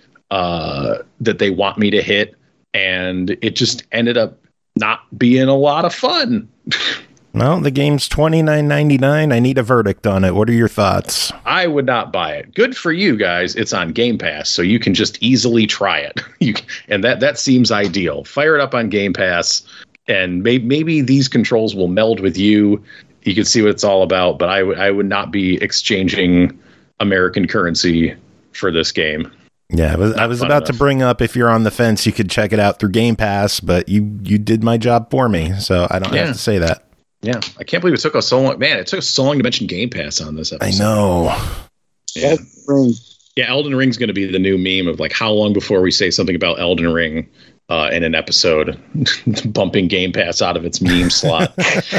uh that they want me to hit, and it just ended up not being a lot of fun. Well, the game's twenty-nine ninety-nine. I need a verdict on it. What are your thoughts? I would not buy it. Good for you guys. It's on Game Pass, so you can just easily try it. you and that that seems ideal. Fire it up on Game Pass, and maybe maybe these controls will meld with you. You can see what it's all about. But I would I would not be exchanging American currency for this game. Yeah, I was, I was about enough. to bring up, if you're on the fence, you could check it out through Game Pass, but you you did my job for me, so I don't yeah. have to say that. Yeah, I can't believe it took us so long. Man, it took us so long to mention Game Pass on this episode. I know. Yeah, yeah Elden Ring's going to be the new meme of like how long before we say something about Elden Ring uh, in an episode, bumping Game Pass out of its meme slot.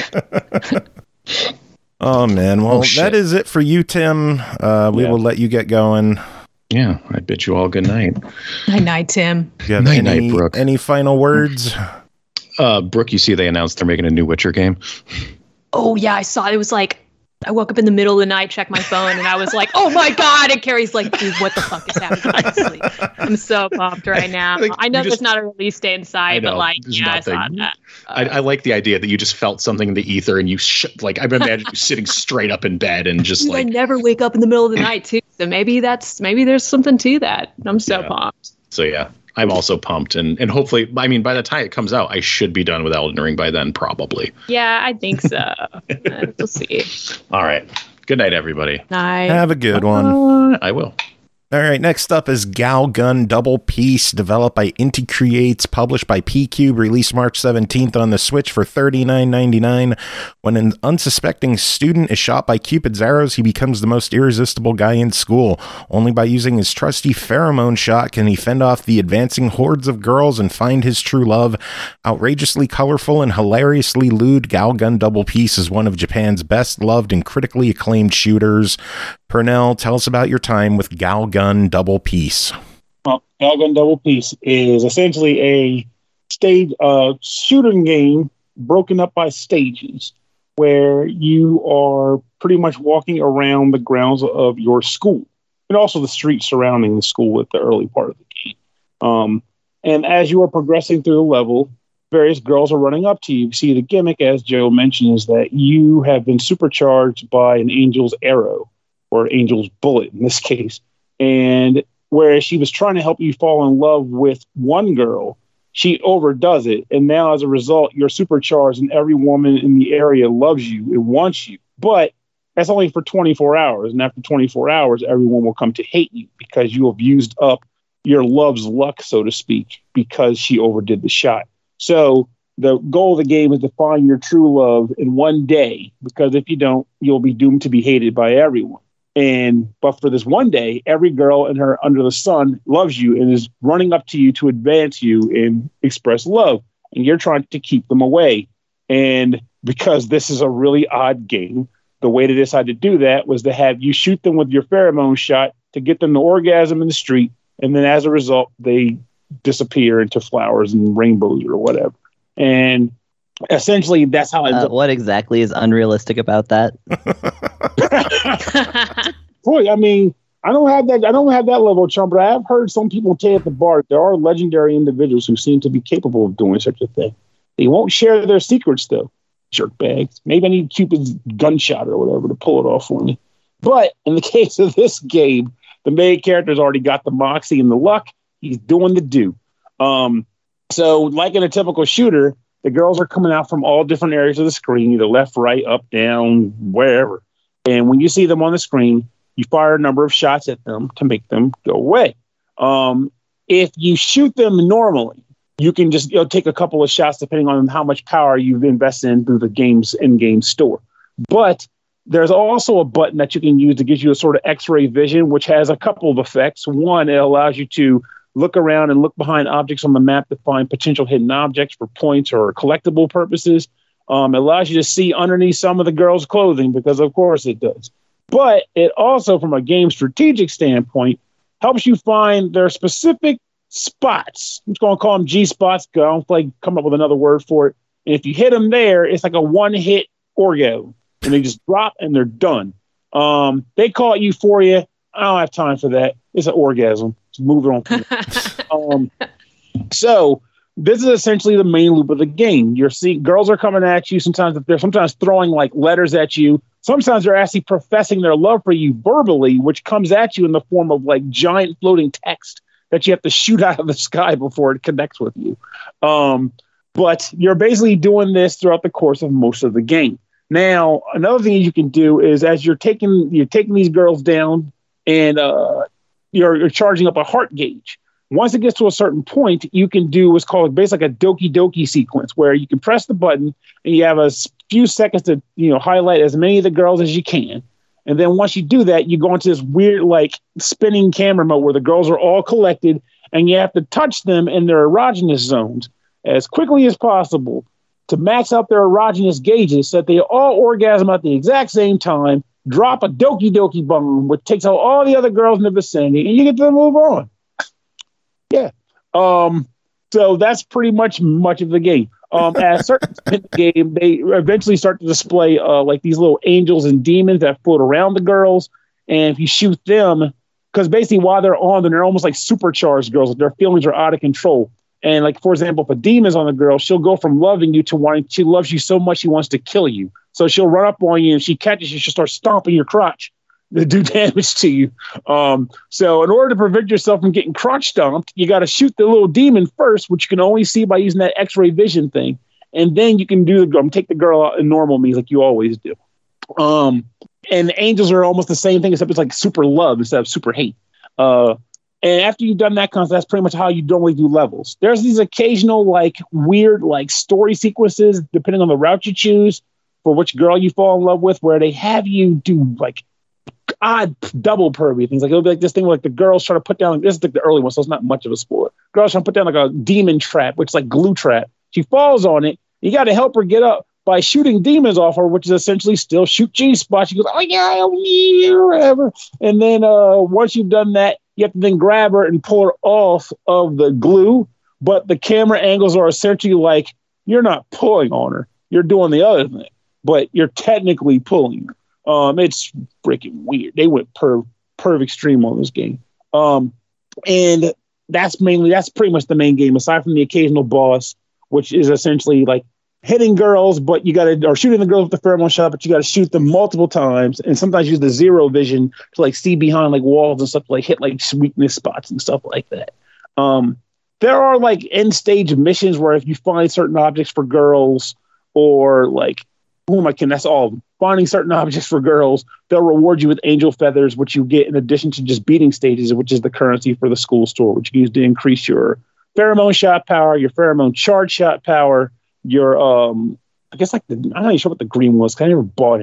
Oh, man. Well, oh, that is it for you, Tim. Uh, we yeah. will let you get going. Yeah, I bid you all good night. Night night, Tim. Night any, night, Brooke. Any final words? Uh, Brooke, you see they announced they're making a new Witcher game. Oh, yeah, I saw it. It was like, I woke up in the middle of the night, checked my phone, and I was like, oh my God. And Carrie's like, dude, what the fuck is happening? I'm so pumped right now. I, I know just, there's not a release day in sight, but like, yeah, I saw that. Uh, I, I like the idea that you just felt something in the ether and you, sh- like, I imagine you sitting straight up in bed and just dude, like. I never wake up in the middle of the night, too. So maybe that's, maybe there's something to that. I'm so yeah. pumped. So, yeah. I'm also pumped, and, and hopefully, I mean, by the time it comes out, I should be done with Elden Ring by then, probably. Yeah, I think so. We'll see. All right. Good night, everybody. Night. Have a good one. Uh, I will. All right, next up is Galgun Double Peace, developed by Inti Creates, published by P-Cube, released March seventeenth on the Switch for thirty-nine ninety-nine. When an unsuspecting student is shot by Cupid's arrows, he becomes the most irresistible guy in school. Only by using his trusty pheromone shot can he fend off the advancing hordes of girls and find his true love. Outrageously colorful and hilariously lewd, Galgun Double Peace is one of Japan's best-loved and critically acclaimed shooters. Pernell, tell us about your time with Galgun Double Peace. Well, Galgun Double Peace is essentially a stage uh, shooting game broken up by stages, where you are pretty much walking around the grounds of your school and also the streets surrounding the school at the early part of the game. Um, and as you are progressing through the level, various girls are running up to you. See, the gimmick, as Joe mentioned, is that you have been supercharged by an angel's arrow, or angel's bullet in this case. And whereas she was trying to help you fall in love with one girl, she overdoes it. And now as a result, you're supercharged and every woman in the area loves you and wants you. But that's only for twenty-four hours. And after twenty-four hours, everyone will come to hate you because you have used up your love's luck, so to speak, because she overdid the shot. So the goal of the game is to find your true love in one day, because if you don't, you'll be doomed to be hated by everyone. And but for this one day, every girl in her under the sun loves you and is running up to you to advance you and express love. And you're trying to keep them away. And because this is a really odd game, the way to decide to do that was to have you shoot them with your pheromone shot to get them to orgasm in the street. And then as a result, they disappear into flowers and rainbows or whatever. And essentially, that's how it ends uh, up. What exactly is unrealistic about that? Boy, I mean, I don't have that. I don't have that level of charm, but I have heard some people say at the bar there are legendary individuals who seem to be capable of doing such a thing. They won't share their secrets, though. Jerkbags. Maybe I need Cupid's gunshot or whatever to pull it off for me. But in the case of this game, the main character's already got the moxie and the luck. He's doing the do. Um, so, like in a typical shooter, the girls are coming out from all different areas of the screen, either left, right, up, down, wherever. And when you see them on the screen, you fire a number of shots at them to make them go away. Um, if you shoot them normally, you can just you know, take a couple of shots depending on how much power you've invested into the game's in-game store. But there's also a button that you can use to give you a sort of X-ray vision, which has a couple of effects. One, it allows you to look around and look behind objects on the map to find potential hidden objects for points or collectible purposes. Um, it allows you to see underneath some of the girls' clothing, because of course it does. But it also, from a game strategic standpoint, helps you find their specific spots. I'm just going to call them G spots. I don't like come up with another word for it. And if you hit them there, it's like a one-hit orgasm, and they just drop and they're done. Um, they call it euphoria. I don't have time for that. It's an orgasm. Just move it on. um, so this is essentially the main loop of the game. You're seeing girls are coming at you. Sometimes they're sometimes throwing like letters at you. Sometimes they're actually professing their love for you verbally, which comes at you in the form of like giant floating text that you have to shoot out of the sky before it connects with you. Um, but you're basically doing this throughout the course of most of the game. Now, another thing you can do is as you're taking you're taking these girls down and uh, you're, you're charging up a heart gauge. Once it gets to a certain point, you can do what's called basically like a Doki Doki sequence, where you can press the button and you have a few seconds to you know highlight as many of the girls as you can. And then once you do that, you go into this weird like spinning camera mode where the girls are all collected and you have to touch them in their erogenous zones as quickly as possible to max out their erogenous gauges so that they all orgasm at the exact same time, drop a Doki Doki bomb, which takes out all the other girls in the vicinity, and you get to move on. Yeah. Um, so that's pretty much much of the game. Um, at a certain point in the game, they eventually start to display uh, like these little angels and demons that float around the girls. And if you shoot them, because basically while they're on them, they're almost like supercharged girls. Their feelings are out of control. And like, for example, if a demon's on the girl, she'll go from loving you to wanting, she loves you so much she wants to kill you. So she'll run up on you and she catches you, she'll start stomping your crotch to do damage to you. Um, so in order to prevent yourself from getting crotch stomped, you got to shoot the little demon first, which you can only see by using that X-ray vision thing. And then you can do the um, take the girl out in normal means like you always do. Um, and the angels are almost the same thing, except it's like super love instead of super hate. Uh, and after you've done that concept, that's pretty much how you normally do levels. There's these occasional like weird like story sequences, depending on the route you choose for which girl you fall in love with, where they have you do like odd double pervy things. Like it'll be like this thing where like the girls try to put down, like, this is like the early one, so it's not much of a spoiler. Girls trying to put down like a demon trap, which is like glue trap. She falls on it. You got to help her get up by shooting demons off her, which is essentially still shoot G spot. She goes, oh yeah, oh yeah, whatever. And then uh, once you've done that, you have to then grab her and pull her off of the glue. But the camera angles are essentially like you're not pulling on her, you're doing the other thing, but you're technically pulling her. Um, it's freaking weird. They went per perv extreme on this game. Um, and that's mainly, that's pretty much the main game, aside from the occasional boss, which is essentially like hitting girls, but you got to, or shooting the girls with the pheromone shot, but you got to shoot them multiple times. And sometimes use the zero vision to like see behind like walls and stuff, like hit like weakness spots and stuff like that. Um, there are like end stage missions where if you find certain objects for girls or like, who am I kidding? That's all. Finding certain objects for girls, they'll reward you with angel feathers, which you get in addition to just beating stages, which is the currency for the school store, which you use to increase your pheromone shot power, your pheromone charge shot power, your, um, I guess like the, I'm not even sure what the green was, because I never bought any.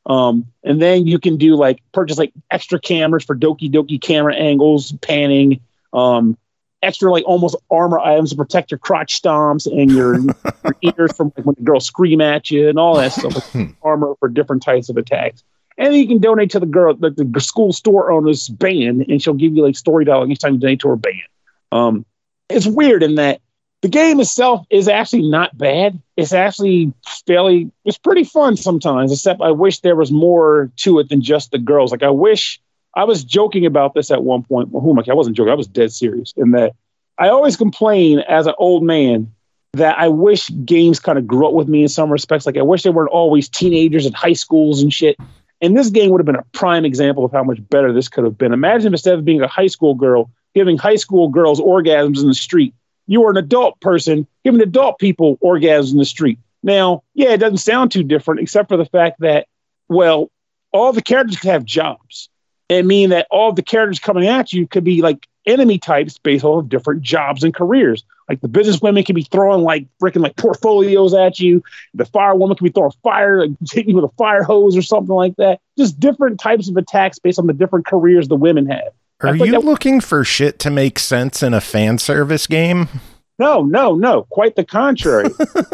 Um, and then you can do like purchase like extra cameras for Doki Doki camera angles, panning, um, extra like almost armor items to protect your crotch stomps and your, your ears from like, when the girls scream at you and all that stuff. Like armor for different types of attacks. And then you can donate to the girl, the, the school store owner's band, and she'll give you like story dialogue each time you donate to her band. Um, it's weird in that the game itself is actually not bad. It's actually fairly, it's pretty fun sometimes, except I wish there was more to it than just the girls. Like I wish, I was joking about this at one point. Well, who am I? I wasn't joking. I was dead serious in that I always complain as an old man that I wish games kind of grew up with me in some respects. Like I wish they weren't always teenagers at high schools and shit. And this game would have been a prime example of how much better this could have been. Imagine if instead of being a high school girl, giving high school girls orgasms in the street, you were an adult person giving adult people orgasms in the street. Now, yeah, it doesn't sound too different, except for the fact that, well, all the characters could have jobs. It mean that all the characters coming at you could be like enemy types based off of different jobs and careers. Like the business women can be throwing like freaking like portfolios at you. The firewoman can be throwing fire, like hitting you with a fire hose or something like that. Just different types of attacks based on the different careers the women have. Are you that- looking for shit to make sense in a fan service game? No, no, no. Quite the contrary.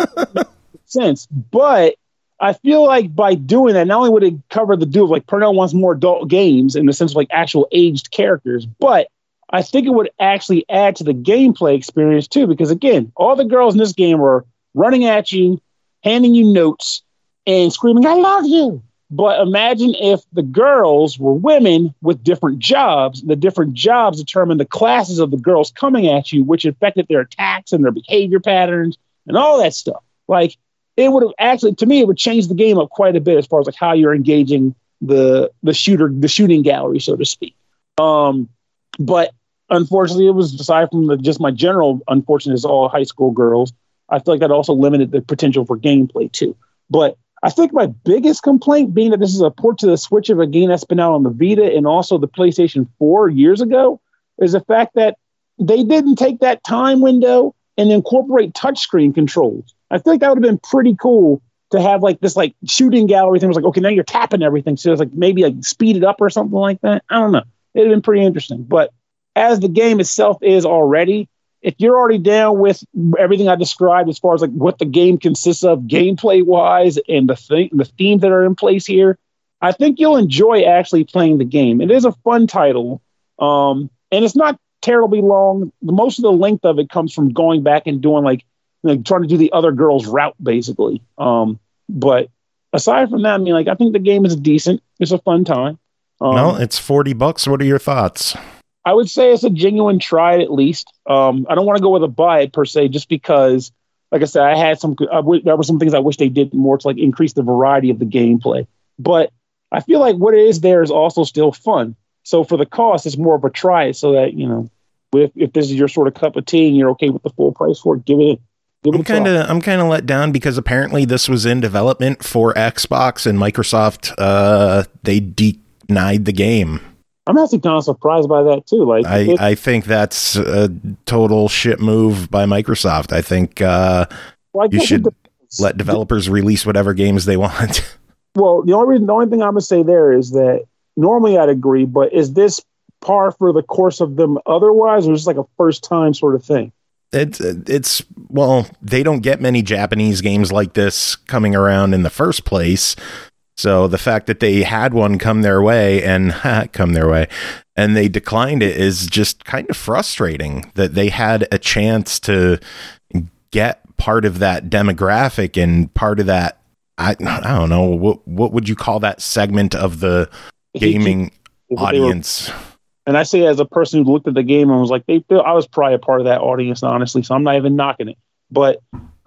Sense, but I feel like by doing that, not only would it cover the do of like Purnell wants more adult games in the sense of like actual aged characters, but I think it would actually add to the gameplay experience too, because again, all the girls in this game are running at you, handing you notes, and screaming, "I love you." But imagine if the girls were women with different jobs. The different jobs determine the classes of the girls coming at you, which affected their attacks and their behavior patterns and all that stuff. Like it would have actually, to me, it would change the game up quite a bit as far as like how you're engaging the the shooter, the shooting gallery, so to speak. Um, but unfortunately, it was aside from the, just my general unfortunate is all high school girls. I feel like that also limited the potential for gameplay too. But I think my biggest complaint, being that this is a port to the Switch of a game that's been out on the Vita and also the PlayStation four years ago, is the fact that they didn't take that time window and incorporate touchscreen controls. I feel like that would have been pretty cool to have like this like shooting gallery thing. It was like, okay, now you're tapping everything. So it's like maybe like speed it up or something like that. I don't know. It'd have been pretty interesting. But as the game itself is already, if you're already down with everything I described as far as like what the game consists of gameplay wise and the thing, the themes that are in place here, I think you'll enjoy actually playing the game. It is a fun title. Um, and it's not terribly long. Most of the length of it comes from going back and doing like, like trying to do the other girl's route basically. Um, but aside from that, I mean, like, I think the game is decent. It's a fun time. Um, well, it's forty bucks. What are your thoughts? I would say it's a genuine try at least. Um, I don't want to go with a buy it per se, just because, like I said, I had some, I w- there were some things I wish they did more to like increase the variety of the gameplay. But I feel like what it is there is also still fun. So for the cost, it's more of a try, so that, you know, if, if this is your sort of cup of tea and you're okay with the full price for it, give it. Give it I'm kind of, I'm kind of let down because apparently this was in development for Xbox and Microsoft. Uh, they denied the game. I'm actually kind of surprised by that too. Like, I, it, I think that's a total shit move by Microsoft. I think uh, well, I you should the, let developers release whatever games they want. Well, the only reason, the only thing I'm gonna say there is that normally I'd agree, but is this par for the course of them otherwise, or is this like a first time sort of thing? It's it's well, they don't get many Japanese games like this coming around in the first place. So the fact that they had one come their way and come their way and they declined it is just kind of frustrating that they had a chance to get part of that demographic and part of that. I, I don't know. What, what would you call that segment of the gaming audience? Were, and I say as a person who looked at the game and was like, they feel I was probably a part of that audience, honestly. So I'm not even knocking it, but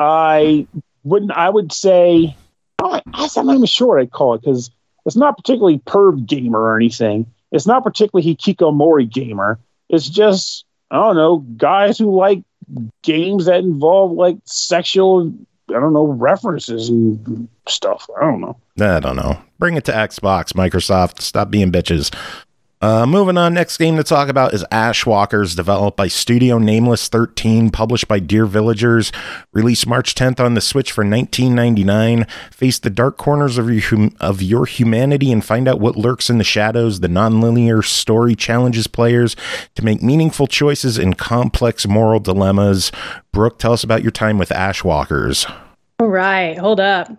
I wouldn't, I would say, I, I'm not even sure what I'd call it, because it's not particularly perv gamer or anything. It's not particularly hikikomori gamer. It's just, I don't know, guys who like games that involve like sexual, I don't know, references and stuff. I don't know. I don't know. Bring it to Xbox, Microsoft. Stop being bitches. Uh, moving on, next game to talk about is Ashwalkers, developed by Studio Nameless thirteen, published by Dear Villagers, released March tenth on the Switch for nineteen ninety-nine. Face the dark corners of your, hum- of your humanity and find out what lurks in the shadows. The non-linear story challenges players to make meaningful choices in complex moral dilemmas. Brooke, tell us about your time with Ashwalkers. All right, hold up.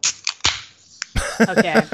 Okay.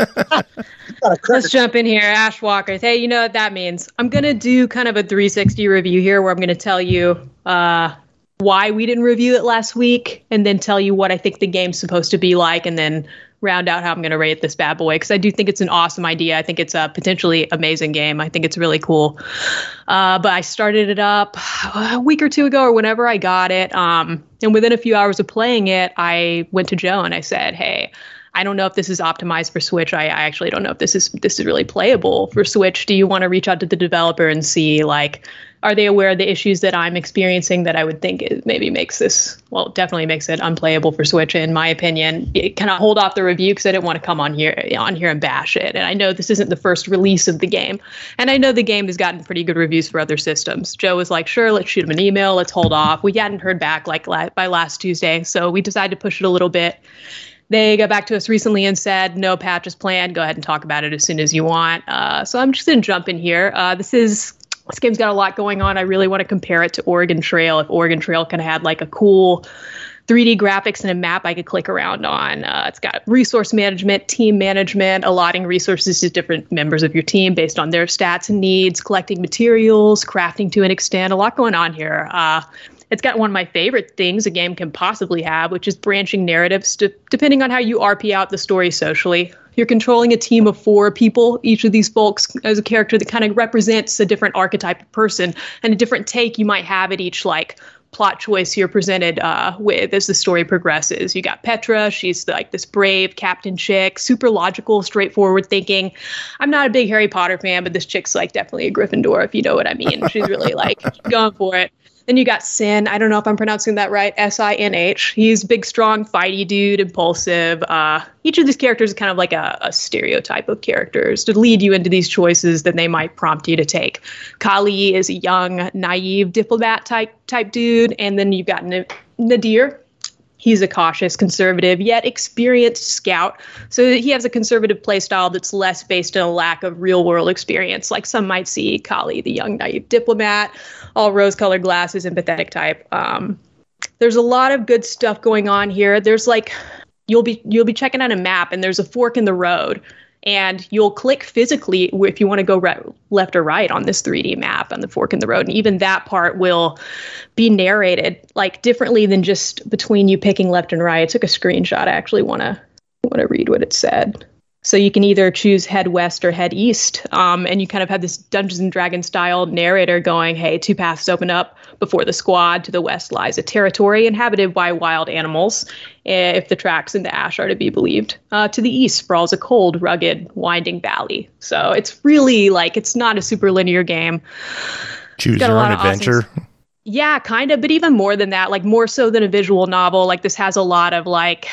Let's jump in here. Ashwalkers. Hey, you know what that means? I'm going to do kind of a three sixty review here where I'm going to tell you uh, why we didn't review it last week and then tell you what I think the game's supposed to be like and then round out how I'm going to rate this bad boy because I do think it's an awesome idea. I think it's a potentially amazing game. I think it's really cool. Uh, but I started it up a week or two ago or whenever I got it. Um, and within a few hours of playing it, I went to Joe and I said, hey, I don't know if this is optimized for Switch. I, I actually don't know if this is this is really playable for Switch. Do you want to reach out to the developer and see, like, are they aware of the issues that I'm experiencing that I would think it maybe makes this, well, definitely makes it unplayable for Switch, in my opinion. It kind of hold off the review because I didn't want to come on here on here and bash it. And I know this isn't the first release of the game. And I know the game has gotten pretty good reviews for other systems. Joe was like, sure, let's shoot him an email. Let's hold off. We hadn't heard back like la- by last Tuesday. So we decided to push it a little bit. They got back to us recently and said, no patch is planned. Go ahead and talk about it as soon as you want. Uh, so I'm just going to jump in here. Uh, this is this game's got a lot going on. I really want to compare it to Oregon Trail. If Oregon Trail kind of had like a cool three D graphics and a map I could click around on. Uh, it's got resource management, team management, allotting resources to different members of your team based on their stats and needs, collecting materials, crafting to an extent. A lot going on here. Uh, It's got one of my favorite things a game can possibly have, which is branching narratives, to, depending on how you R P out the story socially. You're controlling a team of four people, each of these folks as a character that kind of represents a different archetype of person and a different take you might have at each, like, plot choice you're presented uh, with as the story progresses. You got Petra. She's the, like this brave captain chick, super logical, straightforward thinking. I'm not a big Harry Potter fan, but this chick's like definitely a Gryffindor, if you know what I mean. She's really like going for it. Then you got Sin. I don't know if I'm pronouncing that right. S I N H. He's big, strong, fighty dude, impulsive. Uh, each of these characters is kind of like a, a stereotype of characters to lead you into these choices that they might prompt you to take. Kali is a young, naive diplomat type type dude. And then you've got N- Nadir. He's a cautious, conservative, yet experienced scout. So he has a conservative play style that's less based on a lack of real-world experience, like some might see Kali, the young, naive diplomat, all rose-colored glasses, empathetic type. Um, there's a lot of good stuff going on here. There's like, you'll be you'll be checking out a map, and there's a fork in the road. And you'll click physically if you want to go re- left or right on this three D map on the fork in the road. And even that part will be narrated like differently than just between you picking left and right. I took a screenshot. I actually want to want to read what it said. So you can either choose head west or head east. Um, and you kind of have this Dungeons and Dragons style narrator going, hey, two paths open up before the squad. To the west lies a territory inhabited by wild animals, if the tracks in the ash are to be believed. Uh, to the east sprawls a cold, rugged, winding valley. So it's really like, it's not a super linear game. Choose your own adventure. Awesome, yeah, kind of. But even more than that, like more so than a visual novel, like this has a lot of like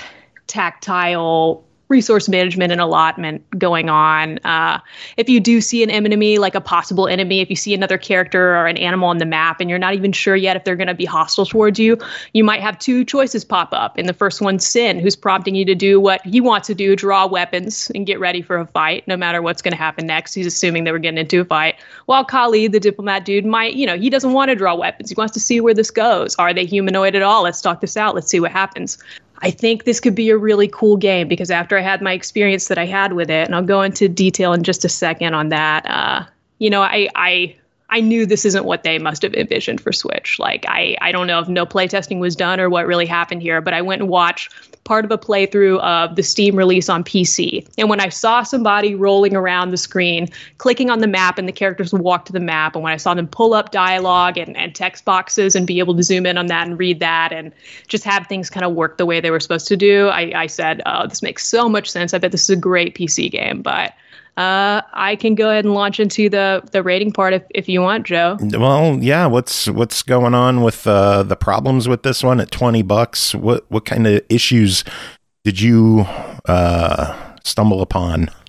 tactile resource management and allotment going on. Uh, if you do see an enemy, like a possible enemy, if you see another character or an animal on the map and you're not even sure yet if they're going to be hostile towards you, you might have two choices pop up. And the first one's Sin, who's prompting you to do what he wants to do, draw weapons and get ready for a fight, no matter what's going to happen next. He's assuming they were getting into a fight. While Kali, the diplomat dude, might, you know, he doesn't want to draw weapons. He wants to see where this goes. Are they humanoid at all? Let's talk this out. Let's see what happens. I think this could be a really cool game because after I had my experience that I had with it, and I'll go into detail in just a second on that, uh, you know, I, I I knew this isn't what they must have envisioned for Switch. Like, I, I don't know if no playtesting was done or what really happened here, but I went and watched part of a playthrough of the Steam release on P C. And when I saw somebody rolling around the screen, clicking on the map and the characters would walk to the map, and when I saw them pull up dialogue and, and text boxes and be able to zoom in on that and read that and just have things kind of work the way they were supposed to do, I, I said, oh, this makes so much sense. I bet this is a great P C game. But Uh, I can go ahead and launch into the, the rating part if, if you want, Joe. Well, yeah. What's what's going on with uh, the problems with this one at twenty bucks? What what kind of issues did you uh, stumble upon?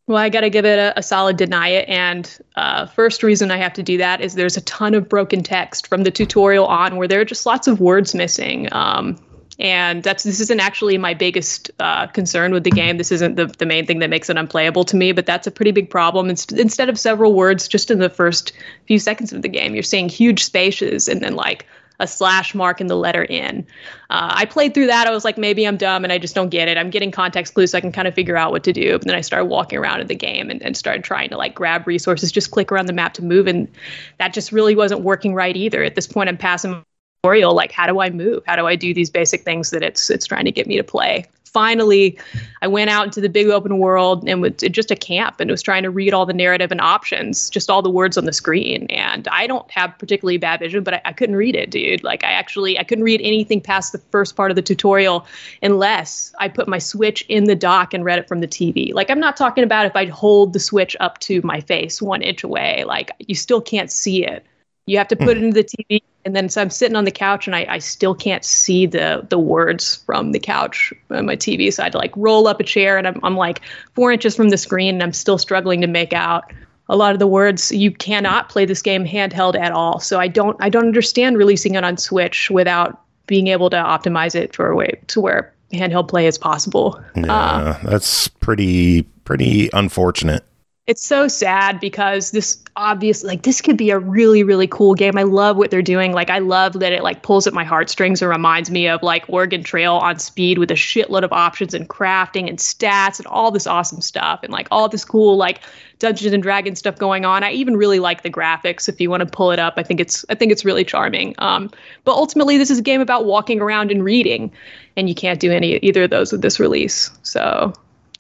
Well, I got to give it a, a solid deny it. And uh, first reason I have to do that is there's a ton of broken text from the tutorial on where there are just lots of words missing. Um, and that's this isn't actually my biggest uh, concern with the game. This isn't the, the main thing that makes it unplayable to me, but that's a pretty big problem. It's, instead of several words just in the first few seconds of the game, you're seeing huge spaces and then like a slash mark in the letter N. Uh, I played through that. I was like, maybe I'm dumb and I just don't get it. I'm getting context clues so I can kind of figure out what to do. But then I started walking around in the game and, and started trying to like grab resources, just click around the map to move. And that just really wasn't working right either. At this point, I'm passing my tutorial. Like, how do I move? How do I do these basic things that it's it's trying to get me to play? Finally, I went out into the big open world and was just a camp and was trying to read all the narrative and options, just all the words on the screen. And I don't have particularly bad vision, but I, I couldn't read it, dude. Like I actually, I couldn't read anything past the first part of the tutorial unless I put my Switch in the dock and read it from the T V. Like I'm not talking about if I'd hold the Switch up to my face one inch away, like you still can't see it. You have to put it into the T V, and then so I'm sitting on the couch, and I, I still can't see the the words from the couch on my T V. So I had to like roll up a chair, and I'm I'm like four inches from the screen, and I'm still struggling to make out a lot of the words. You cannot play this game handheld at all. So I don't I don't understand releasing it on Switch without being able to optimize it for a way to where handheld play is possible. Yeah, uh, that's pretty pretty unfortunate. It's so sad because this obviously, like, this could be a really, really cool game. I love what they're doing. Like, I love that it, like, pulls at my heartstrings and reminds me of, like, Oregon Trail on speed with a shitload of options and crafting and stats and all this awesome stuff and, like, all this cool, like, Dungeons and Dragons stuff going on. I even really like the graphics. If you want to pull it up, I think it's I think it's really charming. Um, but ultimately, this is a game about walking around and reading, and you can't do any either of those with this release. So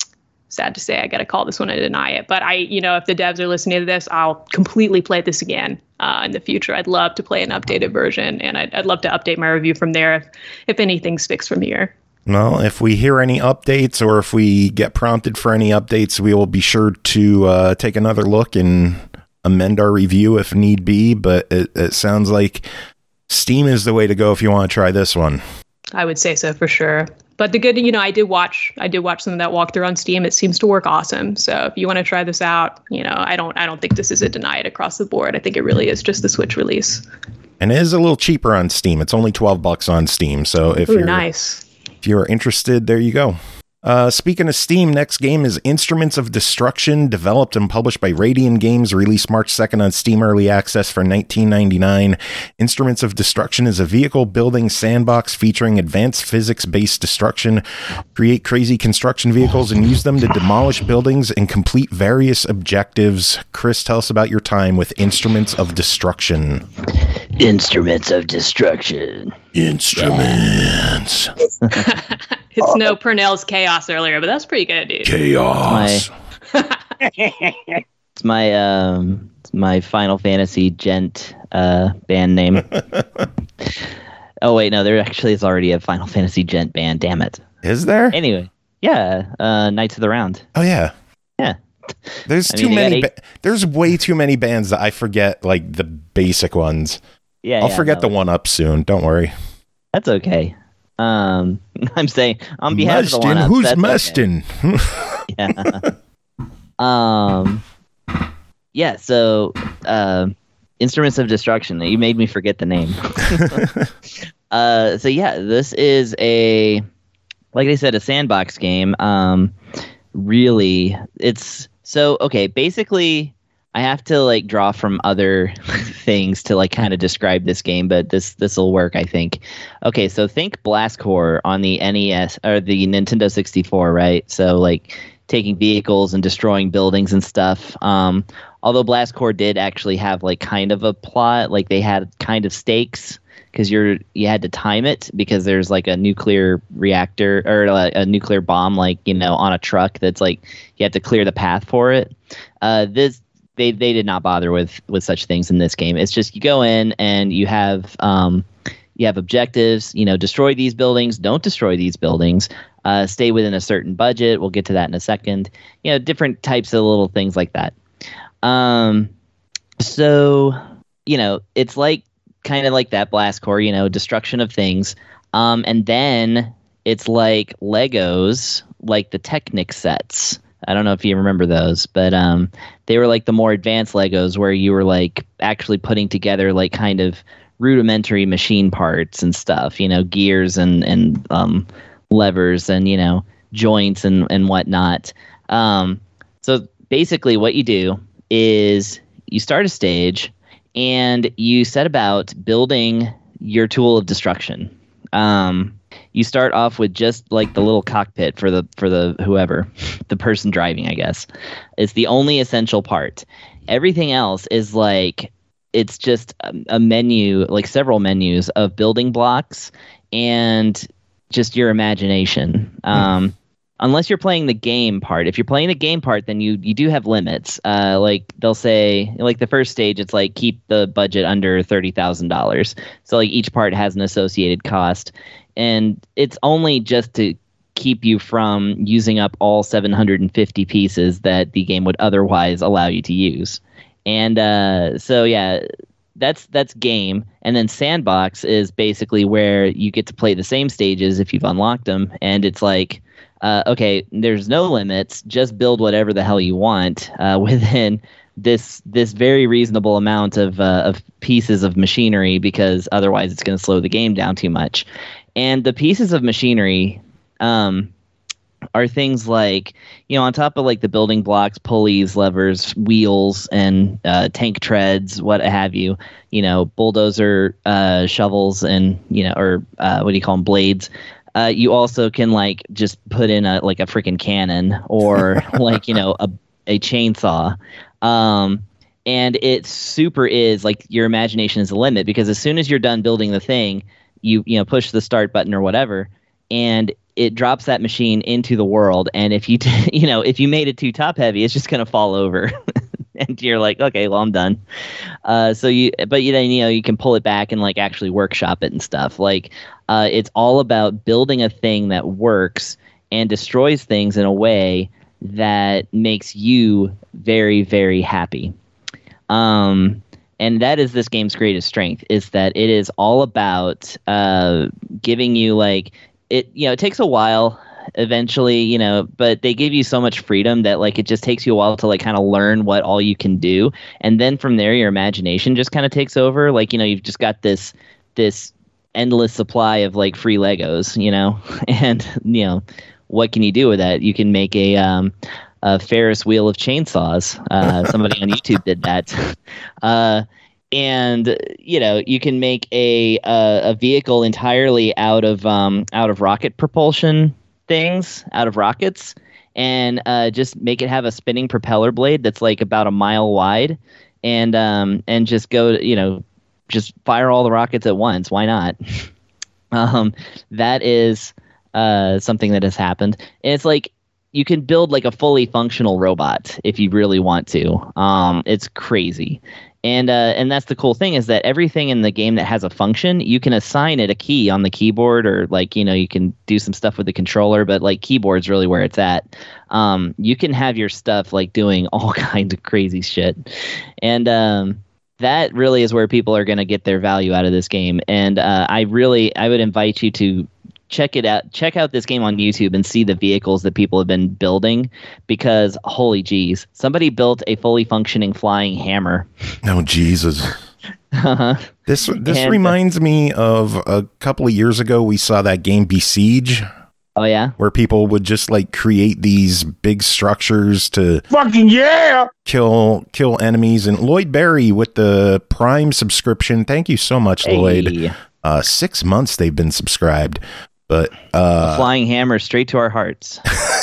sad to say, I got to call this one and deny it. But I, you know, if the devs are listening to this, I'll completely play this again uh, in the future. I'd love to play an updated version, and I'd, I'd love to update my review from there if, if anything sticks from here. Well, if we hear any updates or if we get prompted for any updates, we will be sure to uh, take another look and amend our review if need be. But it, it sounds like Steam is the way to go if you want to try this one. I would say so for sure. But the good, you know, I did watch, I did watch some of that walkthrough on Steam. It seems to work awesome. So if you want to try this out, you know, I don't, I don't think this is a deny it across the board. I think it really is just the Switch release. And it is a little cheaper on Steam. It's only twelve bucks on Steam. So if Ooh, you're nice. If you're interested, there you go. Uh, speaking of Steam, next game is Instruments of Destruction, developed and published by Radian Games, released March second on Steam Early Access for nineteen ninety-nine. Instruments of Destruction is a vehicle building sandbox featuring advanced physics-based destruction. Create crazy construction vehicles and use them to demolish buildings and complete various objectives. Chris, tell us about your time with Instruments of Destruction. Instruments of Destruction. Instruments. It's no Purnell's Chaos earlier, but that's pretty good, dude. Chaos. It's my um, it's my Final Fantasy Gent uh, band name. Oh wait, no, there actually is already a Final Fantasy Gent band. Damn it. Is there? Anyway, yeah, uh, Knights of the Round. Oh yeah. Yeah. There's I too mean, many. eight- Ba- there's way too many bands that I forget, like the basic ones. Yeah, I'll yeah, forget no, the one up soon. Don't worry. That's okay. Um, I'm saying on behalf of the one Mustin, up, who's that's okay. Mustin? Yeah. um. Yeah. So, uh, Instruments of Destruction. You made me forget the name. uh. So yeah, this is a, like I said, a sandbox game. Um. Really, it's so okay. Basically, I have to like draw from other things to like kind of describe this game, but this this will work, I think. Okay, so think Blast Corps on the N E S or the Nintendo sixty-four, right? So like taking vehicles and destroying buildings and stuff. Um, although Blast Corps did actually have like kind of a plot, like they had kind of stakes because you're you had to time it because there's like a nuclear reactor or a, a nuclear bomb, like you know, on a truck that's like you have to clear the path for it. Uh, this. They they did not bother with, with such things in this game. It's just you go in and you have um, you have objectives. You know, destroy these buildings. Don't destroy these buildings. Uh, stay within a certain budget. We'll get to that in a second. You know, different types of little things like that. Um, so you know, it's like kind of like that Blast Corps. You know, destruction of things. Um, and then it's like Legos, like the Technic sets. I don't know if you remember those, but um, they were like the more advanced Legos where you were like actually putting together like kind of rudimentary machine parts and stuff, you know, gears and, and um, levers and, you know, joints and, and whatnot. Um, so basically what you do is you start a stage and you set about building your tool of destruction. Um, you start off with just like the little cockpit for the for the whoever, the person driving, I guess. It's the only essential part. Everything else is like it's just a, a menu, like several menus of building blocks and just your imagination. Um, unless you're playing the game part. If you're playing the game part, then you you do have limits. Uh, like they'll say, like the first stage, it's like keep the budget under thirty thousand dollars. So like each part has an associated cost. And it's only just to keep you from using up all seven hundred fifty pieces that the game would otherwise allow you to use. And uh, so, yeah, that's that's game. And then Sandbox is basically where you get to play the same stages if you've unlocked them. And it's like, uh, okay, there's no limits. Just build whatever the hell you want uh, within this this very reasonable amount of uh, of pieces of machinery, because otherwise it's going to slow the game down too much. And the pieces of machinery um, are things like, you know, on top of like the building blocks, pulleys, levers, wheels, and uh, tank treads, what have you, you know, bulldozer uh, shovels and, you know, or uh, what do you call them, blades. Uh, you also can like just put in a like a freaking cannon or like, you know, a, a chainsaw. Um, and it super is like your imagination is the limit, because as soon as you're done building the thing, you you know push the start button or whatever, and it drops that machine into the world. And if you t- you know if you made it too top heavy, it's just gonna fall over, and you're like, okay, well I'm done. Uh, so you but you then you know you can pull it back and like actually workshop it and stuff. Like uh, it's all about building a thing that works and destroys things in a way that makes you very, very happy. Um, and that is this game's greatest strength, is that it is all about uh, giving you like it. You know, it takes a while eventually, you know, but they give you so much freedom that like it just takes you a while to like kind of learn what all you can do, and then from there your imagination just kind of takes over. Like, you know, you've just got this this endless supply of like free Legos, you know, and you know. What can you do with that? You can make a, um, a Ferris wheel of chainsaws. Uh, somebody on YouTube did that. Uh, and you know, you can make a a, a vehicle entirely out of um, out of rocket propulsion things, out of rockets, and uh, just make it have a spinning propeller blade that's like about a mile wide, and um, and just go, you know, just fire all the rockets at once. Why not? um, that is. Uh, something that has happened. And it's like you can build like a fully functional robot if you really want to. Um, it's crazy. And uh, and that's the cool thing, is that everything in the game that has a function, you can assign it a key on the keyboard, or like, you know, you can do some stuff with the controller, but like keyboard's really where it's at. Um, you can have your stuff like doing all kinds of crazy shit. And um, that really is where people are going to get their value out of this game. And uh, I really, I would invite you to check it out. Check out this game on YouTube and see the vehicles that people have been building, because holy geez, somebody built a fully functioning flying hammer. Oh Jesus! uh-huh. This this and, reminds me of a couple of years ago. We saw that game Besiege. Oh yeah, where people would just like create these big structures to fucking yeah kill kill enemies. And Lloyd Berry with the Prime subscription. Thank you so much, hey. Lloyd. Uh, six months they've been subscribed. But uh, a flying hammer straight to our hearts.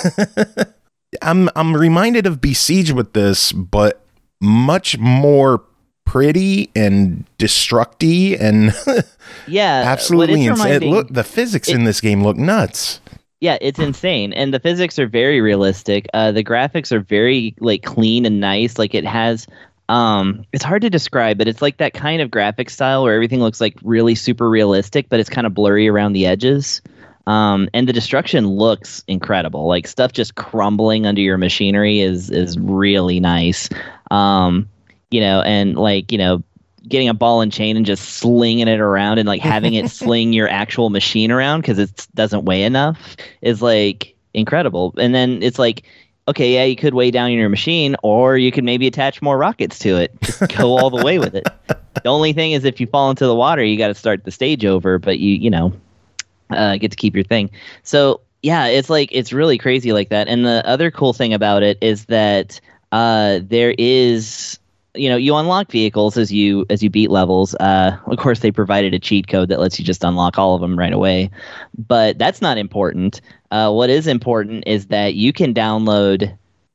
I'm I'm reminded of Besiege with this, but much more pretty and destructy and yeah, absolutely insane. It look the physics it, in this game look nuts. Yeah, it's insane, and the physics are very realistic. Uh, the graphics are very like clean and nice. Like it has. Um, it's hard to describe, but it's like that kind of graphic style where everything looks like really super realistic, but it's kind of blurry around the edges. Um, and the destruction looks incredible. Like stuff just crumbling under your machinery is is really nice. Um, you know, and like, you know, getting a ball and chain and just slinging it around and like having it sling your actual machine around because it doesn't weigh enough is like incredible. And then it's like okay, yeah, you could weigh down your machine, or you could maybe attach more rockets to it. Just go all the way with it. The only thing is, if you fall into the water, you got to start the stage over, but you, you know, uh, get to keep your thing. So yeah, it's like, it's really crazy like that. And the other cool thing about it is that uh, there is, you know, you unlock vehicles as you as you beat levels. Uh, of course, they provided a cheat code that lets you just unlock all of them right away. But that's not important. Uh, what is important is that you can download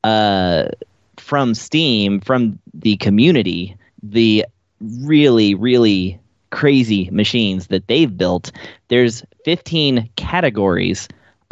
uh, from Steam, from the community, the really, really crazy machines that they've built. There's fifteen categories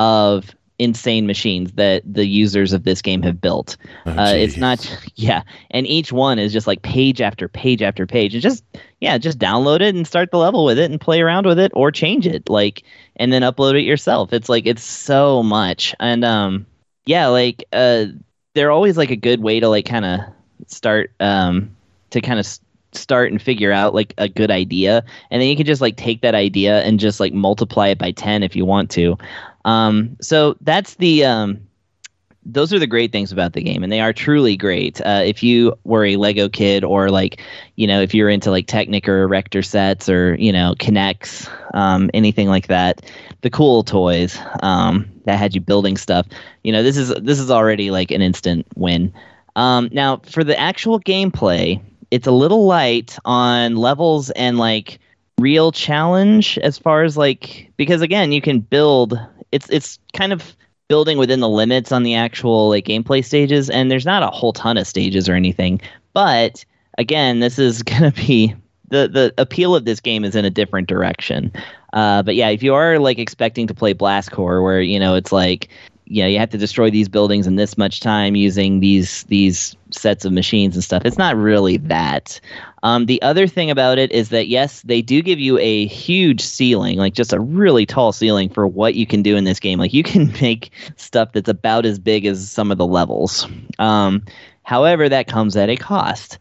of insane machines that the users of this game have built. Oh, uh, it's not, yeah, and each one is just like page after page after page. And just, yeah, just download it and start the level with it and play around with it, or change it, like, and then upload it yourself. It's like, it's so much. And um, yeah, like uh, they're always like a good way to like kind of start um to kind of s- start and figure out like a good idea, and then you can just like take that idea and just like multiply it by ten if you want to. Um, so that's the, um, those are the great things about the game, and they are truly great. Uh, if you were a Lego kid, or like, you know, if you're into like Technic or Erector sets, or, you know, Kinects, um, anything like that, the cool toys, um, that had you building stuff, you know, this is, this is already like an instant win. Um, now for the actual gameplay, it's a little light on levels and like real challenge, as far as like, because again, you can build, it's it's kind of building within the limits on the actual like gameplay stages, and there's not a whole ton of stages or anything. But again, this is gonna be the the appeal of this game is in a different direction. Uh, but yeah, if you are like expecting to play Blast Corps, where, you know, it's like, you know, you have to destroy these buildings in this much time using these these sets of machines and stuff, it's not really that. Um, the other thing about it is that, yes, they do give you a huge ceiling, like just a really tall ceiling for what you can do in this game. Like, you can make stuff that's about as big as some of the levels. Um, however, that comes at a cost.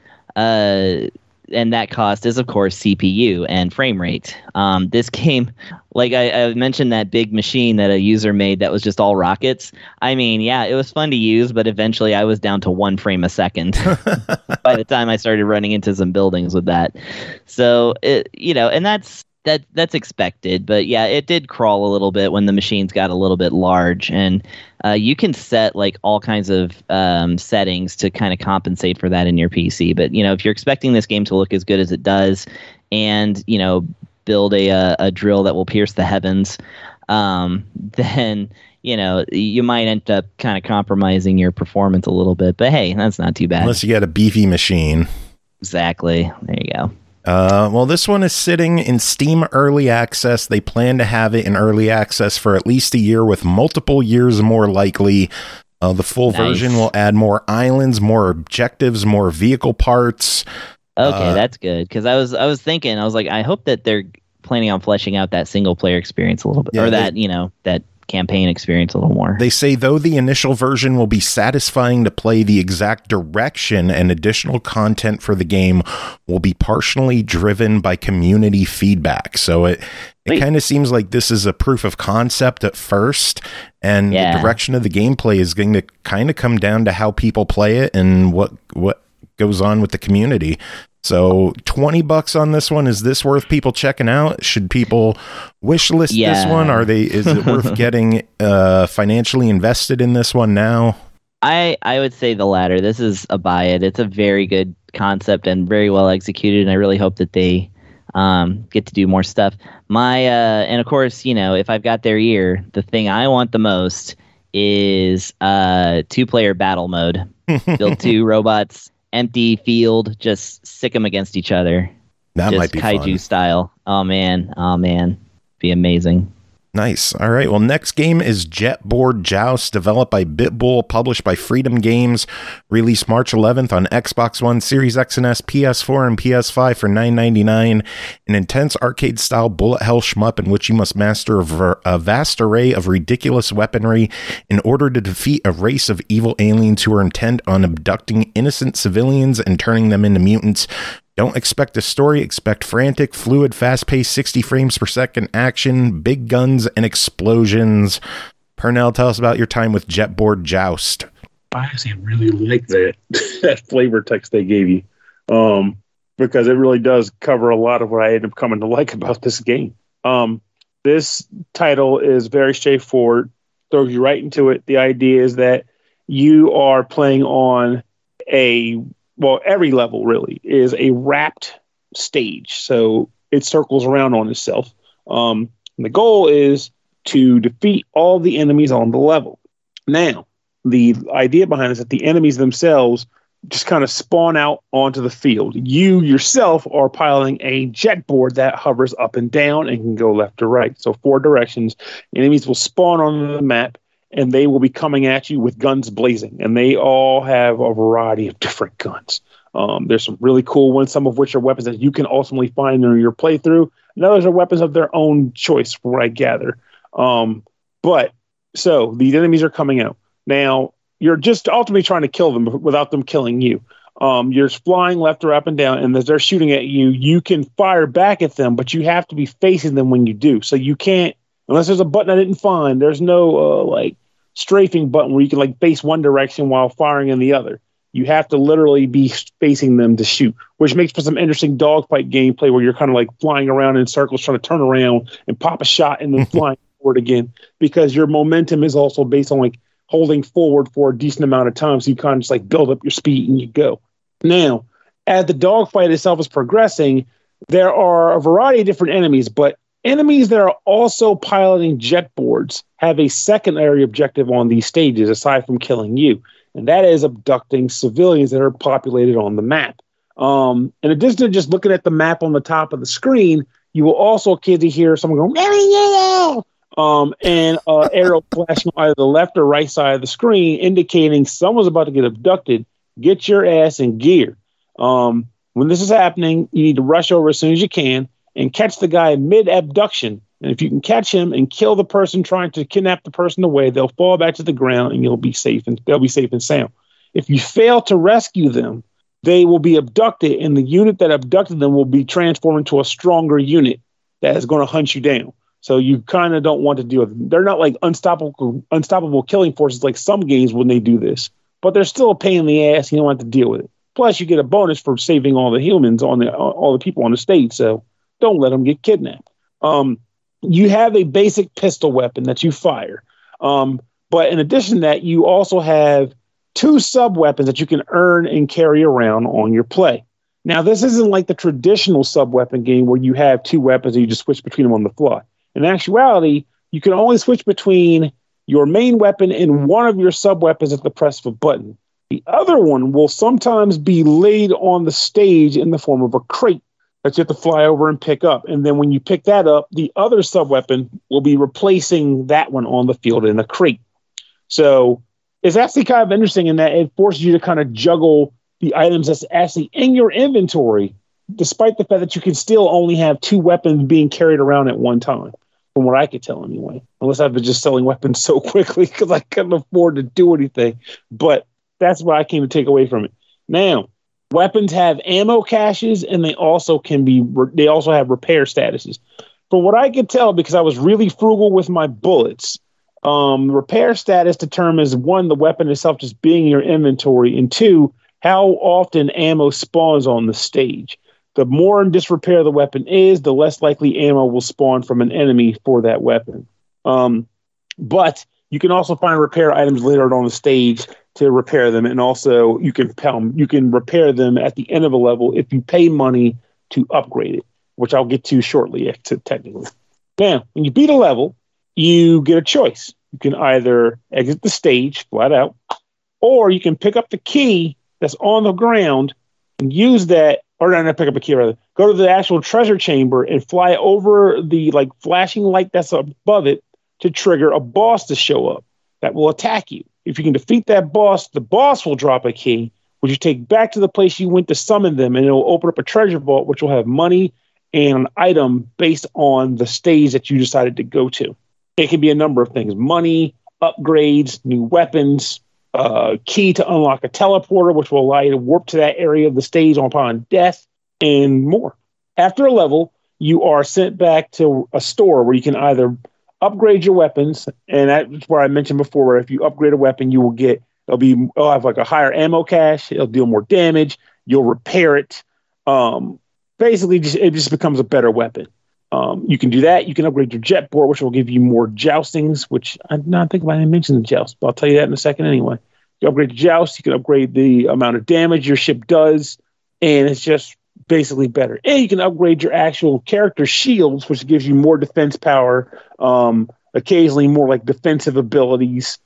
Uh, and that cost is, of course, C P U and frame rate. Um, this game, like I, I mentioned, that big machine that a user made that was just all rockets. I mean, yeah, it was fun to use, but eventually I was down to one frame a second by the time I started running into some buildings with that. So, it, you know, and that's that that's expected. But yeah, it did crawl a little bit when the machines got a little bit large. And uh, you can set like all kinds of um, settings to kind of compensate for that in your P C. But, you know, if you're expecting this game to look as good as it does, and, you know, build a a, a drill that will pierce the heavens, um, then, you know, you might end up kind of compromising your performance a little bit. But hey, that's not too bad. Unless you got a beefy machine. Exactly. There you go. Uh, well, this one is sitting in Steam Early Access. They plan to have it in Early Access for at least a year, with multiple years more likely. Uh, the full nice. version will add more islands, more objectives, more vehicle parts. Okay, uh, that's good, because I was I was thinking, I was like, I hope that they're planning on fleshing out that single player experience a little bit, yeah, or that, they, you know, that campaign experience a little more. They say, though the initial version will be satisfying to play, the exact direction and additional content for the game will be partially driven by community feedback. So it it kind of seems like this is a proof of concept at first, and yeah. the direction of the gameplay is going to kind of come down to how people play it and what what goes on with the community. So twenty bucks on this one. Is this worth people checking out? Should people wish list yeah. this one? Are they, is it worth getting uh, financially invested in this one now? I, I would say the latter. This is a buy it. It's a very good concept and very well executed. And I really hope that they um, get to do more stuff. My, uh, and of course, you know, if I've got their ear, the thing I want the most is uh, two player battle mode. Build two robots. Empty field, just sick them against each other. That just might be kaiju fun. Style. Oh man, oh man, be amazing. Nice. All right. Well, next game is Jetboard Joust, developed by BitBull, published by Freedom Games, released March eleventh on Xbox One, Series X and S, P S four, and P S five for nine ninety-nine. An intense arcade-style bullet hell shmup in which you must master a, ver- a vast array of ridiculous weaponry in order to defeat a race of evil aliens who are intent on abducting innocent civilians and turning them into mutants. Don't expect a story, expect frantic, fluid, fast-paced, sixty frames per second action, big guns, and explosions. Pernell, tell us about your time with Jetboard Joust. I actually really like that that flavor text they gave you, um, because it really does cover a lot of what I ended up coming to like about this game. Um, this title is very straightforward, throws you right into it. The idea is that you are playing on a, well, every level really is a wrapped stage, so it circles around on itself. Um, and the goal is to defeat all the enemies on the level. Now, the idea behind it is that the enemies themselves just kind of spawn out onto the field. You yourself are piloting a jet board that hovers up and down and can go left or right. So four directions. Enemies will spawn on the map, and they will be coming at you with guns blazing. And they all have a variety of different guns. Um, there's some really cool ones, some of which are weapons that you can ultimately find in your playthrough. And others are weapons of their own choice, from what I gather. Um, but, so, these enemies are coming out. Now, you're just ultimately trying to kill them without them killing you. Um, you're flying left or up and down, and as they're shooting at you, you can fire back at them, but you have to be facing them when you do. So you can't, unless there's a button I didn't find, there's no uh, like strafing button where you can like face one direction while firing in the other. You have to literally be facing them to shoot, which makes for some interesting dogfight gameplay where you're kind of like flying around in circles, trying to turn around and pop a shot and then flying forward again, because your momentum is also based on like holding forward for a decent amount of time. So you kind of just like build up your speed and you go. Now, as the dogfight itself is progressing, there are a variety of different enemies, but enemies that are also piloting jet boards have a secondary objective on these stages aside from killing you. And that is abducting civilians that are populated on the map. Um, in addition to just looking at the map on the top of the screen, you will also occasionally hear someone going, yeah, um, and uh, arrow flashing on either the left or right side of the screen, indicating someone's about to get abducted. Get your ass in gear. Um, when this is happening, you need to rush over as soon as you can and catch the guy mid-abduction. And if you can catch him and kill the person trying to kidnap the person away, they'll fall back to the ground and you'll be safe and they'll be safe and sound. If you fail to rescue them, they will be abducted, and the unit that abducted them will be transformed into a stronger unit that is going to hunt you down. So you kind of don't want to deal with them. They're not like unstoppable, unstoppable killing forces like some games when they do this, but they're still a pain in the ass. You don't have to deal with it. Plus, you get a bonus for saving all the humans on the all the people on the stage. So don't let them get kidnapped. Um, you have a basic pistol weapon that you fire, um, but in addition to that, you also have two sub weapons that you can earn and carry around on your play. Now, this isn't like the traditional sub weapon game where you have two weapons and you just switch between them on the fly. In actuality, you can only switch between your main weapon and one of your sub weapons at the press of a button. The other one will sometimes be laid on the stage in the form of a crate that you have to fly over and pick up. And then when you pick that up, the other sub weapon will be replacing that one on the field in a crate. So it's actually kind of interesting in that it forces you to kind of juggle the items that's actually in your inventory, despite the fact that you can still only have two weapons being carried around at one time, from what I could tell anyway. Unless I've been just selling weapons so quickly because I couldn't afford to do anything. But that's what I came to take away from it. Now, weapons have ammo caches, and they also can be they also have repair statuses. From what I could tell, because I was really frugal with my bullets, um, repair status determines, one, the weapon itself just being in your inventory, and two, how often ammo spawns on the stage. The more in disrepair the weapon is, the less likely ammo will spawn from an enemy for that weapon. Um, but you can also find repair items later on the stage to repair them, and also you can you can repair them at the end of a level if you pay money to upgrade it, which I'll get to shortly. Technically, now when you beat a level, you get a choice. You can either exit the stage flat out, or you can pick up the key that's on the ground and use that, or not pick up a key rather, go to the actual treasure chamber and fly over the like flashing light that's above it to trigger a boss to show up that will attack you. If you can defeat that boss, the boss will drop a key, which you take back to the place you went to summon them, and it will open up a treasure vault, which will have money and an item based on the stage that you decided to go to. It can be a number of things: money, upgrades, new weapons, uh, key to unlock a teleporter, which will allow you to warp to that area of the stage upon death, and more. After a level, you are sent back to a store where you can either upgrade your weapons, and that's where I mentioned before, where if you upgrade a weapon, you will get It'll be it'll have like a higher ammo cache. It'll deal more damage. You'll repair it. Um, basically, just it just becomes a better weapon. Um, you can do that. You can upgrade your jet board, which will give you more joustings. Which I'm not thinking about. I mentioned the joust, but I'll tell you that in a second anyway. You upgrade the joust. You can upgrade the amount of damage your ship does, and it's just basically better. And you can upgrade your actual character shields, which gives you more defense power. Um, occasionally, more like defensive abilities,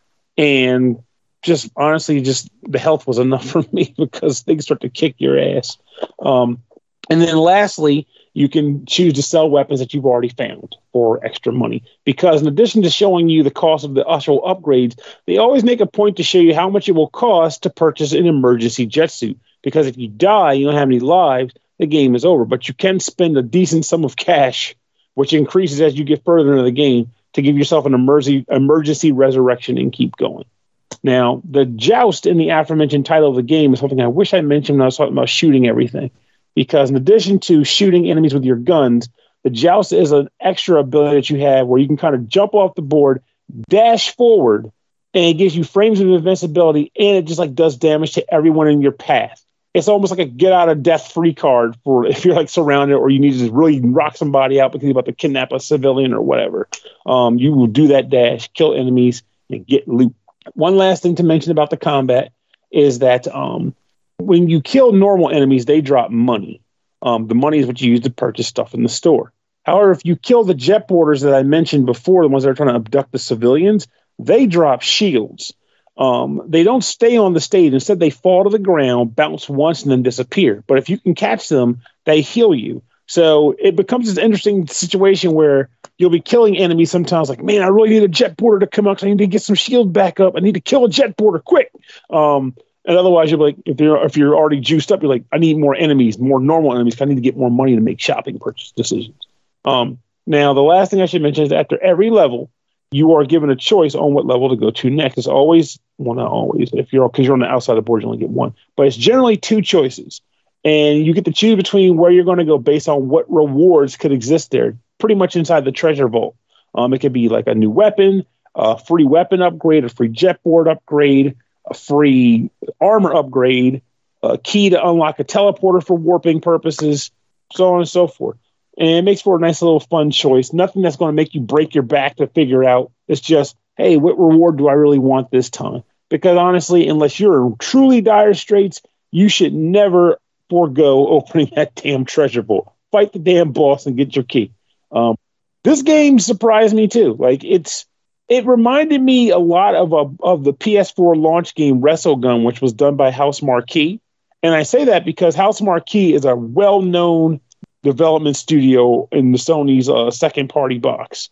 and just honestly, just the health was enough for me because things start to kick your ass. Um, and then lastly, you can choose to sell weapons that you've already found for extra money. Because in addition to showing you the cost of the actual upgrades, they always make a point to show you how much it will cost to purchase an emergency jet suit. Because if you die, you don't have any lives, the game is over. But you can spend a decent sum of cash, which increases as you get further into the game, to give yourself an emergency emergency resurrection and keep going. Now, the joust in the aforementioned title of the game is something I wish I mentioned when I was talking about shooting everything. Because in addition to shooting enemies with your guns, the joust is an extra ability that you have where you can kind of jump off the board, dash forward, and it gives you frames of invincibility, and it just like does damage to everyone in your path. It's almost like a get out of death free card for if you're like surrounded or you need to just really rock somebody out because you're about to kidnap a civilian or whatever. Um, you will do that dash, kill enemies, and get loot. One last thing to mention about the combat is that um, when you kill normal enemies, they drop money. Um, the money is what you use to purchase stuff in the store. However, if you kill the jet boarders that I mentioned before, the ones that are trying to abduct the civilians, they drop shields. Um, they don't stay on the stage. Instead, they fall to the ground, bounce once, and then disappear. But if you can catch them, they heal you. So it becomes this interesting situation where you'll be killing enemies sometimes like, man, I really need a jet boarder to come out because I need to get some shield back up. I need to kill a jet boarder quick. Um, and otherwise, you'll be like, if you're, if you're already juiced up, you're like, I need more enemies, more normal enemies. I need to get more money to make shopping purchase decisions. Um, now, the last thing I should mention is that after every level, you are given a choice on what level to go to next. It's always, well, not always, if you're, because you're on the outside of the board, you only get one, but it's generally two choices. And you get to choose between where you're going to go based on what rewards could exist there, pretty much inside the treasure vault. Um, it could be like a new weapon, a free weapon upgrade, a free jet board upgrade, a free armor upgrade, a key to unlock a teleporter for warping purposes, so on and so forth. And it makes for a nice little fun choice. Nothing that's going to make you break your back to figure out. It's just, hey, what reward do I really want this time? Because honestly, unless you're in truly dire straits, you should never forego opening that damn treasure vault. Fight the damn boss and get your key. Um, this game surprised me too. Like it's, it reminded me a lot of a, of the P S four launch game WrestleGun, which was done by House Marquee. And I say that because House Marquee is a well-known development studio in the Sony's uh, second party box.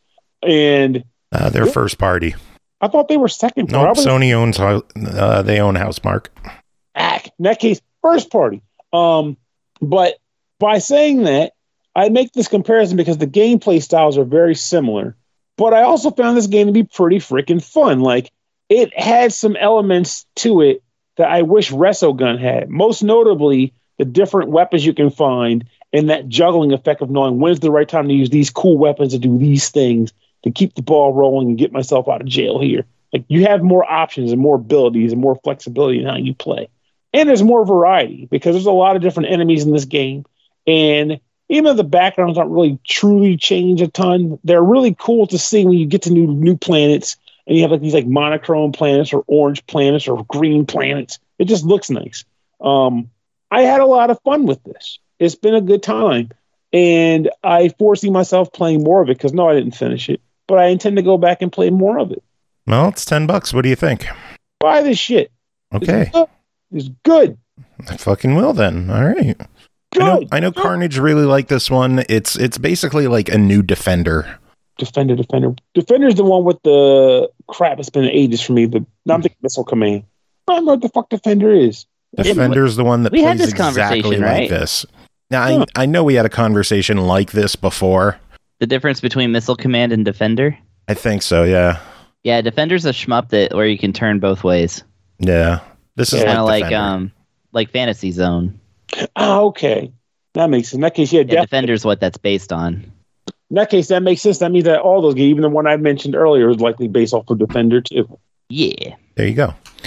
And uh, their yeah, first party. I thought they were second party. Nope, Sony owns, uh, they own Housemarque. Ah, in that case, first party. Um, but by saying that, I make this comparison because the gameplay styles are very similar. But I also found this game to be pretty freaking fun. Like, it had some elements to it that I wish WrestleGun had. Most notably, the different weapons you can find and that juggling effect of knowing when's the right time to use these cool weapons to do these things to keep the ball rolling and get myself out of jail here. Like, you have more options and more abilities and more flexibility in how you play. And there's more variety because there's a lot of different enemies in this game. And even though the backgrounds aren't really truly change a ton, they're really cool to see when you get to new new planets and you have like these like monochrome planets or orange planets or green planets. It just looks nice. Um, I had a lot of fun with this. It's been a good time. And I foresee myself playing more of it because no, I didn't finish it. But I intend to go back and play more of it. Well, it's ten bucks. What do you think? Buy this shit. Okay. It's good. It's good. I fucking will then. All right. Good. I know, I know Carnage really liked this one. It's it's basically like a new Defender. Defender, Defender. Defender's the one with the crap. It's been ages for me. The now I'm thinking Missile Command. I don't know what the fuck Defender is. Defender's the one that we plays had this exactly conversation, like right? this. Now, Huh. I, I know we had a conversation like this before. The difference between Missile Command and Defender? I think so, yeah. Yeah, Defender's a shmup that where you can turn both ways. Yeah. This is Kind of like, like um like Fantasy Zone. Oh, okay. That makes sense. In that case, yeah, Yeah, definitely. Defender's what that's based on. In that case, that makes sense. That means that all those games, even the one I mentioned earlier, is likely based off of Defender too. Yeah. There you go.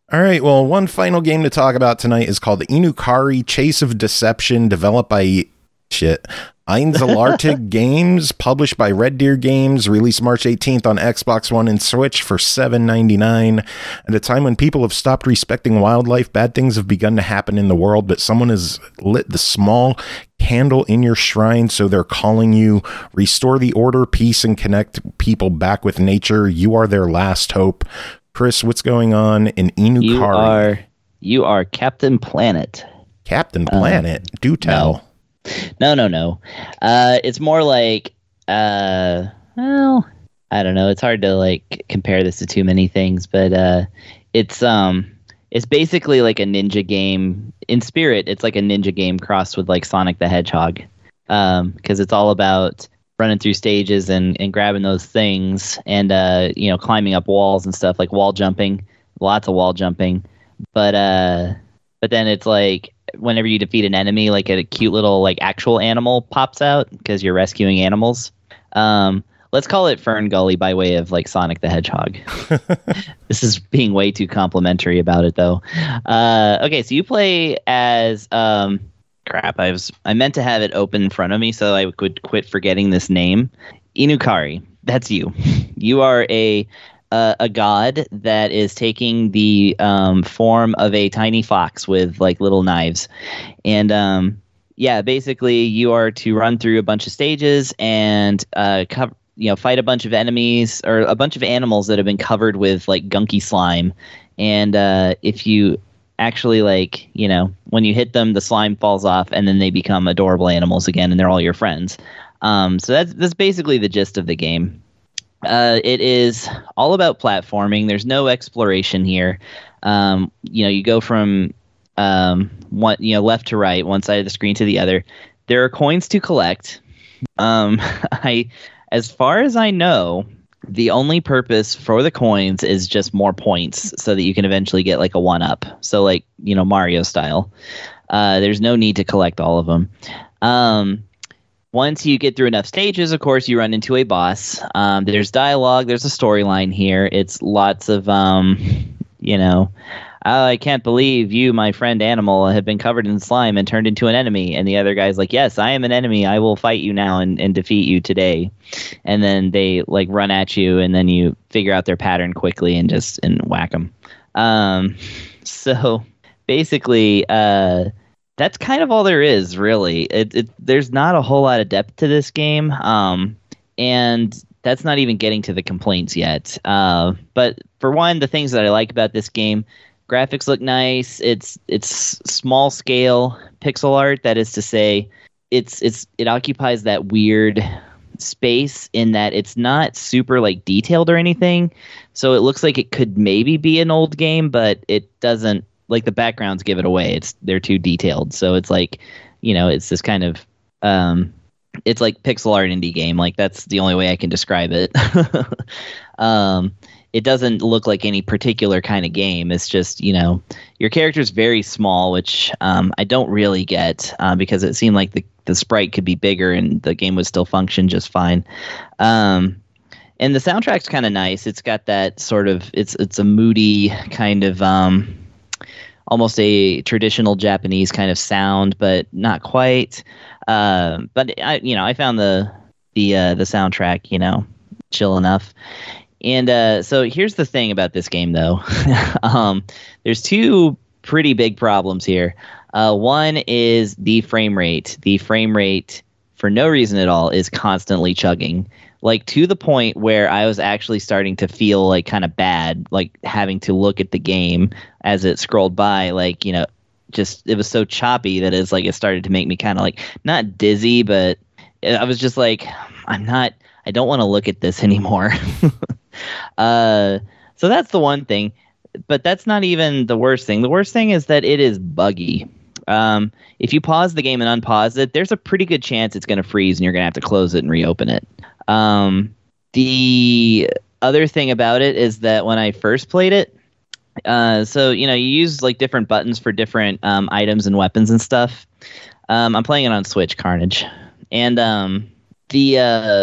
All right, well, one final game to talk about tonight is called Inukari Chase of Deception, developed by shit Einzelartig Games, published by Red Deer Games, released March eighteenth on Xbox One and Switch for seven ninety-nine. At a time when people have stopped respecting wildlife, bad things have begun to happen in the world, but someone has lit the small candle in your shrine, so they're calling you. Restore the order, peace, and connect people back with nature. You are their last hope. Chris, what's going on in Inukari? You are, you are Captain Planet. Captain Planet? Uh, Do tell. No, no, no. no. Uh, it's more like, uh, well, I don't know. It's hard to like compare this to too many things, but uh, it's um, it's basically like a ninja game in spirit. It's like a ninja game crossed with like Sonic the Hedgehog, um, because it's all about running through stages and, and grabbing those things and, uh, you know, climbing up walls and stuff, like wall jumping, lots of wall jumping. But, uh, but then it's like whenever you defeat an enemy, like a cute little, like actual animal pops out because you're rescuing animals. Um, let's call it Fern Gully by way of like Sonic the Hedgehog. This is being way too complimentary about it though. Uh, okay. So you play as, um, Crap, I was I meant to have it open in front of me so I could quit forgetting this name. Inukari, that's you. You are a uh, a god that is taking the um, form of a tiny fox with like little knives. And um, yeah, basically you are to run through a bunch of stages and uh, cover, you know, fight a bunch of enemies or a bunch of animals that have been covered with like gunky slime. And uh, if you actually, like, you know, when you hit them, the slime falls off and then they become adorable animals again and they're all your friends. Um, so that's, that's basically the gist of the game. Uh, it is all about platforming. There's no exploration here. Um, you know, you go from um, one, you know, left to right, one side of the screen to the other. There are coins to collect. Um, I, as far as I know, the only purpose for the coins is just more points so that you can eventually get like a one up. So like, you know, Mario style. Uh, there's no need to collect all of them. Um, once you get through enough stages, of course, you run into a boss. Um, there's dialogue. There's a storyline here. It's lots of, um, you know, oh, I can't believe you, my friend animal, have been covered in slime and turned into an enemy. And the other guy's like, yes, I am an enemy. I will fight you now and, and defeat you today. And then they like run at you and then you figure out their pattern quickly and just and whack them. Um, so basically, uh, that's kind of all there is, really. It, it, there's not a whole lot of depth to this game. Um, and that's not even getting to the complaints yet. Uh, but for one, the things that I like about this game, graphics look nice. It's it's small scale pixel art. That is to say, it's it's it occupies that weird space in that it's not super like detailed or anything. So it looks like it could maybe be an old game, but it doesn't. Like the backgrounds give it away. It's they're too detailed. So it's like, you know, it's this kind of um, it's like pixel art indie game. Like that's the only way I can describe it. um. It doesn't look like any particular kind of game. It's just, you know, your character's very small, which um, I don't really get uh, because it seemed like the, the sprite could be bigger and the game would still function just fine. Um, and the soundtrack's kind of nice. It's got that sort of, it's it's a moody kind of, um, almost a traditional Japanese kind of sound, but not quite. Uh, but, I, you know, I found the, the, uh, the soundtrack, you know, chill enough. And uh, so here's the thing about this game, though. um, there's two pretty big problems here. Uh, one is the frame rate. The frame rate, for no reason at all, is constantly chugging. Like, to the point where I was actually starting to feel, like, kind of bad, like, having to look at the game as it scrolled by. Like, you know, just, it was so choppy that it's, like, it started to make me kind of, like, not dizzy, but I was just like, I'm not, I don't want to look at this anymore. Uh, so that's the one thing, but that's not even the worst thing. The worst thing is that it is buggy. Um, if you pause the game and unpause it, there's a pretty good chance it's going to freeze and you're going to have to close it and reopen it. Um, the other thing about it is that when I first played it, uh, so, you know, you use like different buttons for different um, items and weapons and stuff. Um, I'm playing it on Switch, Carnage. And um, the... Uh,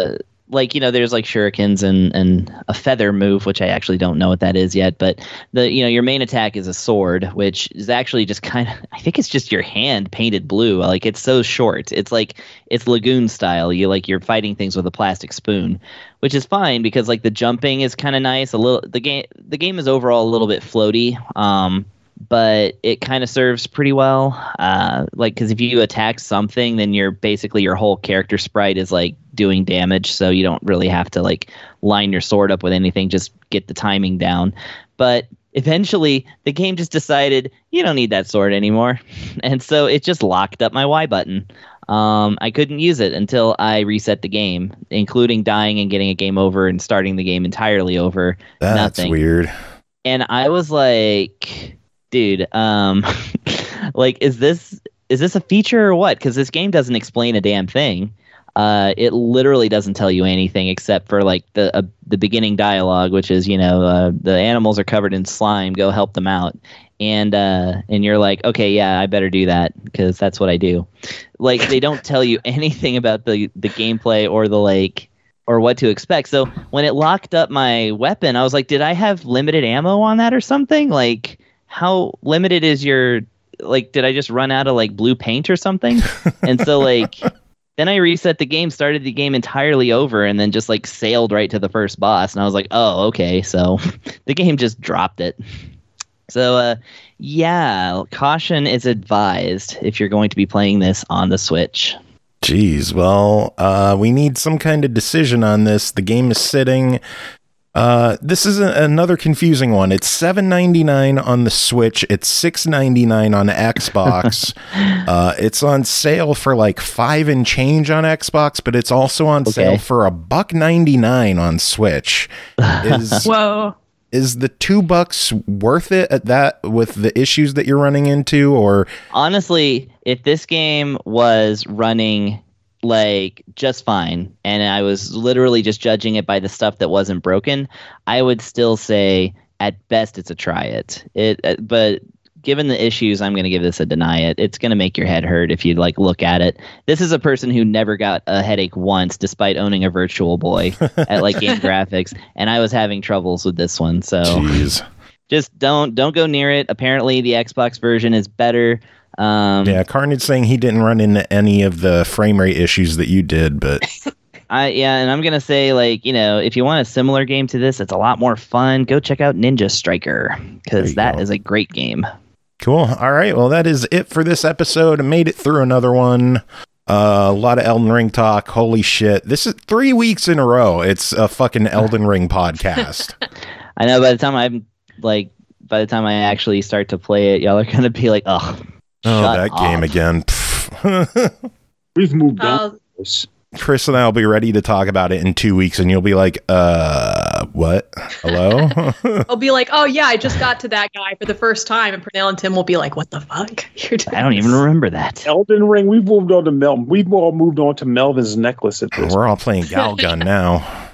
like, you know, there's like shurikens and, and a feather move, which I actually don't know what that is yet. But the, you know, your main attack is a sword, which is actually just kind of, I think it's just your hand painted blue. Like, it's so short. It's like, it's Lagoon style. You like, you're fighting things with a plastic spoon, which is fine because like the jumping is kind of nice. A little, the game, the game is overall a little bit floaty. Um, but it kind of serves pretty well. Uh, like, because if you attack something, then you're basically your whole character sprite is like doing damage, so you don't really have to like line your sword up with anything. Just get the timing down. But eventually, the game just decided you don't need that sword anymore, and so it just locked up my Y button. Um, I couldn't use it until I reset the game, including dying and getting a game over and starting the game entirely over. That's Nothing. weird. And I was like, dude, um, like, is this is this a feature or what? Because this game doesn't explain a damn thing. Uh, it literally doesn't tell you anything except for like the uh, the beginning dialogue, which is, you know, uh, the animals are covered in slime. Go help them out. And uh, and you're like, okay, yeah, I better do that because that's what I do. Like, they don't tell you anything about the the gameplay or the like or what to expect. So when it locked up my weapon, I was like, did I have limited ammo on that or something? Like, how limited is your, like, did I just run out of like blue paint or something? And so like, then I reset the game, started the game entirely over, and then just like sailed right to the first boss. And I was like, oh, okay. So the game just dropped it. So uh, yeah, caution is advised if you're going to be playing this on the Switch. Jeez, well, uh, we need some kind of decision on this. The game is sitting. Uh, this is a, another confusing one. It's seven ninety-nine on the Switch. It's six ninety-nine on Xbox. uh, it's on sale for like five and change on Xbox, but it's also on Okay. sale for a buck ninety-nine on Switch. Is Whoa. is the two bucks worth it at that with the issues that you're running into, or Honestly, if this game was running like just fine and I was literally just judging it by the stuff that wasn't broken, I would still say at best it's a try it. It uh, but given the issues, I'm going to give this a deny it. It's going to make your head hurt if you like look at it. This is a person who never got a headache once despite owning a Virtual Boy at like Game Graphics, and I was having troubles with this one. So jeez. just don't don't go near it. Apparently the Xbox version is better. Um, Yeah, Carnage saying he didn't run into any of the frame rate issues that you did, but I yeah, and I'm gonna say, like, you know, if you want a similar game to this, it's a lot more fun. Go check out Ninja Striker There because you that go. is a great game. cool. All right, well, that is it for this episode. I made it through another one. Uh, a lot of Elden Ring talk. Holy shit. This is three weeks in a row. It's a fucking Elden Ring podcast. I know by the time I'm like, by the time I actually start to play it, y'all are gonna be like, oh, Oh, shut that up. game again. Pff. We've moved on. Oh, This. Chris and I will be ready to talk about it in two weeks, and you'll be like, uh, what? Hello? I'll be like, oh yeah, I just got to that guy for the first time, and Pernell and Tim will be like, what the fuck? You're doing I don't even this?" remember that. Elden Ring. We've moved on to Mel. We've all moved on to Melvin's necklace at this. We're all playing Galgun now.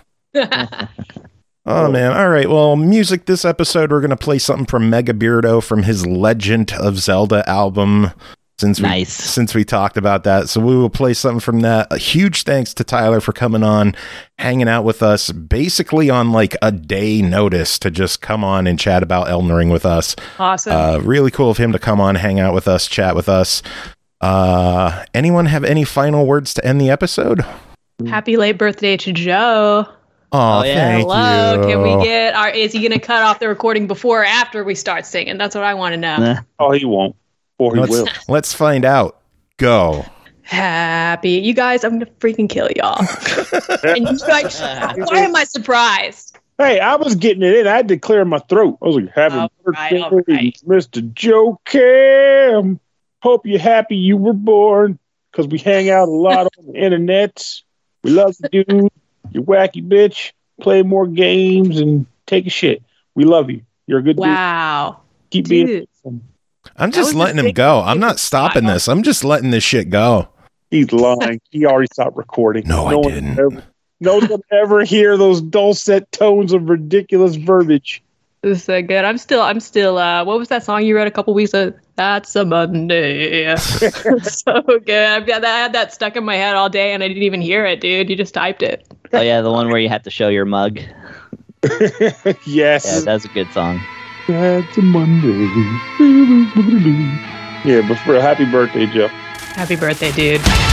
Oh, man. All right. Well, music this episode, we're going to play something from Mega Beardo from his Legend of Zelda album. Since we, Nice. since we talked about that. So we will play something from that. A huge thanks to Tyler for coming on, hanging out with us, basically on like a day notice to just come on and chat about Elden Ring with us. Awesome. Uh, really cool of him to come on, hang out with us, chat with us. Uh, anyone have any final words to end the episode? Happy late birthday to Joe. Oh, Oh, yeah. thank Hello. you. Can we get our? Is he going to cut off the recording before or after we start singing? That's what I want to know. Nah. Oh, he won't. Or he will. Let's, let's find out. Go. Happy, you guys! I'm gonna freaking kill y'all. And you guys, why am I surprised? Hey, I was getting it in. I had to clear my throat. I was like, happy All right, birthday, all right. Mister Joe Cam. Hope you're happy you were born, because we hang out a lot on the internet. We love you, dude. You wacky bitch. Play more games and take a shit. We love you. You're a good Wow, dude. Keep dude. being awesome. I'm That just was letting the him thing go. that I'm made not this stopping smile. this. I'm just letting this shit go. He's lying. He already stopped recording. No, I one didn't. Ever, no one will ever hear those dulcet tones of ridiculous verbiage. This is so good. I'm still, I'm still. Uh, what was that song you wrote a couple weeks ago? That's a Monday. So good. I've got that. I had that stuck in my head all day, and I didn't even hear it, dude. You just typed it. Oh yeah, the one where you have to show your mug. Yes. Yeah, that's a good song. That's a Monday. Yeah, but for a happy birthday, Joe. Happy birthday, dude.